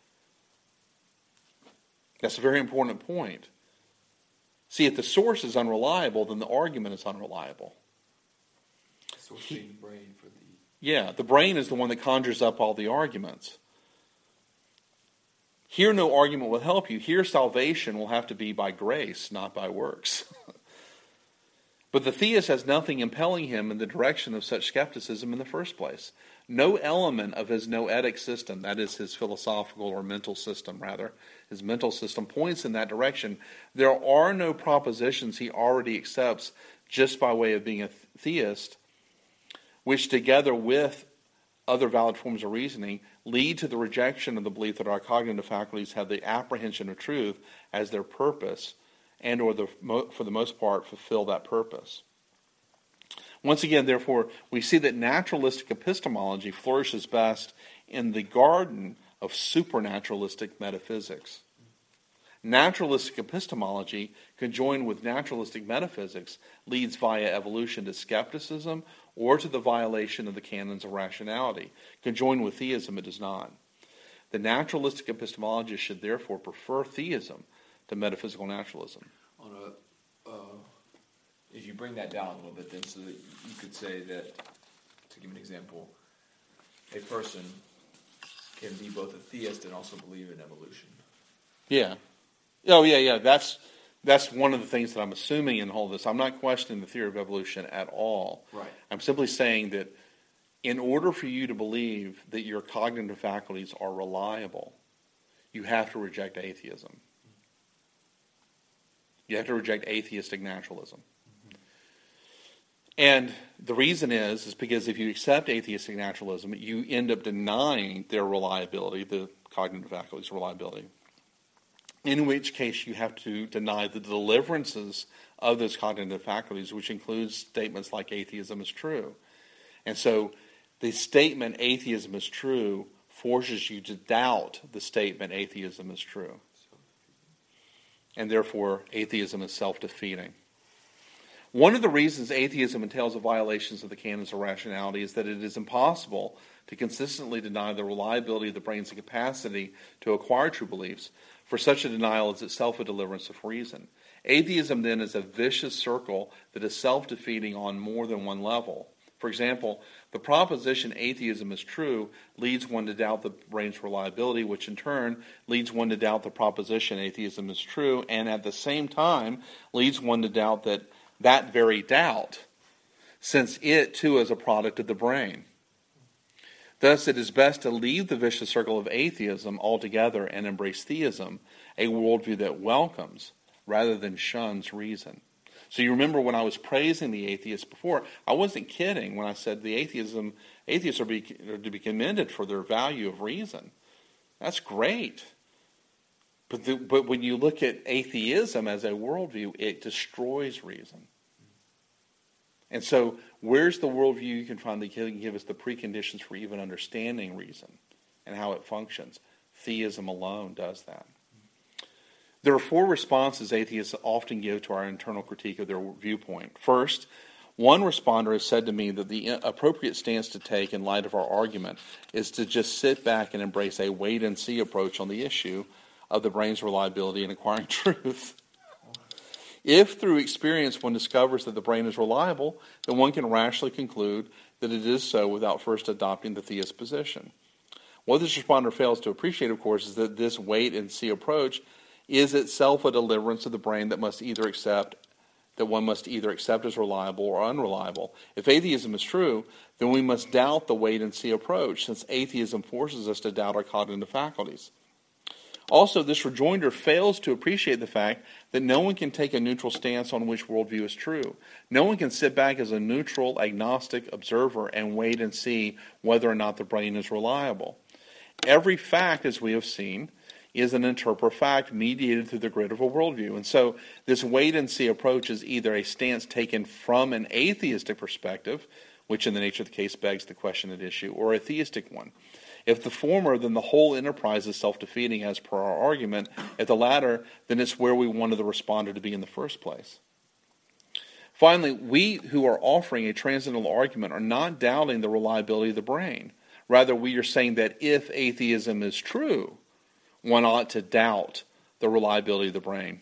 That's a very important point. See, if the source is unreliable, then the argument is unreliable. Source being brain for the... Yeah, the brain is the one that conjures up all the arguments. Here, no argument will help you. Here, salvation will have to be by grace, not by works. But the theist has nothing impelling him in the direction of such skepticism in the first place. No element of his noetic system, that is his philosophical or mental system rather, his mental system points in that direction. There are no propositions he already accepts just by way of being a theist, which together with other valid forms of reasoning lead to the rejection of the belief that our cognitive faculties have the apprehension of truth as their purpose, and or the, for the most part fulfill that purpose. Once again, therefore, we see that naturalistic epistemology flourishes best in the garden of supernaturalistic metaphysics. Naturalistic epistemology, conjoined with naturalistic metaphysics, leads via evolution to skepticism or to the violation of the canons of rationality. Conjoined with theism, it does not. The naturalistic epistemologist should therefore prefer theism to metaphysical naturalism. On a, uh, if you bring that down a little bit, then, so that you could say that, to give an example, a person can be both a theist and also believe in evolution. Yeah. Oh, yeah, yeah. That's that's one of the things that I'm assuming in all this. I'm not questioning the theory of evolution at all. Right. I'm simply saying that in order for you to believe that your cognitive faculties are reliable, you have to reject atheism. You have to reject atheistic naturalism. Mm-hmm. And the reason is, is because if you accept atheistic naturalism, you end up denying their reliability, the cognitive faculties' reliability. In which case you have to deny the deliverances of those cognitive faculties, which includes statements like atheism is true. And so the statement atheism is true forces you to doubt the statement atheism is true. And therefore, atheism is self-defeating. One of the reasons atheism entails the violations of the canons of rationality is that it is impossible to consistently deny the reliability of the brain's capacity to acquire true beliefs, for such a denial is itself a deliverance of reason. Atheism, then, is a vicious circle that is self-defeating on more than one level. For example, the proposition atheism is true leads one to doubt the brain's reliability, which in turn leads one to doubt the proposition atheism is true, and at the same time leads one to doubt that that very doubt, since it too is a product of the brain. Thus, it is best to leave the vicious circle of atheism altogether and embrace theism, a worldview that welcomes rather than shuns reason. So you remember when I was praising the atheists before, I wasn't kidding when I said the atheism atheists are, be, are to be commended for their value of reason. That's great. But, the, but when you look at atheism as a worldview, it destroys reason. And so where's the worldview you can find that can give us the preconditions for even understanding reason and how it functions? Theism alone does that. There are four responses atheists often give to our internal critique of their viewpoint. First, one responder has said to me that the appropriate stance to take in light of our argument is to just sit back and embrace a wait-and-see approach on the issue of the brain's reliability in acquiring truth. If through experience one discovers that the brain is reliable, then one can rationally conclude that it is so without first adopting the theist position. What this responder fails to appreciate, of course, is that this wait-and-see approach is itself a deliverance of the brain that must either accept, that one must either accept as reliable or unreliable. If atheism is true, then we must doubt the wait-and-see approach, since atheism forces us to doubt our cognitive faculties. Also, this rejoinder fails to appreciate the fact that no one can take a neutral stance on which worldview is true. No one can sit back as a neutral, agnostic observer and wait and see whether or not the brain is reliable. Every fact, as we have seen, is an interpretive fact mediated through the grid of a worldview. And so this wait-and-see approach is either a stance taken from an atheistic perspective, which in the nature of the case begs the question at issue, or a theistic one. If the former, then the whole enterprise is self-defeating as per our argument. If the latter, then it's where we wanted the responder to be in the first place. Finally, we who are offering a transcendental argument are not doubting the reliability of the brain. Rather, we are saying that if atheism is true, one ought to doubt the reliability of the brain.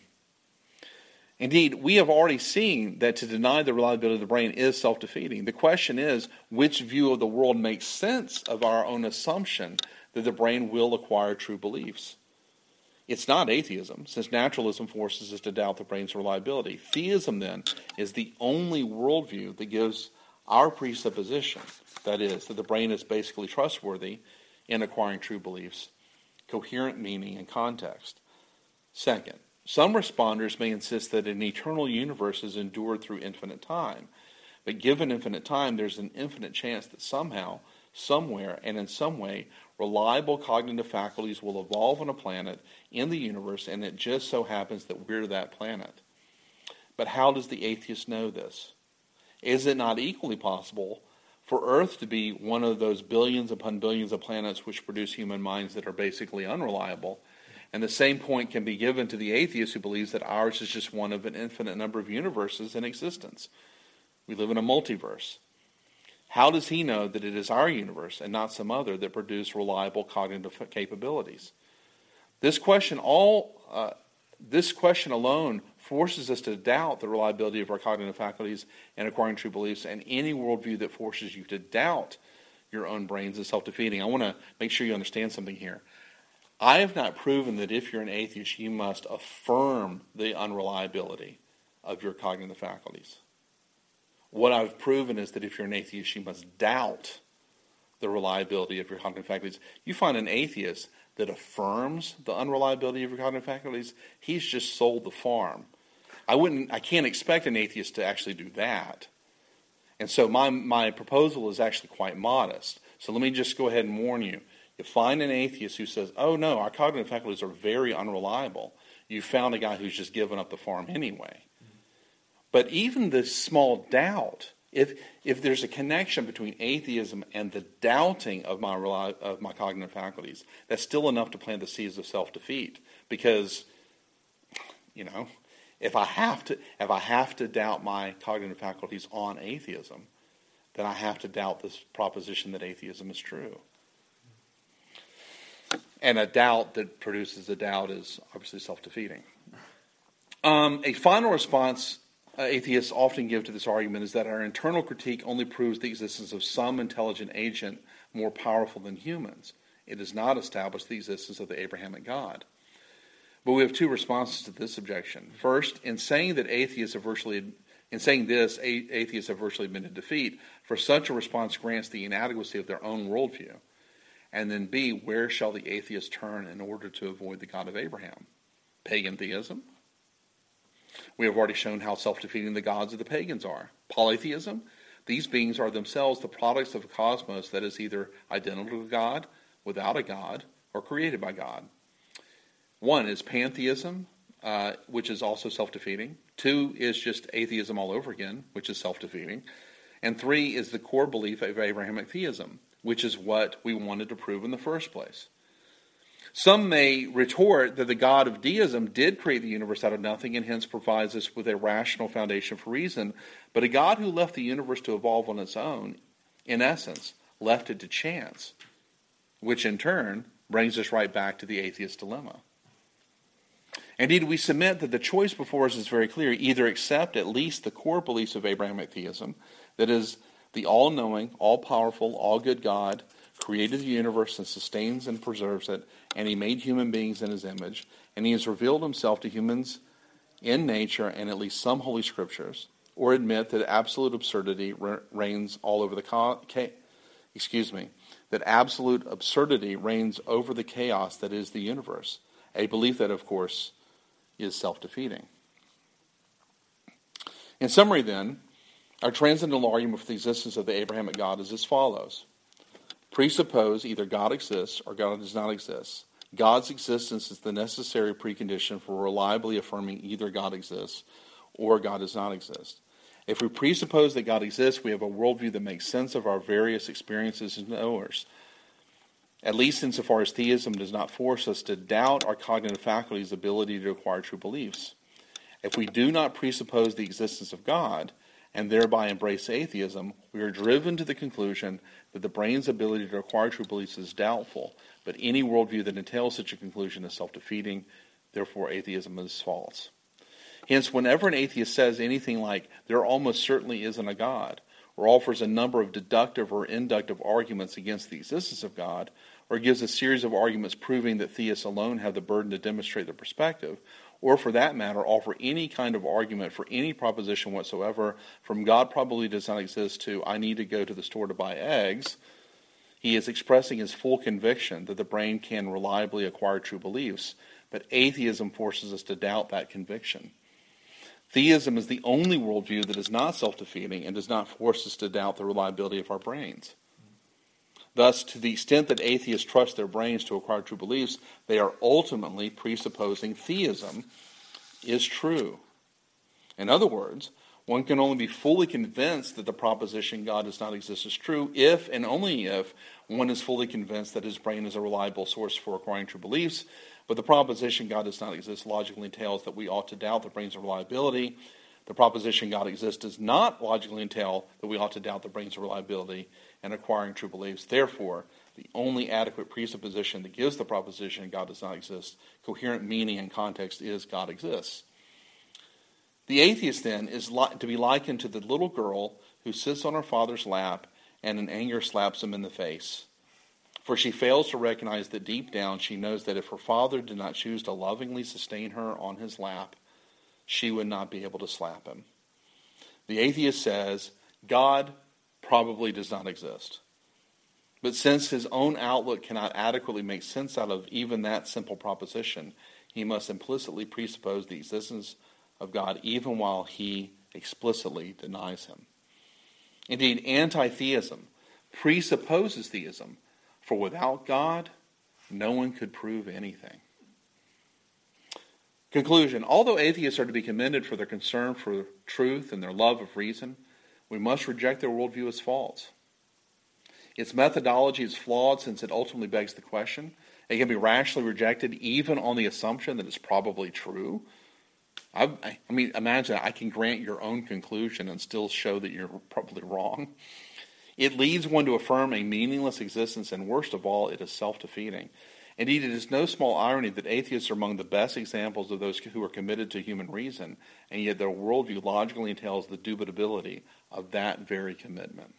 Indeed, we have already seen that to deny the reliability of the brain is self-defeating. The question is, which view of the world makes sense of our own assumption that the brain will acquire true beliefs? It's not atheism, since naturalism forces us to doubt the brain's reliability. Theism, then, is the only worldview that gives our presupposition, that is, that the brain is basically trustworthy in acquiring true beliefs, coherent meaning and context. Second, some responders may insist that an eternal universe is endured through infinite time. But given infinite time, there's an infinite chance that somehow, somewhere, and in some way, reliable cognitive faculties will evolve on a planet in the universe, and it just so happens that we're that planet. But how does the atheist know this? Is it not equally possible for Earth to be one of those billions upon billions of planets which produce human minds that are basically unreliable? And the same point can be given to the atheist who believes that ours is just one of an infinite number of universes in existence. We live in a multiverse. How does he know that it is our universe and not some other that produce reliable cognitive capabilities? This question all uh, this question alone forces us to doubt the reliability of our cognitive faculties and acquiring true beliefs, and any worldview that forces you to doubt your own brains is self-defeating. I want to make sure you understand something here. I have not proven that if you're an atheist, you must affirm the unreliability of your cognitive faculties. What I've proven is that if you're an atheist, you must doubt the reliability of your cognitive faculties. You find an atheist that affirms the unreliability of your cognitive faculties, he's just sold the farm. I wouldn't, I can't expect an atheist to actually do that. And so my my proposal is actually quite modest. So let me just go ahead and warn you. You find an atheist who says, oh no, our cognitive faculties are very unreliable. You found a guy who's just given up the farm anyway. But even this small doubt, if if there's a connection between atheism and the doubting of my of my cognitive faculties, that's still enough to plant the seeds of self-defeat. Because, you know, if I have to if I have to doubt my cognitive faculties on atheism, then I have to doubt this proposition that atheism is true. And a doubt that produces a doubt is obviously self-defeating. Um, a final response uh, atheists often give to this argument is that our internal critique only proves the existence of some intelligent agent more powerful than humans. It does not establish the existence of the Abrahamic God. But we have two responses to this objection. First, in saying that atheists have virtually, in saying this, atheists have virtually admitted defeat, for such a response grants the inadequacy of their own worldview. And then B, where shall the atheist turn in order to avoid the God of Abraham? Pagan theism? We have already shown how self-defeating the gods of the pagans are. Polytheism? These beings are themselves the products of a cosmos that is either identical to God, without a God, or created by God. One is pantheism, uh, which is also self-defeating. Two is just atheism all over again, which is self-defeating. And three is the core belief of Abrahamic theism, which is what we wanted to prove in the first place. Some may retort that the God of deism did create the universe out of nothing and hence provides us with a rational foundation for reason, but a God who left the universe to evolve on its own, in essence, left it to chance, which in turn brings us right back to the atheist dilemma. Indeed, we submit that the choice before us is very clear. Either accept at least the core beliefs of Abrahamic theism, that is, the all-knowing, all-powerful, all-good God created the universe and sustains and preserves it, and he made human beings in his image, and he has revealed himself to humans in nature and at least some holy scriptures, or admit that absolute absurdity reigns all over the co- ca- excuse me, that absolute absurdity reigns over the chaos that is the universe, a belief that, of course, is self-defeating. In summary, then, our transcendental argument for the existence of the Abrahamic God is as follows. Presuppose either God exists or God does not exist. God's existence is the necessary precondition for reliably affirming either God exists or God does not exist. If we presuppose that God exists, we have a worldview that makes sense of our various experiences and knowers, at least insofar as theism does not force us to doubt our cognitive faculties' ability to acquire true beliefs. If we do not presuppose the existence of God, and thereby embrace atheism, we are driven to the conclusion that the brain's ability to acquire true beliefs is doubtful, but any worldview that entails such a conclusion is self-defeating, therefore atheism is false. Hence, whenever an atheist says anything like, there almost certainly isn't a God, or offers a number of deductive or inductive arguments against the existence of God, or gives a series of arguments proving that theists alone have the burden to demonstrate their perspective, or for that matter, offer any kind of argument for any proposition whatsoever, from God probably does not exist to I need to go to the store to buy eggs, he is expressing his full conviction that the brain can reliably acquire true beliefs, but atheism forces us to doubt that conviction. Theism is the only worldview that is not self-defeating and does not force us to doubt the reliability of our brains. Thus, to the extent that atheists trust their brains to acquire true beliefs, they are ultimately presupposing theism is true. In other words, one can only be fully convinced that the proposition God does not exist is true if and only if one is fully convinced that his brain is a reliable source for acquiring true beliefs. But the proposition God does not exist logically entails that we ought to doubt the brain's reliability. The proposition God exists does not logically entail that we ought to doubt the brain's reliability and acquiring true beliefs. Therefore, the only adequate presupposition that gives the proposition God does not exist coherent meaning and context is God exists. The atheist, then, is li- to be likened to the little girl who sits on her father's lap and in anger slaps him in the face. For she fails to recognize that deep down she knows that if her father did not choose to lovingly sustain her on his lap, she would not be able to slap him. The atheist says, God probably does not exist. But since his own outlook cannot adequately make sense out of even that simple proposition, he must implicitly presuppose the existence of God even while he explicitly denies him. Indeed, anti-theism presupposes theism, for without God, no one could prove anything. Conclusion: although atheists are to be commended for their concern for truth and their love of reason, we must reject their worldview as false. Its methodology is flawed since it ultimately begs the question. It can be rationally rejected even on the assumption that it's probably true. I, I mean, imagine I can grant your own conclusion and still show that you're probably wrong. It leads one to affirm a meaningless existence, and worst of all, it is self-defeating. Indeed, it is no small irony that atheists are among the best examples of those who are committed to human reason, and yet their worldview logically entails the dubitability of that very commitment.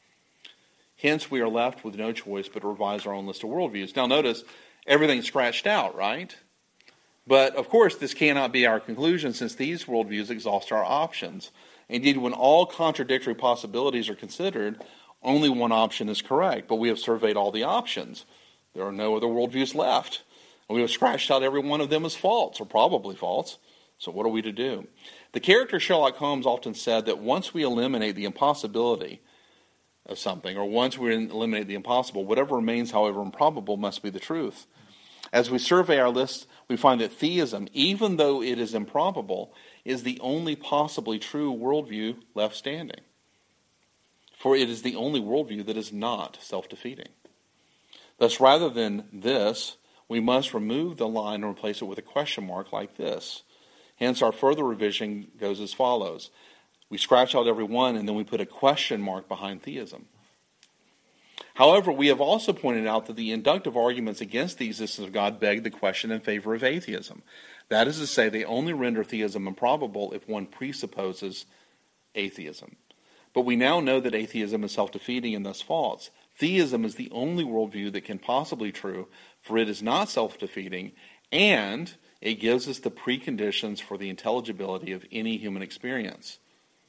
Hence, we are left with no choice but to revise our own list of worldviews. Now notice, everything's scratched out, right? But, of course, this cannot be our conclusion since these worldviews exhaust our options. Indeed, when all contradictory possibilities are considered, only one option is correct. But we have surveyed all the options. There are no other worldviews left. And we have scratched out every one of them as false, or probably false. So what are we to do? The character Sherlock Holmes often said that once we eliminate the impossibility of something, or once we eliminate the impossible, whatever remains, however improbable, must be the truth. As we survey our list, we find that theism, even though it is improbable, is the only possibly true worldview left standing. For it is the only worldview that is not self-defeating. Thus, rather than this, we must remove the line and replace it with a question mark like this. Hence, our further revision goes as follows. We scratch out every one, and then we put a question mark behind theism. However, we have also pointed out that the inductive arguments against the existence of God beg the question in favor of atheism. That is to say, they only render theism improbable if one presupposes atheism. But we now know that atheism is self-defeating and thus false. Theism is the only worldview that can possibly be true, for it is not self-defeating, and it gives us the preconditions for the intelligibility of any human experience.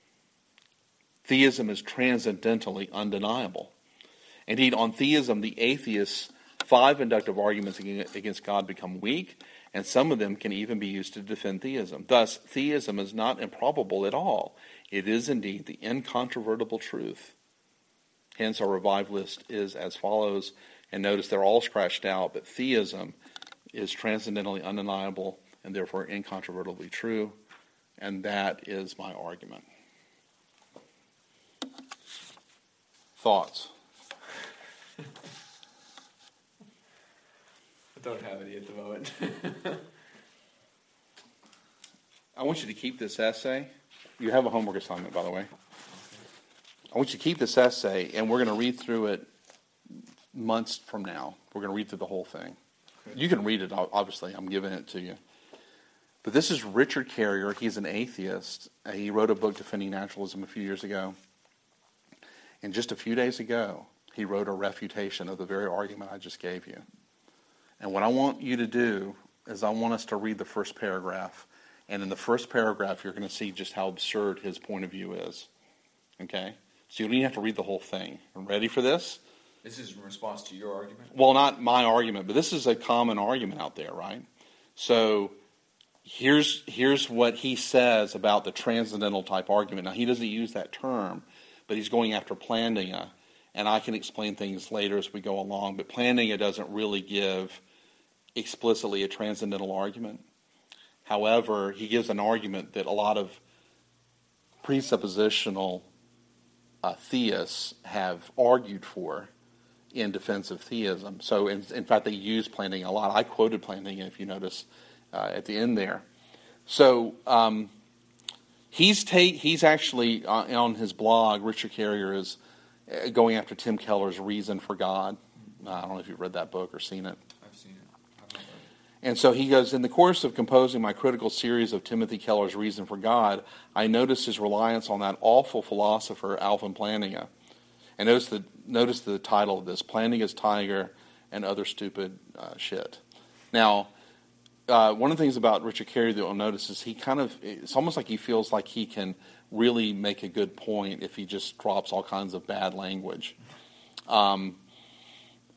Theism is transcendentally undeniable. Indeed, on theism, the atheist's five inductive arguments against God become weak, and some of them can even be used to defend theism. Thus, theism is not improbable at all. It is indeed the incontrovertible truth. Hence, our revived list is as follows, and notice they're all scratched out, but theism is transcendentally undeniable and therefore incontrovertibly true, and that is my argument. Thoughts? I don't have any at the moment. I want you to keep this essay. You have a homework assignment, by the way. I want you to keep this essay, and we're going to read through it months from now. We're going to read through the whole thing. Okay. You can read it, obviously. I'm giving it to you. But this is Richard Carrier. He's an atheist. He wrote a book defending naturalism a few years ago. And just a few days ago, he wrote a refutation of the very argument I just gave you. And what I want you to do is I want us to read the first paragraph. And in the first paragraph, you're going to see just how absurd his point of view is. Okay? So you don't even have to read the whole thing. Ready for this? This is in response to your argument? Well, not my argument, but this is a common argument out there, right? So here's here's what he says about the transcendental type argument. Now, he doesn't use that term, but he's going after Plantinga, and I can explain things later as we go along, but Plantinga doesn't really give explicitly a transcendental argument. However, he gives an argument that a lot of presuppositional uh, theists have argued for in defense of theism. So, in, in fact, they use Plantinga a lot. I quoted Plantinga, if you notice, uh, at the end there. So, um, he's take he's actually uh, on his blog. Richard Carrier is uh, going after Tim Keller's Reason for God. Uh, I don't know if you've read that book or seen it. I've seen it. I've not read it. And so he goes, in the course of composing my critical series of Timothy Keller's Reason for God, I noticed his reliance on that awful philosopher, Alvin Plantinga. And notice the, notice the title of this, Plantinga's Tiger and Other Stupid uh, Shit. Now, uh, one of the things about Richard Carrier that you'll notice is he kind of, it's almost like he feels like he can really make a good point if he just drops all kinds of bad language. Um,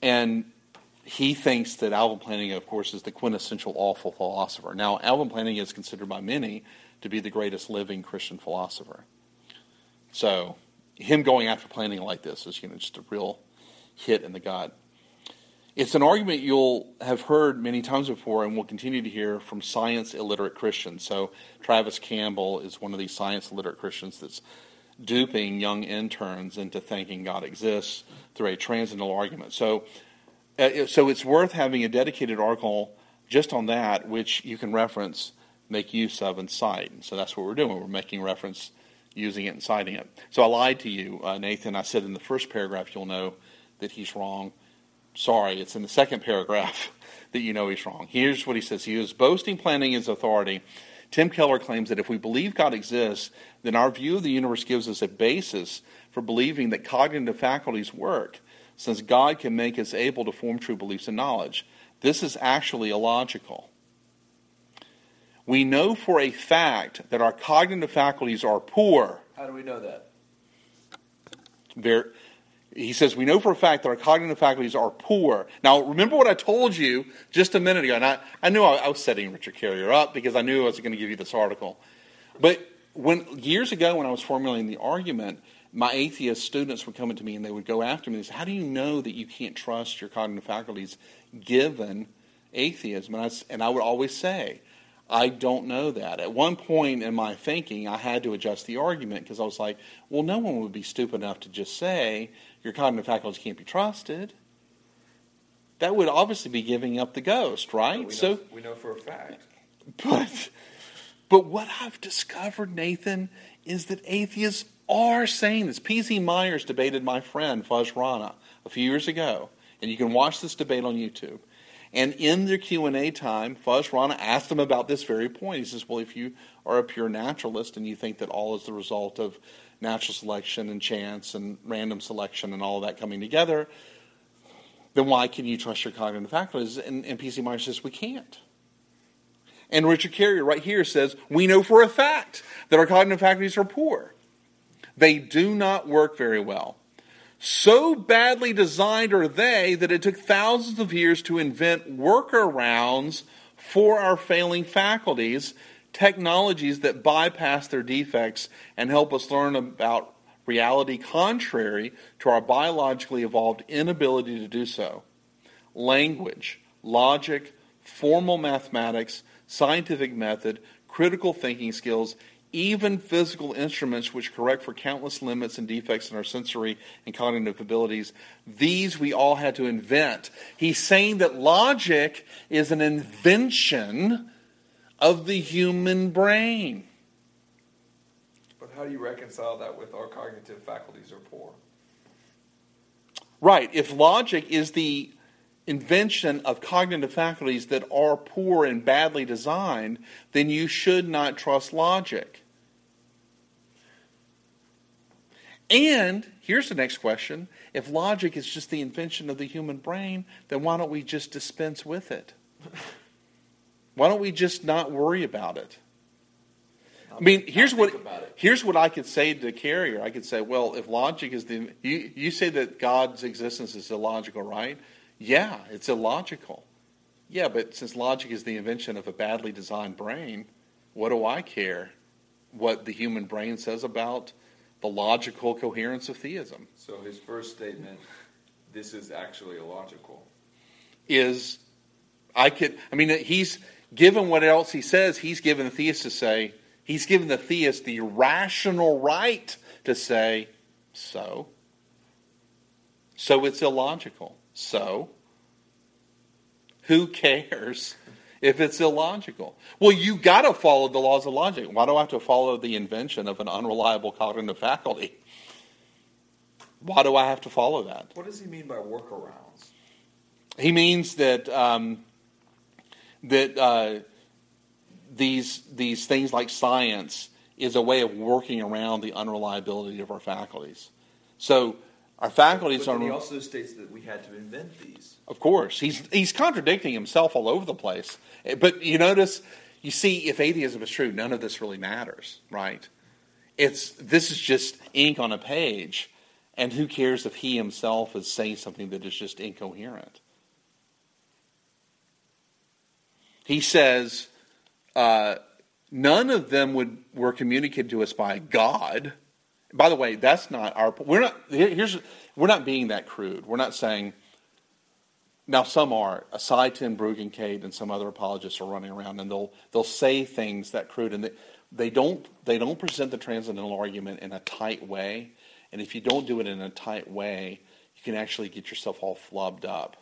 And he thinks that Alvin Plantinga, of course, is the quintessential awful philosopher. Now, Alvin Plantinga is considered by many to be the greatest living Christian philosopher. So, him going after Plantinga like this is, you know, just a real hit in the gut. It's an argument you'll have heard many times before and will continue to hear from science illiterate Christians. So Travis Campbell is one of these science illiterate Christians that's duping young interns into thinking God exists through a transcendental argument. So, uh, so it's worth having a dedicated article just on that, which you can reference, make use of, and cite. So that's what we're doing. We're making reference, using it, and citing it. So I lied to you, uh, Nathan. I said in the first paragraph you'll know that he's wrong. Sorry, it's in the second paragraph that you know he's wrong. Here's what he says. He is boasting, planning his authority. Tim Keller claims that if we believe God exists, then our view of the universe gives us a basis for believing that cognitive faculties work, since God can make us able to form true beliefs and knowledge. This is actually illogical. We know for a fact that our cognitive faculties are poor. How do we know that? Very, He says, we know for a fact that our cognitive faculties are poor. Now, remember what I told you just a minute ago. And I, I knew I, I was setting Richard Carrier up because I knew I was going to give you this article. But when years ago when I was formulating the argument, my atheist students would come into me and they would go after me and say, how do you know that you can't trust your cognitive faculties given atheism? And I, and I would always say, I don't know that. At one point in my thinking, I had to adjust the argument because I was like, well, no one would be stupid enough to just say your cognitive faculties can't be trusted. That would obviously be giving up the ghost, right? We know, so we know for a fact. But, but what I've discovered, Nathan, is that atheists are saying this. P Z Myers debated my friend Fuzz Rana a few years ago, and you can watch this debate on YouTube. And in their Q and A time, Fuzz Rana asked him about this very point. He says, well, if you are a pure naturalist and you think that all is the result of natural selection and chance and random selection and all of that coming together, then why can you trust your cognitive faculties? And, and P C Myers says, we can't. And Richard Carrier right here says, we know for a fact that our cognitive faculties are poor. They do not work very well. So badly designed are they that it took thousands of years to invent workarounds for our failing faculties, technologies that bypass their defects and help us learn about reality contrary to our biologically evolved inability to do so. Language, logic, formal mathematics, scientific method, critical thinking skills, even physical instruments which correct for countless limits and defects in our sensory and cognitive abilities, these we all had to invent. He's saying that logic is an invention of the human brain. But how do you reconcile that with our cognitive faculties are poor? Right. If logic is the invention of cognitive faculties that are poor and badly designed, then you should not trust logic. And here's the next question. If logic is just the invention of the human brain, then why don't we just dispense with it? Why don't we just not worry about it? I mean, here's what here's what I could say to Carrier. I could say, well, if logic is the... You, you say that God's existence is illogical, right? Yeah, it's illogical. Yeah, but since logic is the invention of a badly designed brain, what do I care what the human brain says about the logical coherence of theism? So his first statement, this is actually illogical. Is, I could, I mean, he's given what else he says, he's given the theist to say, he's given the theist the rational right to say, so. So it's illogical. So, who cares if it's illogical? Well, you got to follow the laws of logic. Why do I have to follow the invention of an unreliable cognitive faculty? Why do I have to follow that? What does he mean by workarounds? He means that um, that uh, these these things like science is a way of working around the unreliability of our faculties. So our faculties but are. He also states that we had to invent these. Of course, he's he's contradicting himself all over the place. But you notice, you see, if atheism is true, none of this really matters, right? It's this is just ink on a page, And who cares if he himself is saying something that is just incoherent? He says, uh, none of them would were communicated to us by God. By the way, that's not our. We're not. Here's. We're not being that crude. We're not saying. Now, some are. Aside Tim Bruggencade and some other apologists are running around, and they'll they'll say things that crude, and they, they don't they don't present the transcendental argument in a tight way. And if you don't do it in a tight way, you can actually get yourself all flubbed up.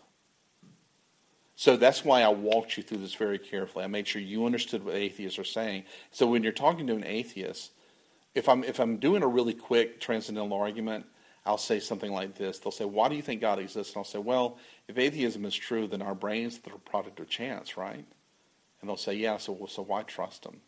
So that's why I walked you through this very carefully. I made sure you understood what atheists are saying. So when you're talking to an atheist, if I'm if I'm doing a really quick transcendental argument, I'll say something like this. They'll say, "Why do you think God exists?" And I'll say, "Well, if atheism is true, then our brains are the product of chance, right?" And they'll say, "Yeah, so well, so why trust them?"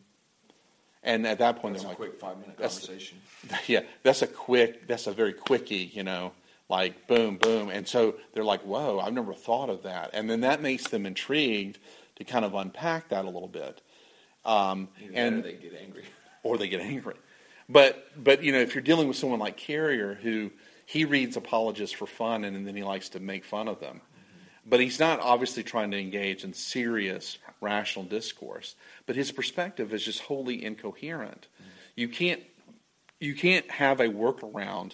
And at that point, that's they're a like, quick five-minute conversation. Yeah, that's a quick, that's a very quickie, you know, like boom, boom. And so they're like, whoa, I've never thought of that. And then that makes them intrigued to kind of unpack that a little bit. Um, and they get angry. Or they get angry. But, but, you know, if you're dealing with someone like Carrier, who he reads apologists for fun and, and then he likes to make fun of them. But he's not obviously trying to engage in serious, rational discourse. But his perspective is just wholly incoherent. Mm-hmm. You can't, you can't have a workaround.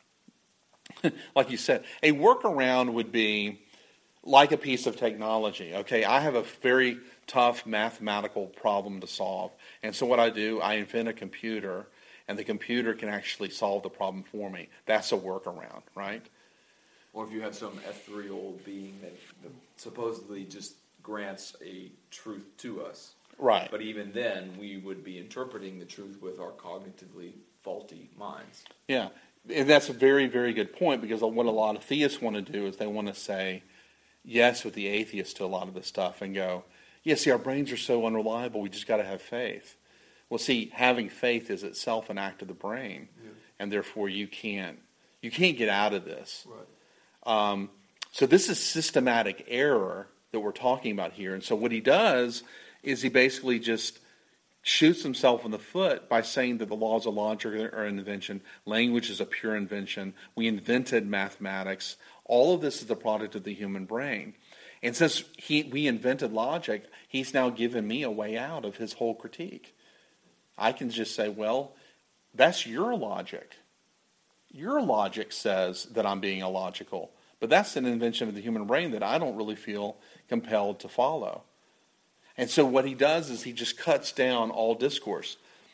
Like you said, a workaround would be like a piece of technology. Okay, I have a very tough mathematical problem to solve. And so what I do, I invent a computer, and the computer can actually solve the problem for me. That's a workaround, right? Or if you have some ethereal being that supposedly just grants a truth to us. Right. But even then, we would be interpreting the truth with our cognitively faulty minds. Yeah. And that's a very, very good point, because what a lot of theists want to do is they want to say yes with the atheists to a lot of this stuff and go, yeah, see, our brains are so unreliable, we just got to have faith. Well, see, having faith is itself an act of the brain, yeah. And therefore you can't you can't get out of this. Right. Um, so this is systematic error that we're talking about here. And so what he does is he basically just shoots himself in the foot by saying that the laws of logic are an invention, language is a pure invention, we invented mathematics. All of this is the product of the human brain. And since he, we invented logic, he's now given me a way out of his whole critique. I can just say, well, that's your logic. Your logic says that I'm being illogical. But that's an invention of the human brain that I don't really feel compelled to follow. And so what he does is he just cuts down all discourse.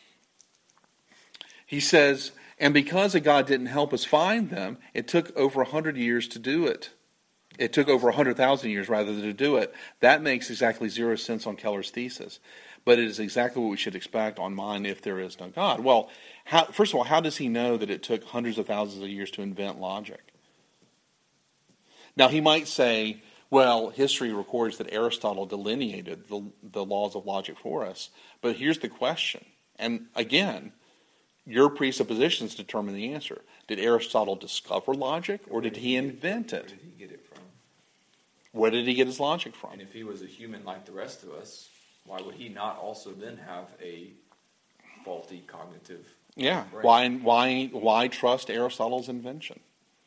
He says, and because a God didn't help us find them, it took over one hundred years to do it. It took over one hundred thousand years rather to do it. That makes exactly zero sense on Keller's thesis. But it is exactly what we should expect on mine if there is no God. Well, how, first of all, how does he know that it took hundreds of thousands of years to invent logic? Now, he might say, well, history records that Aristotle delineated the, the laws of logic for us. But here's the question. And again, your presuppositions determine the answer. Did Aristotle discover logic, or did he invent it? Where did he get it from? Where did he get his logic from? And if he was a human like the rest of us, why would he not also then have a faulty cognitive Yeah. brain? Why why why trust Aristotle's invention?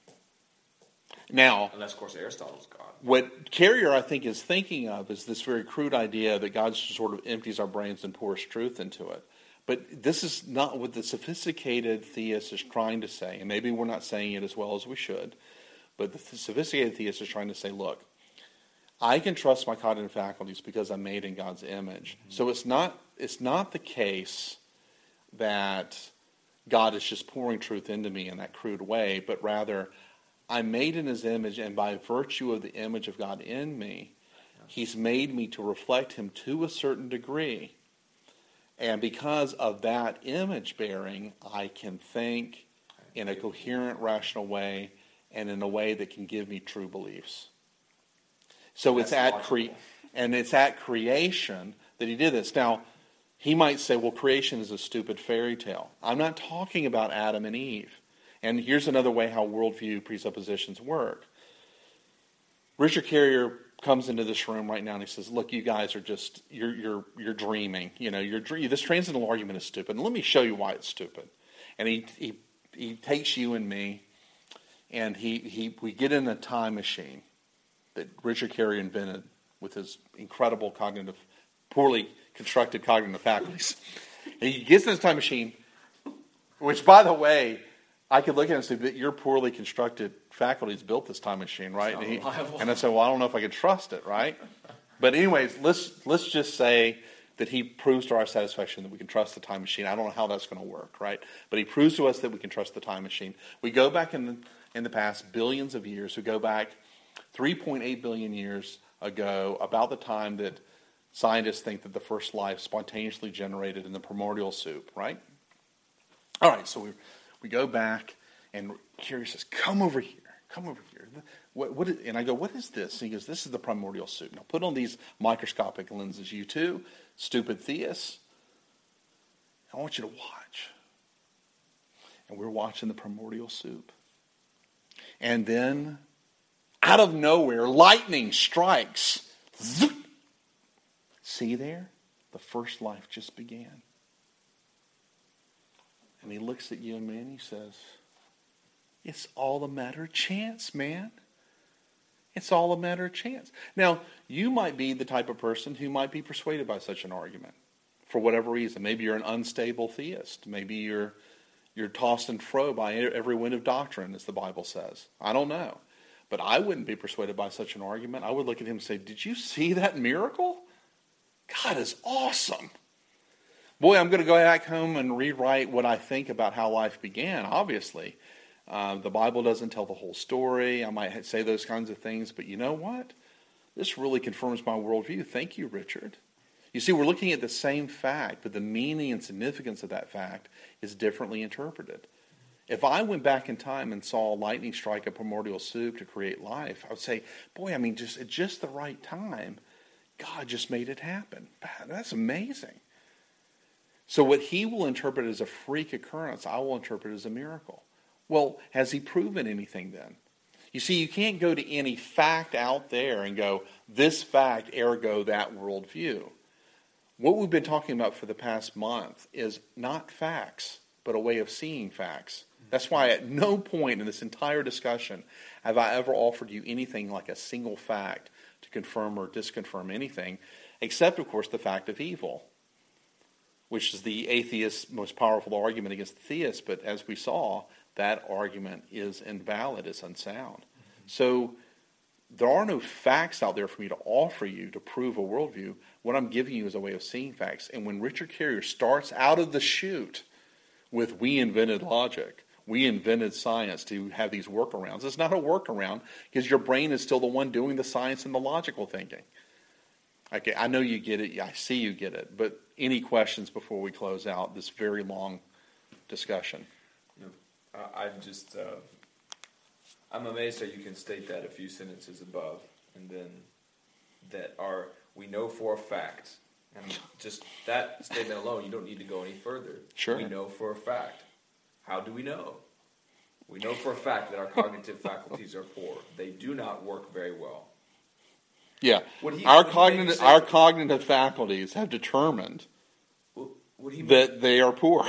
Now, unless of course Aristotle's God. What Carrier, I think, is thinking of is this very crude idea that God sort of empties our brains and pours truth into it. But this is not what the sophisticated theist is trying to say, and maybe we're not saying it as well as we should, but the sophisticated theist is trying to say, look, I can trust my cognitive faculties because I'm made in God's image. Mm-hmm. So it's not it's not the case that God is just pouring truth into me in that crude way, but rather I'm made in his image, and by virtue of the image of God in me, he's made me to reflect him to a certain degree. And because of that image bearing, I can think in a coherent, rational way, and in a way that can give me true beliefs. So That's it's at cre- and it's at creation that he did this. Now, he might say, well, creation is a stupid fairy tale. I'm not talking about Adam and Eve. And here's another way how worldview presuppositions work. Richard Carrier comes into this room right now and he says, look, you guys are just, you're you're you're dreaming. You know, you're this transcendental argument is stupid. And let me show you why it's stupid. And he he he takes you and me and he, he we get in a time machine that Richard Carey invented with his incredible cognitive, poorly constructed cognitive faculties. And he gets in this time machine, which, by the way, I could look at it and say, but your poorly constructed faculties built this time machine, right? And, he, and I said, well, I don't know if I can trust it, right? But anyways, let's let's just say that he proves to our satisfaction that we can trust the time machine. I don't know how that's going to work, right? But he proves to us that we can trust the time machine. We go back in the, in the past billions of years. We go back three point eight billion years ago, about the time that scientists think that the first life spontaneously generated in the primordial soup, right? All right, so we we go back, and Carey says, come over here, come over here. What, what is, and I go, what is this? And he goes, this is the primordial soup. Now put on these microscopic lenses, you two, stupid theists. I want you to watch. And we're watching the primordial soup. And then, out of nowhere, lightning strikes. Zoop. See there? The first life just began. And he looks at you and me and he says, it's all a matter of chance, man. It's all a matter of chance. Now, you might be the type of person who might be persuaded by such an argument for whatever reason. Maybe you're an unstable theist. Maybe you're you're tossed and fro by every wind of doctrine, as the Bible says. I don't know. But I wouldn't be persuaded by such an argument. I would look at him and say, did you see that miracle? God is awesome. Boy, I'm going to go back home and rewrite what I think about how life began, obviously. Uh, the Bible doesn't tell the whole story. I might say those kinds of things, but you know what? This really confirms my worldview. Thank you, Richard. You see, we're looking at the same fact, but the meaning and significance of that fact is differently interpreted. If I went back in time and saw lightning strike a primordial soup to create life, I would say, boy, I mean, just at just the right time, God just made it happen. That's amazing. So what he will interpret as a freak occurrence, I will interpret as a miracle. Well, has he proven anything then? You see, you can't go to any fact out there and go, this fact, ergo that worldview. What we've been talking about for the past month is not facts, but a way of seeing facts. That's why at no point in this entire discussion have I ever offered you anything like a single fact to confirm or disconfirm anything, except, of course, the fact of evil, which is the atheist's most powerful argument against the theist. But as we saw, that argument is invalid, it's unsound. Mm-hmm. So there are no facts out there for me to offer you to prove a worldview. What I'm giving you is a way of seeing facts. And when Richard Carrier starts out of the chute with we invented logic, we invented science to have these workarounds, it's not a workaround because your brain is still the one doing the science and the logical thinking. Okay, I know you get it. I see you get it. But any questions before we close out this very long discussion? Uh, I'm just, uh, I'm amazed that you can state that a few sentences above, and then that are, we know for a fact, and just that statement alone, you don't need to go any further. Sure. We know for a fact. How do we know? We know for a fact that our cognitive faculties are poor. They do not work very well. Yeah, He, our cognitive our cognitive faculties have determined would he that they are poor.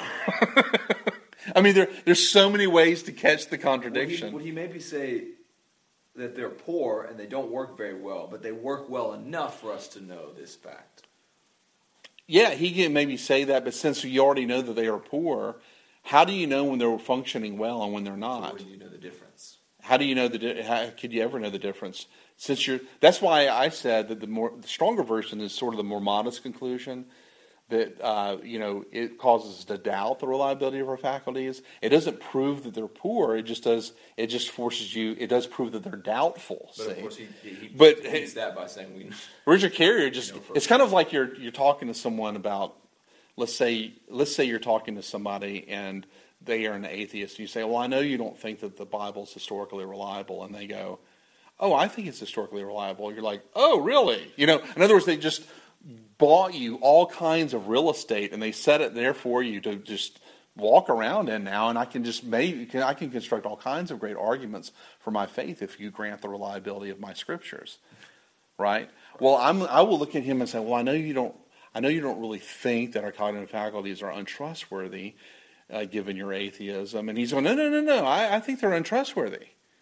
I mean, there there's so many ways to catch the contradiction. Would he, would he maybe say that they're poor and they don't work very well, but they work well enough for us to know this fact? Yeah, he can maybe say that, but since you already know that they are poor, how do you know when they're functioning well and when they're not? So when do you know the difference? How do you know the? How could you ever know the difference? Since you're, that's why I said that the more the stronger version is sort of the more modest conclusion that uh, you know it causes us to doubt the reliability of our faculties. It doesn't prove that they're poor. It just does. It just forces you. It does prove that they're doubtful. But see? of course, he, he but he that by saying we. Richard Carrier just. You know, it's kind of like you're you're talking to someone about. Let's say let's say you're talking to somebody and they are an atheist. And you say, well, I know you don't think that the Bible is historically reliable. And they go, oh, I think it's historically reliable. You're like, oh, really? You know, in other words, they just bought you all kinds of real estate and they set it there for you to just walk around in now. And I can just maybe, I can construct all kinds of great arguments for my faith if you grant the reliability of my scriptures. Right? Well, I'm, I will look at him and say, well, I know you don't, I know you don't really think that our cognitive faculties are untrustworthy. Uh, given your atheism. And he's going, no, no, no, no, I, I think they're untrustworthy.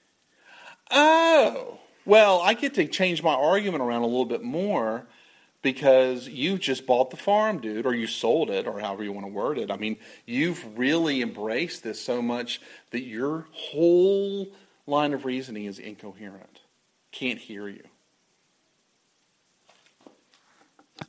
Oh, well, I get to change my argument around a little bit more because you just bought the farm, dude, or you sold it, or however you want to word it. I mean, you've really embraced this so much that your whole line of reasoning is incoherent. Can't hear you.